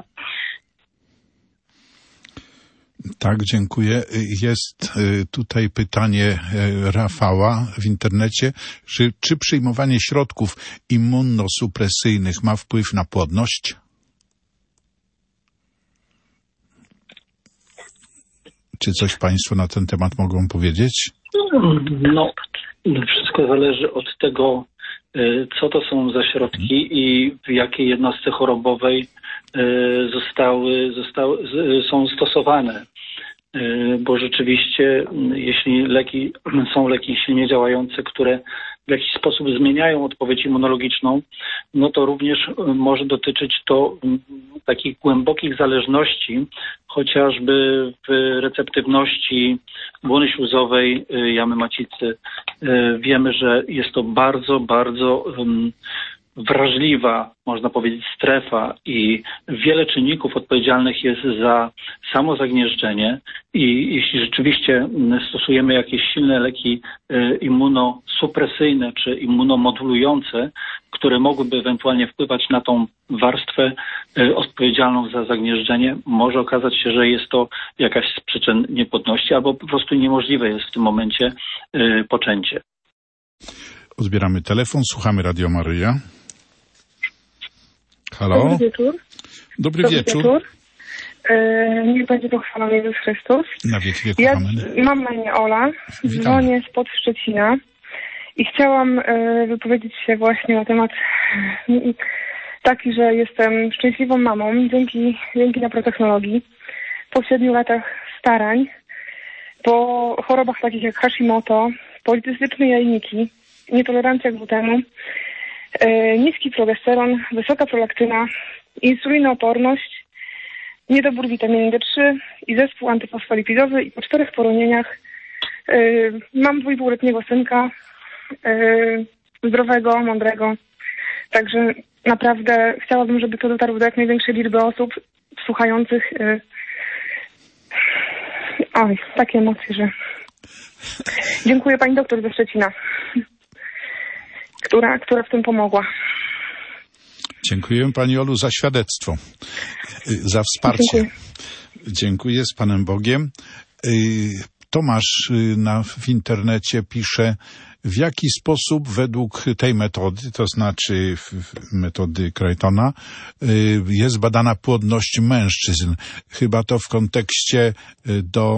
[SPEAKER 2] Tak, dziękuję. Jest tutaj pytanie Rafała w internecie, czy przyjmowanie środków immunosupresyjnych ma wpływ na płodność? Czy coś Państwo na ten temat mogą powiedzieć?
[SPEAKER 3] No, wszystko zależy od tego, co to są za środki i w jakiej jednostce chorobowej są stosowane. Bo rzeczywiście, jeśli są leki silnie działające, które w jakiś sposób zmieniają odpowiedź immunologiczną, no to również może dotyczyć to takich głębokich zależności, chociażby w receptywności błony śluzowej jamy macicy. Wiemy, że jest to bardzo, bardzo wrażliwa, można powiedzieć, strefa i wiele czynników odpowiedzialnych jest za samo zagnieżdżenie i jeśli rzeczywiście stosujemy jakieś silne leki immunosupresyjne czy immunomodulujące, które mogłyby ewentualnie wpływać na tą warstwę odpowiedzialną za zagnieżdżenie, może okazać się, że jest to jakaś z przyczyn niepłodności albo po prostu niemożliwe jest w tym momencie poczęcie.
[SPEAKER 2] Odbieramy telefon, słuchamy Radio Maryja. Halo?
[SPEAKER 21] Dobry wieczór.
[SPEAKER 2] Dobry wieczór.
[SPEAKER 21] Niech będzie pochwalony Jezus Chrystus.
[SPEAKER 2] Na wieki wieków, amen.
[SPEAKER 21] Mam na imię Ola, dzwonię spod Szczecina i chciałam wypowiedzieć się właśnie na temat taki, że jestem szczęśliwą mamą dzięki naprotechnologii. Po 7 latach starań, po chorobach takich jak Hashimoto, policystyczne jajniki, nietolerancja glutenu, niski progesteron, wysoka prolaktyna, insulinooporność, niedobór witaminy D3 i zespół antyfosfolipidowy i po 4 poronieniach mam 2,5-letniego synka, zdrowego, mądrego. Także naprawdę chciałabym, żeby to dotarło do jak największej liczby osób słuchających. Oj, takie emocje, że... Dziękuję pani doktor ze Szczecina, która w tym pomogła.
[SPEAKER 2] Dziękuję pani Olu za świadectwo, za wsparcie. Dziękuję, z Panem Bogiem. Tomasz w internecie pisze, w jaki sposób według tej metody, to znaczy metody Craytona, jest badana płodność mężczyzn. Chyba to w kontekście do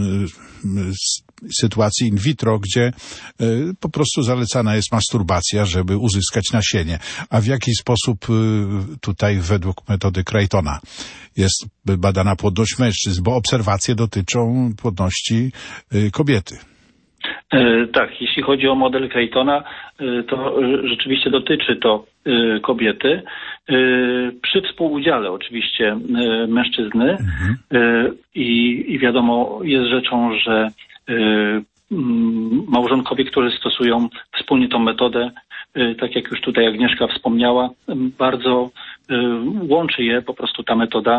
[SPEAKER 2] sytuacji in vitro, gdzie po prostu zalecana jest masturbacja, żeby uzyskać nasienie. A w jaki sposób tutaj według metody Craytona jest badana płodność mężczyzn, bo obserwacje dotyczą płodności kobiety.
[SPEAKER 3] Tak, jeśli chodzi o model Craytona, to rzeczywiście dotyczy to kobiety przy współudziale oczywiście mężczyzny i wiadomo, jest rzeczą, że małżonkowie, którzy stosują wspólnie tą metodę, tak jak już tutaj Agnieszka wspomniała, bardzo łączy je po prostu ta metoda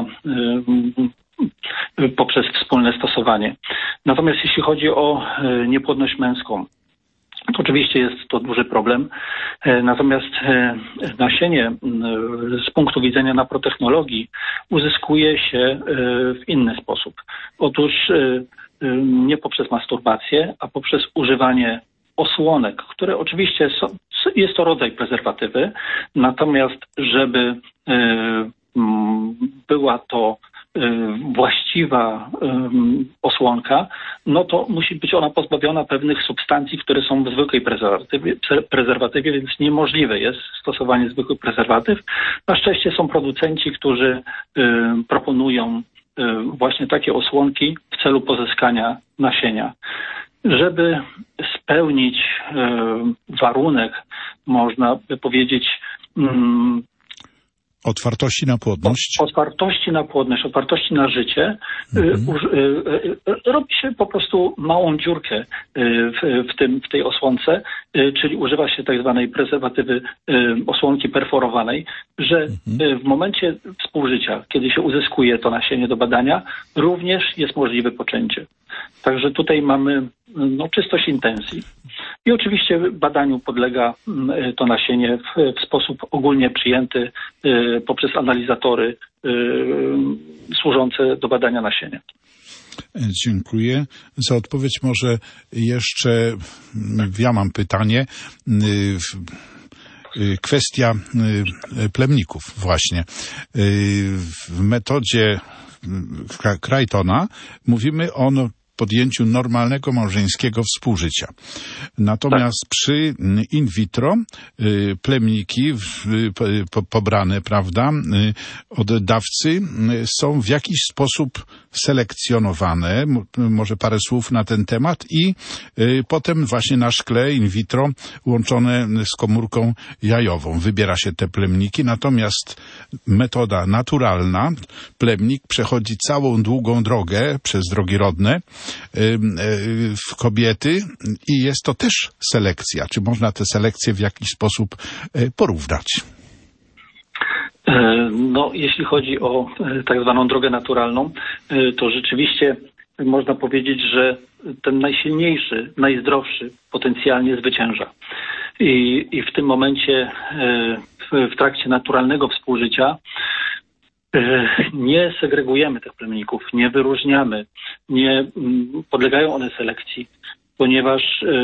[SPEAKER 3] poprzez wspólne stosowanie. Natomiast jeśli chodzi o niepłodność męską, to oczywiście jest to duży problem. Natomiast nasienie z punktu widzenia naprotechnologii uzyskuje się w inny sposób. Otóż nie poprzez masturbację, a poprzez używanie osłonek, które oczywiście jest to rodzaj prezerwatywy, natomiast żeby była to właściwa osłonka, no to musi być ona pozbawiona pewnych substancji, które są w zwykłej prezerwatywie, więc niemożliwe jest stosowanie zwykłych prezerwatyw. Na szczęście są producenci, którzy proponują właśnie takie osłonki w celu pozyskania nasienia. Żeby spełnić warunek, można by powiedzieć,
[SPEAKER 2] Otwartości na płodność?
[SPEAKER 3] Otwartości na płodność, otwartości na życie. Robi się po prostu małą dziurkę w tej osłonce, czyli używa się tak zwanej prezerwatywy osłonki perforowanej, że w momencie współżycia, kiedy się uzyskuje to nasienie do badania, również jest możliwe poczęcie. Także tutaj mamy czystość intensji. I oczywiście badaniu podlega to nasienie w sposób ogólnie przyjęty poprzez analizatory służące do badania nasienia.
[SPEAKER 2] Dziękuję za odpowiedź. Może jeszcze ja mam pytanie. Kwestia plemników właśnie. W metodzie Craytona mówimy o podjęciu normalnego małżeńskiego współżycia. Natomiast przy in vitro plemniki pobrane, prawda, od dawcy są w jakiś sposób selekcjonowane. Może parę słów na ten temat i potem właśnie na szkle in vitro łączone z komórką jajową. Wybiera się te plemniki, natomiast metoda naturalna, plemnik przechodzi całą długą drogę przez drogi rodne w kobiety i jest to też selekcja. Czy można tę selekcję w jakiś sposób porównać?
[SPEAKER 3] Jeśli chodzi o tak zwaną drogę naturalną, to rzeczywiście można powiedzieć, że ten najsilniejszy, najzdrowszy potencjalnie zwycięża. I w tym momencie w trakcie naturalnego współżycia nie segregujemy tych plemników, nie wyróżniamy, nie podlegają one selekcji, ponieważ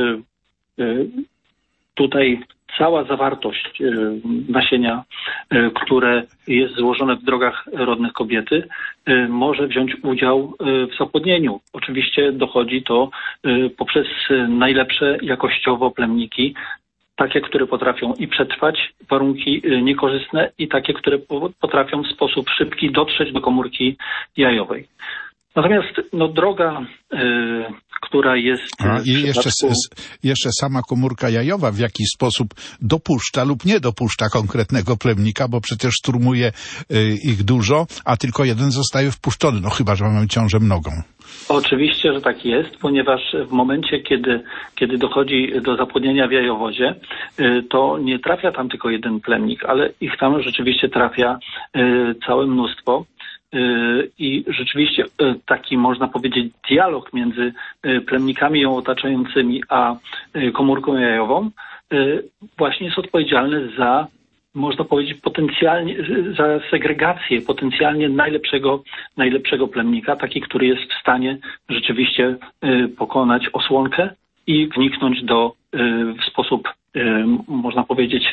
[SPEAKER 3] tutaj cała zawartość nasienia, które jest złożone w drogach rodnych kobiety, może wziąć udział w zapłodnieniu. Oczywiście dochodzi to poprzez najlepsze jakościowo plemniki, takie, które potrafią i przetrwać warunki niekorzystne i takie, które potrafią w sposób szybki dotrzeć do komórki jajowej. Natomiast droga, która jest...
[SPEAKER 2] I jeszcze sama komórka jajowa w jakiś sposób dopuszcza lub nie dopuszcza konkretnego plemnika, bo przecież szturmuje ich dużo, a tylko jeden zostaje wpuszczony, chyba że mamy ciążę mnogą.
[SPEAKER 3] Oczywiście, że tak jest, ponieważ w momencie, kiedy dochodzi do zapłodnienia w jajowodzie, to nie trafia tam tylko jeden plemnik, ale ich tam rzeczywiście trafia całe mnóstwo. I rzeczywiście taki, można powiedzieć, dialog między plemnikami ją otaczającymi a komórką jajową właśnie jest odpowiedzialny za, można powiedzieć, potencjalnie za segregację potencjalnie najlepszego plemnika, taki, który jest w stanie rzeczywiście pokonać osłonkę i wniknąć w sposób, można powiedzieć,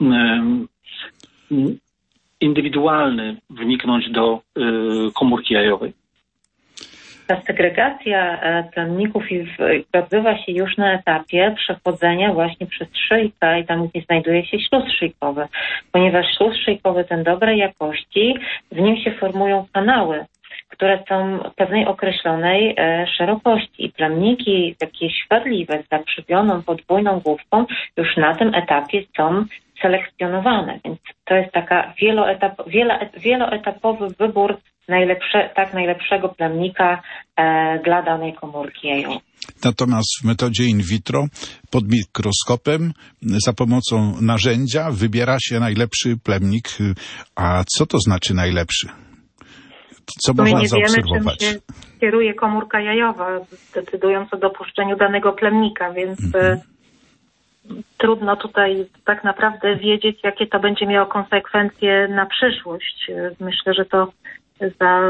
[SPEAKER 3] indywidualny, wniknąć do komórki jajowej.
[SPEAKER 5] Ta segregacja plemników odbywa się już na etapie przechodzenia właśnie przez szyjkę i tam, gdzie znajduje się śluz szyjkowy, ponieważ śluz szyjkowy ten dobrej jakości, w nim się formują kanały, które są pewnej określonej szerokości i plemniki takie szwadliwe z zaprzywioną podwójną główką już na tym etapie są selekcjonowane, więc to jest taka wieloetapowy wybór najlepszego plemnika dla danej komórki jajowej.
[SPEAKER 2] Natomiast w metodzie in vitro pod mikroskopem za pomocą narzędzia wybiera się najlepszy plemnik. A co to znaczy najlepszy? Co można zaobserwować?
[SPEAKER 4] My nie wiemy, czym się kieruje komórka jajowa, decydując o dopuszczeniu danego plemnika, więc trudno tutaj tak naprawdę wiedzieć, jakie to będzie miało konsekwencje na przyszłość. Myślę, że to za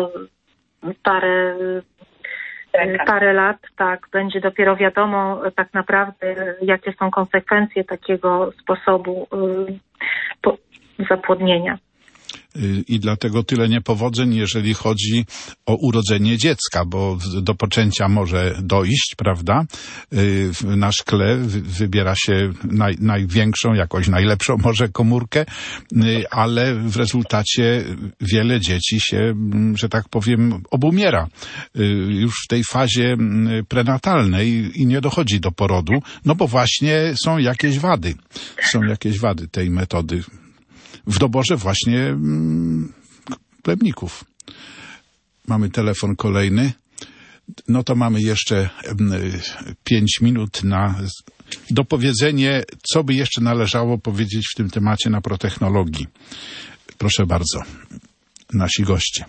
[SPEAKER 4] parę lat będzie dopiero wiadomo tak naprawdę, jakie są konsekwencje takiego sposobu zapłodnienia.
[SPEAKER 2] I dlatego tyle niepowodzeń, jeżeli chodzi o urodzenie dziecka, bo do poczęcia może dojść, prawda? Na szkle wybiera się największą, jakąś najlepszą może komórkę, ale w rezultacie wiele dzieci się, że tak powiem, obumiera już w tej fazie prenatalnej i nie dochodzi do porodu, bo właśnie są jakieś wady tej metody. w doborze właśnie plemników. Mamy telefon kolejny. No to mamy jeszcze 5 minut na dopowiedzenie, co by jeszcze należało powiedzieć w tym temacie naprotechnologii. Proszę bardzo, nasi goście.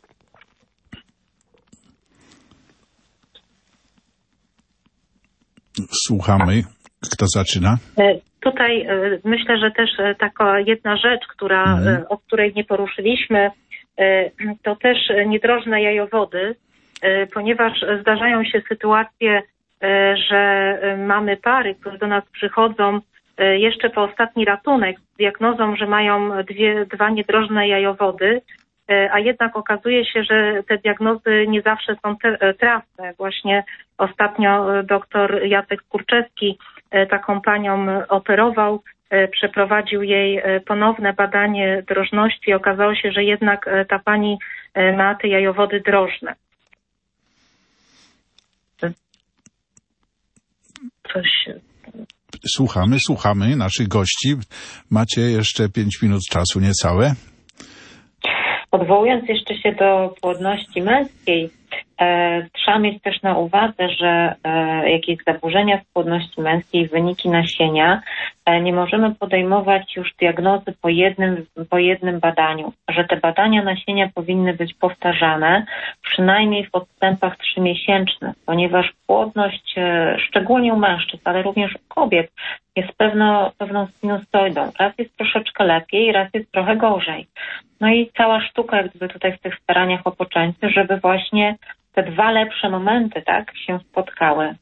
[SPEAKER 2] Słuchamy. Kto zaczyna?
[SPEAKER 4] Tutaj myślę, że też taka jedna rzecz, o której nie poruszyliśmy, to też niedrożne jajowody, ponieważ zdarzają się sytuacje, że mamy pary, które do nas przychodzą jeszcze po ostatni ratunek z diagnozą, że mają 2 niedrożne jajowody, a jednak okazuje się, że te diagnozy nie zawsze są trafne. Właśnie ostatnio doktor Jacek Kurczewski taką panią operował, przeprowadził jej ponowne badanie drożności i okazało się, że jednak ta pani ma te jajowody drożne.
[SPEAKER 2] Słuchamy naszych gości. Macie jeszcze 5 minut czasu, niecałe.
[SPEAKER 5] Odwołując jeszcze się do płodności męskiej, trzeba mieć też na uwadze, że jakieś zaburzenia w płodności męskiej, wyniki nasienia, nie możemy podejmować już diagnozy po jednym badaniu, że te badania nasienia powinny być powtarzane przynajmniej w odstępach 3-miesięcznych, ponieważ płodność, szczególnie u mężczyzn, ale również u kobiet, jest pewną sinusoidą. Raz jest troszeczkę lepiej, raz jest trochę gorzej. No i cała sztuka jak gdyby tutaj w tych staraniach o poczęcie, żeby właśnie te 2 lepsze momenty, tak, się spotkały.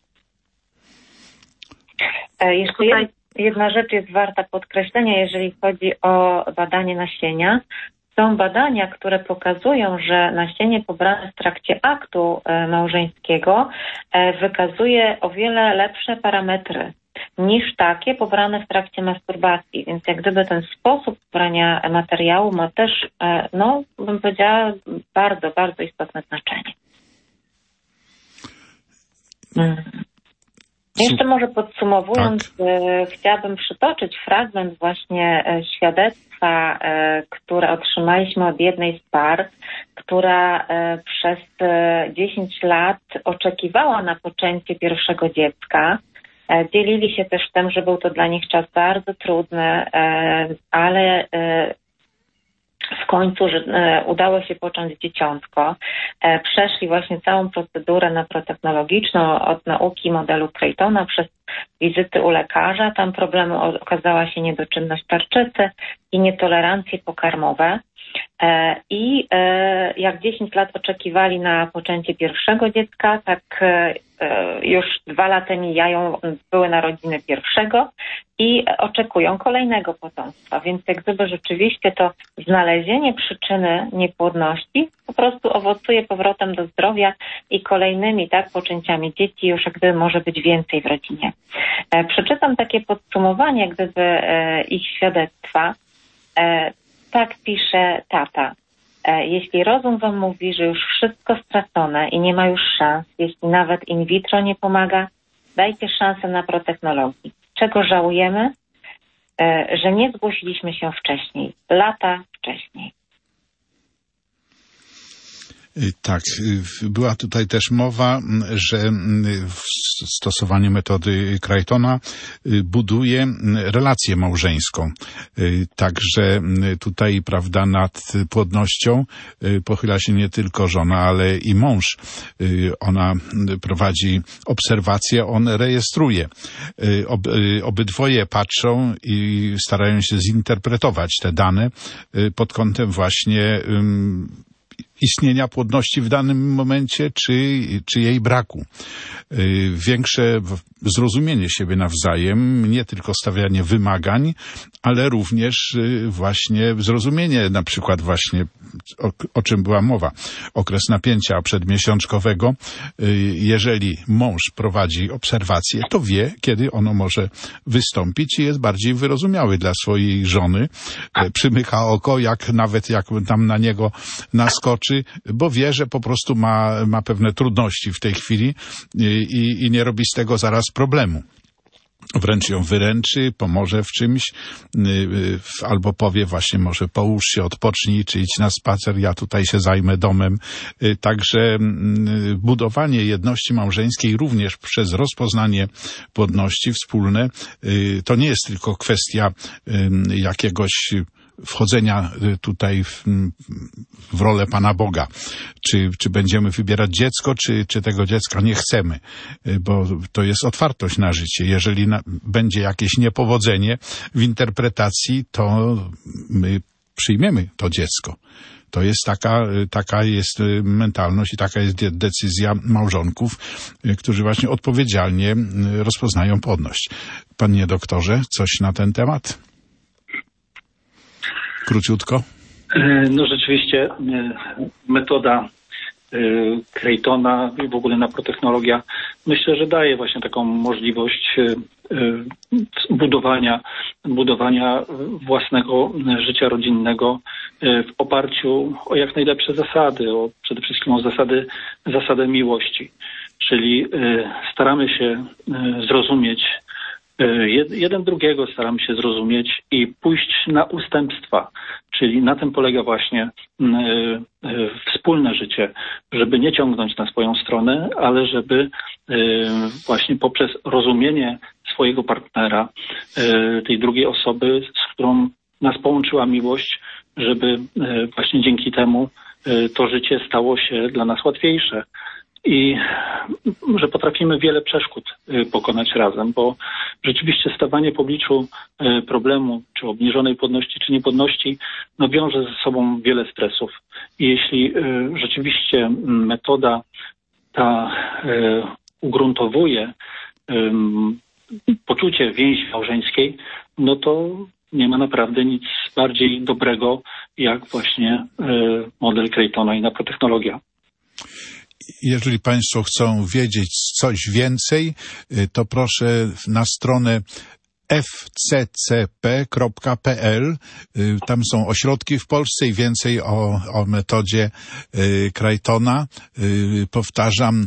[SPEAKER 5] Jeszcze jedna rzecz jest warta podkreślenia, jeżeli chodzi o badanie nasienia. Są badania, które pokazują, że nasienie pobrane w trakcie aktu małżeńskiego wykazuje o wiele lepsze parametry niż takie pobrane w trakcie masturbacji. Więc jak gdyby ten sposób pobrania materiału ma też, bym powiedziała, bardzo, bardzo istotne znaczenie. Jeszcze może podsumowując, chciałabym przytoczyć fragment właśnie świadectwa, które otrzymaliśmy od jednej z par, która przez 10 lat oczekiwała na poczęcie pierwszego dziecka. Dzielili się też tym, że był to dla nich czas bardzo trudny, ale w końcu udało się począć dzieciątko. Przeszli właśnie całą procedurę naprotechnologiczną od nauki modelu Craytona przez wizyty u lekarza. Tam problemem okazała się niedoczynność tarczycy i nietolerancje pokarmowe. I jak 10 lat oczekiwali na poczęcie pierwszego dziecka, tak już 2 lata mijają, były narodziny pierwszego i oczekują kolejnego potomstwa. Więc jak gdyby rzeczywiście to znalezienie przyczyny niepłodności po prostu owocuje powrotem do zdrowia i kolejnymi poczęciami dzieci już jak gdyby może być więcej w rodzinie. Przeczytam takie podsumowanie jak gdyby ich świadectwa. Tak pisze tata. Jeśli rozum wam mówi, że już wszystko stracone i nie ma już szans, jeśli nawet in vitro nie pomaga, dajcie szansę naprotechnologii. Czego żałujemy? Że nie zgłosiliśmy się wcześniej, lata wcześniej.
[SPEAKER 2] Tak, była tutaj też mowa, że stosowanie metody Craytona buduje relację małżeńską. Także tutaj, prawda, nad płodnością pochyla się nie tylko żona, ale i mąż. Ona prowadzi obserwacje, on rejestruje. Obydwoje patrzą i starają się zinterpretować te dane pod kątem właśnie istnienia płodności w danym momencie, czy jej braku. Większe zrozumienie siebie nawzajem, nie tylko stawianie wymagań, ale również właśnie zrozumienie, na przykład właśnie o czym była mowa, okres napięcia przedmiesiączkowego. Jeżeli mąż prowadzi obserwacje, to wie, kiedy ono może wystąpić i jest bardziej wyrozumiały dla swojej żony. Przymyka oko, nawet jak tam na niego naskoczy, bo wie, że po prostu ma pewne trudności w tej chwili i nie robi z tego zaraz problemu. wręcz ją wyręczy, pomoże w czymś, albo powie właśnie może połóż się, odpocznij, czy idź na spacer, ja tutaj się zajmę domem. Także budowanie jedności małżeńskiej również przez rozpoznanie płodności wspólne, to nie jest tylko kwestia jakiegoś wchodzenia tutaj w rolę Pana Boga. Czy będziemy wybierać dziecko, czy tego dziecka nie chcemy, bo to jest otwartość na życie. Jeżeli będzie jakieś niepowodzenie w interpretacji, to my przyjmiemy to dziecko. To jest taka jest mentalność i taka jest decyzja małżonków, którzy właśnie odpowiedzialnie rozpoznają płodność. Panie doktorze, coś na ten temat? Króciutko.
[SPEAKER 3] No rzeczywiście metoda Creighton'a i w ogóle naprotechnologia myślę, że daje właśnie taką możliwość budowania własnego życia rodzinnego w oparciu o jak najlepsze zasady, przede wszystkim o zasadę miłości. Czyli staramy się zrozumieć jeden drugiego, staramy się zrozumieć i pójść na ustępstwa, czyli na tym polega właśnie wspólne życie, żeby nie ciągnąć na swoją stronę, ale żeby właśnie poprzez rozumienie swojego partnera, tej drugiej osoby, z którą nas połączyła miłość, żeby właśnie dzięki temu to życie stało się dla nas łatwiejsze. I że potrafimy wiele przeszkód pokonać razem, bo rzeczywiście stawanie w obliczu problemu, czy obniżonej płodności, czy niepłodności, no wiąże ze sobą wiele stresów. I jeśli rzeczywiście metoda ta ugruntowuje poczucie więzi małżeńskiej, no to nie ma naprawdę nic bardziej dobrego, jak właśnie model Creighton'a i naprotechnologia.
[SPEAKER 2] Jeżeli Państwo chcą wiedzieć coś więcej, to proszę na stronę fccp.pl. Tam są ośrodki w Polsce i więcej o metodzie Creighton'a. Powtarzam,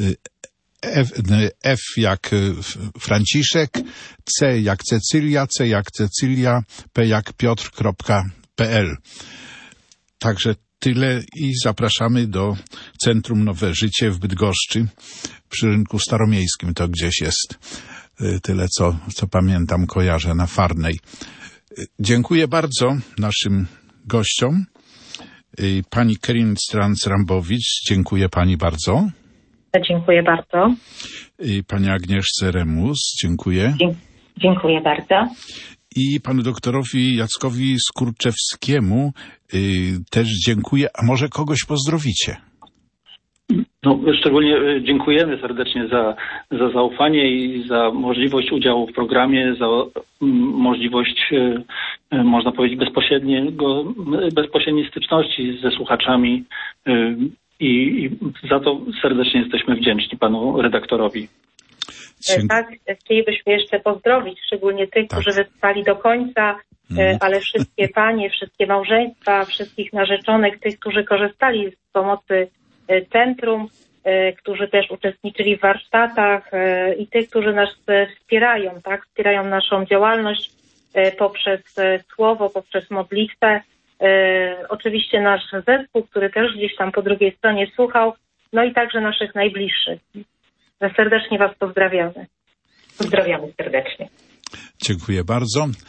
[SPEAKER 2] F jak Franciszek, C jak Cecylia, C jak Cecylia, P jak Piotr.pl. Także tyle i zapraszamy do Centrum Nowe Życie w Bydgoszczy przy rynku staromiejskim. To gdzieś jest. Tyle, co pamiętam, kojarzę na Farnej. Dziękuję bardzo naszym gościom. Pani Karin Strans-Rambowicz, dziękuję Pani bardzo.
[SPEAKER 5] Dziękuję bardzo.
[SPEAKER 2] Pani Agnieszce Remus, dziękuję.
[SPEAKER 5] Dziękuję bardzo.
[SPEAKER 2] I panu doktorowi Jackowi Skurczewskiemu też dziękuję. A może kogoś pozdrowicie?
[SPEAKER 3] No, szczególnie dziękujemy serdecznie za zaufanie i za możliwość udziału w programie, za możliwość, można powiedzieć, bezpośredniej styczności ze słuchaczami i za to serdecznie jesteśmy wdzięczni panu redaktorowi.
[SPEAKER 4] Tak, chcielibyśmy jeszcze pozdrowić szczególnie tych, którzy wytrwali do końca, ale wszystkie panie, wszystkie małżeństwa, wszystkich narzeczonych, tych, którzy korzystali z pomocy centrum, którzy też uczestniczyli w warsztatach i tych, którzy nas wspierają, tak, wspierają naszą działalność poprzez słowo, poprzez modlitwę. Oczywiście nasz zespół, który też gdzieś tam po drugiej stronie słuchał, no i także naszych najbliższych. Serdecznie Was pozdrawiamy.
[SPEAKER 5] Pozdrawiamy serdecznie.
[SPEAKER 2] Dziękuję bardzo.